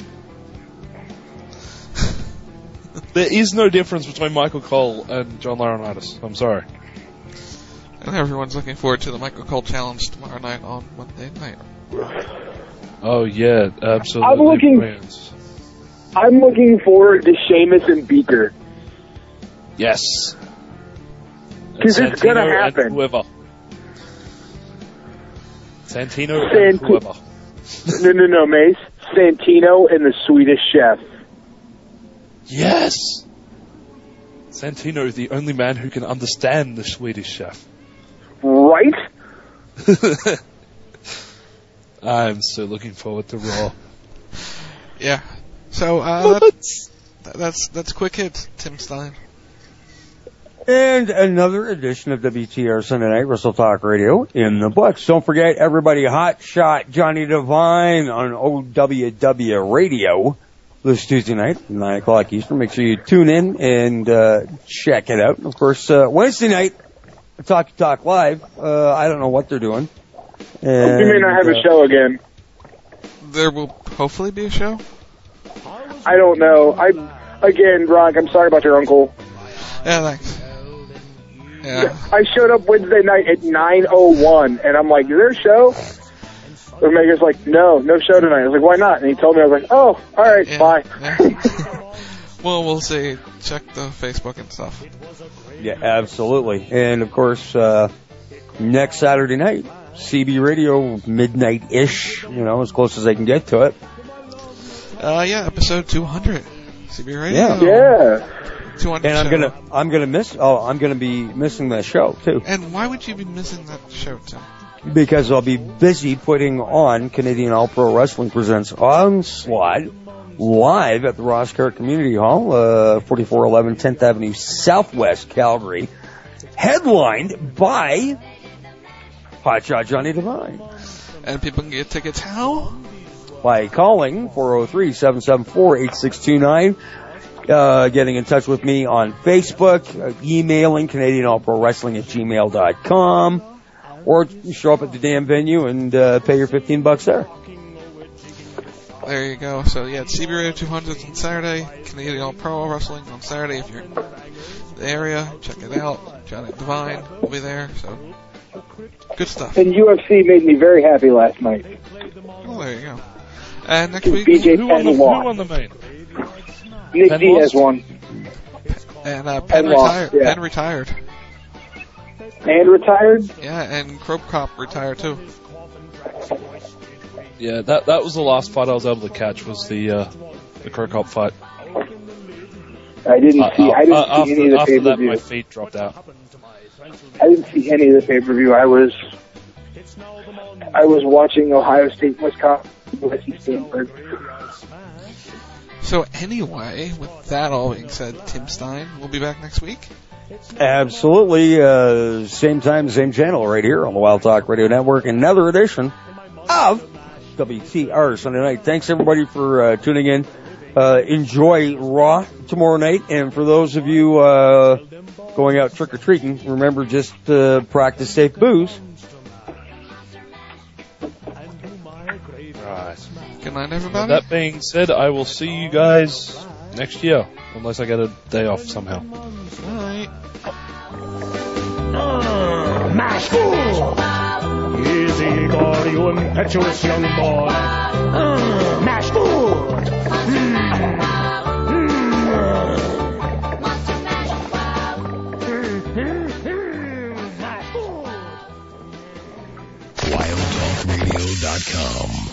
There is no difference between Michael Cole and John Laurinaitis. I'm sorry. And everyone's looking forward to the Michael Cole Challenge tomorrow night on Monday night. Oh yeah, absolutely. I'm looking- brilliant. I'm looking forward to Sheamus and Beaker. Yes. Because it's going to Santino happen. And whoever. Santino and Santi- whoever. No, no, no, Mace. Santino and the Swedish Chef. Yes! Santino is the only man who can understand the Swedish Chef. Right? I'm so looking forward to Raw. Yeah. So, uh, that's, that's, that's Quick Hit, Tim Stein. And another edition of W T R Sunday Night Wrestle Talk Radio in the books. Don't forget, everybody, Hot Shot Johnny Devine on O W W Radio this Tuesday night, nine o'clock Eastern. Make sure you tune in and uh, check it out. Of course, uh, Wednesday night, Talk Talk Live. Uh, I don't know what they're doing. And, You may not have uh, a show again. there will hopefully be a show? I don't know. I Again, Ronk, I'm sorry about your uncle. Yeah, thanks. Yeah. I showed up Wednesday night at nine oh one, and I'm like, is there a show? The maker's like, no, no show tonight. I was like, why not? And he told me, I was like, oh, all right, Yeah, bye. yeah. Well, we'll see. Check the Facebook and stuff. Yeah, absolutely. And, of course, uh, next Saturday night, C B Radio, midnight-ish, you know, as close as they can get to it. Uh, yeah, episode two hundred. C B Radio. Yeah. Yeah. two hundred And I'm show. gonna, I'm gonna miss, oh, I'm gonna be missing that show, too. And why would you be missing that show, Tim? Because I'll be busy putting on Canadian All Pro Wrestling Presents Onslaught live at the Ross Carrot Community Hall, uh, forty-four eleven tenth Avenue Southwest, Calgary, headlined by Hotshot Johnny Devine. And people can get tickets how? By calling four oh three, seven seven four, eight six two nine, uh, getting in touch with me on Facebook, uh, emailing Canadian All Pro Wrestling at gmail dot com, or show up at the damn venue and uh, pay your fifteen bucks there. There you go. So, yeah, it's C B Radio two hundred on Saturday, Canadian All Pro Wrestling on Saturday. If you're in the area, check it out. Johnny Devine will be there, so good stuff. And U F C made me very happy last night. Well, there you go. And next week, B J Who won the, who Penn won the main? Nick Penn Diaz lost? won. and uh, Penn, Penn lost, retired. yeah. Penn retired. And retired? Yeah, and Crope Cop retired too. Yeah, that that was the last fight I was able to catch. Was the uh, the Krokop fight. I didn't Uh, see. I didn't uh, see after, any of the after pay that, per my view. feet dropped out. I didn't see any of the pay per view. I was, I was watching Ohio State, Wisconsin, U S C Stanford. So anyway, with that all being said, Tim Stein will be back next week. Absolutely, uh, same time, same channel right here on the Wild Talk Radio Network. Another edition of W T R Sunday Night. Thanks everybody for uh, tuning in. Uh, enjoy Raw tomorrow night, and for those of you uh, going out trick-or-treating, remember just uh, practice safe booze. Right. Good night, everybody. That being said, I will see you guys next year, unless I get a day off somehow. Good night. Mash fool! Easy, go, you impetuous young boy. Mm, mash fool! wild talk radio dot com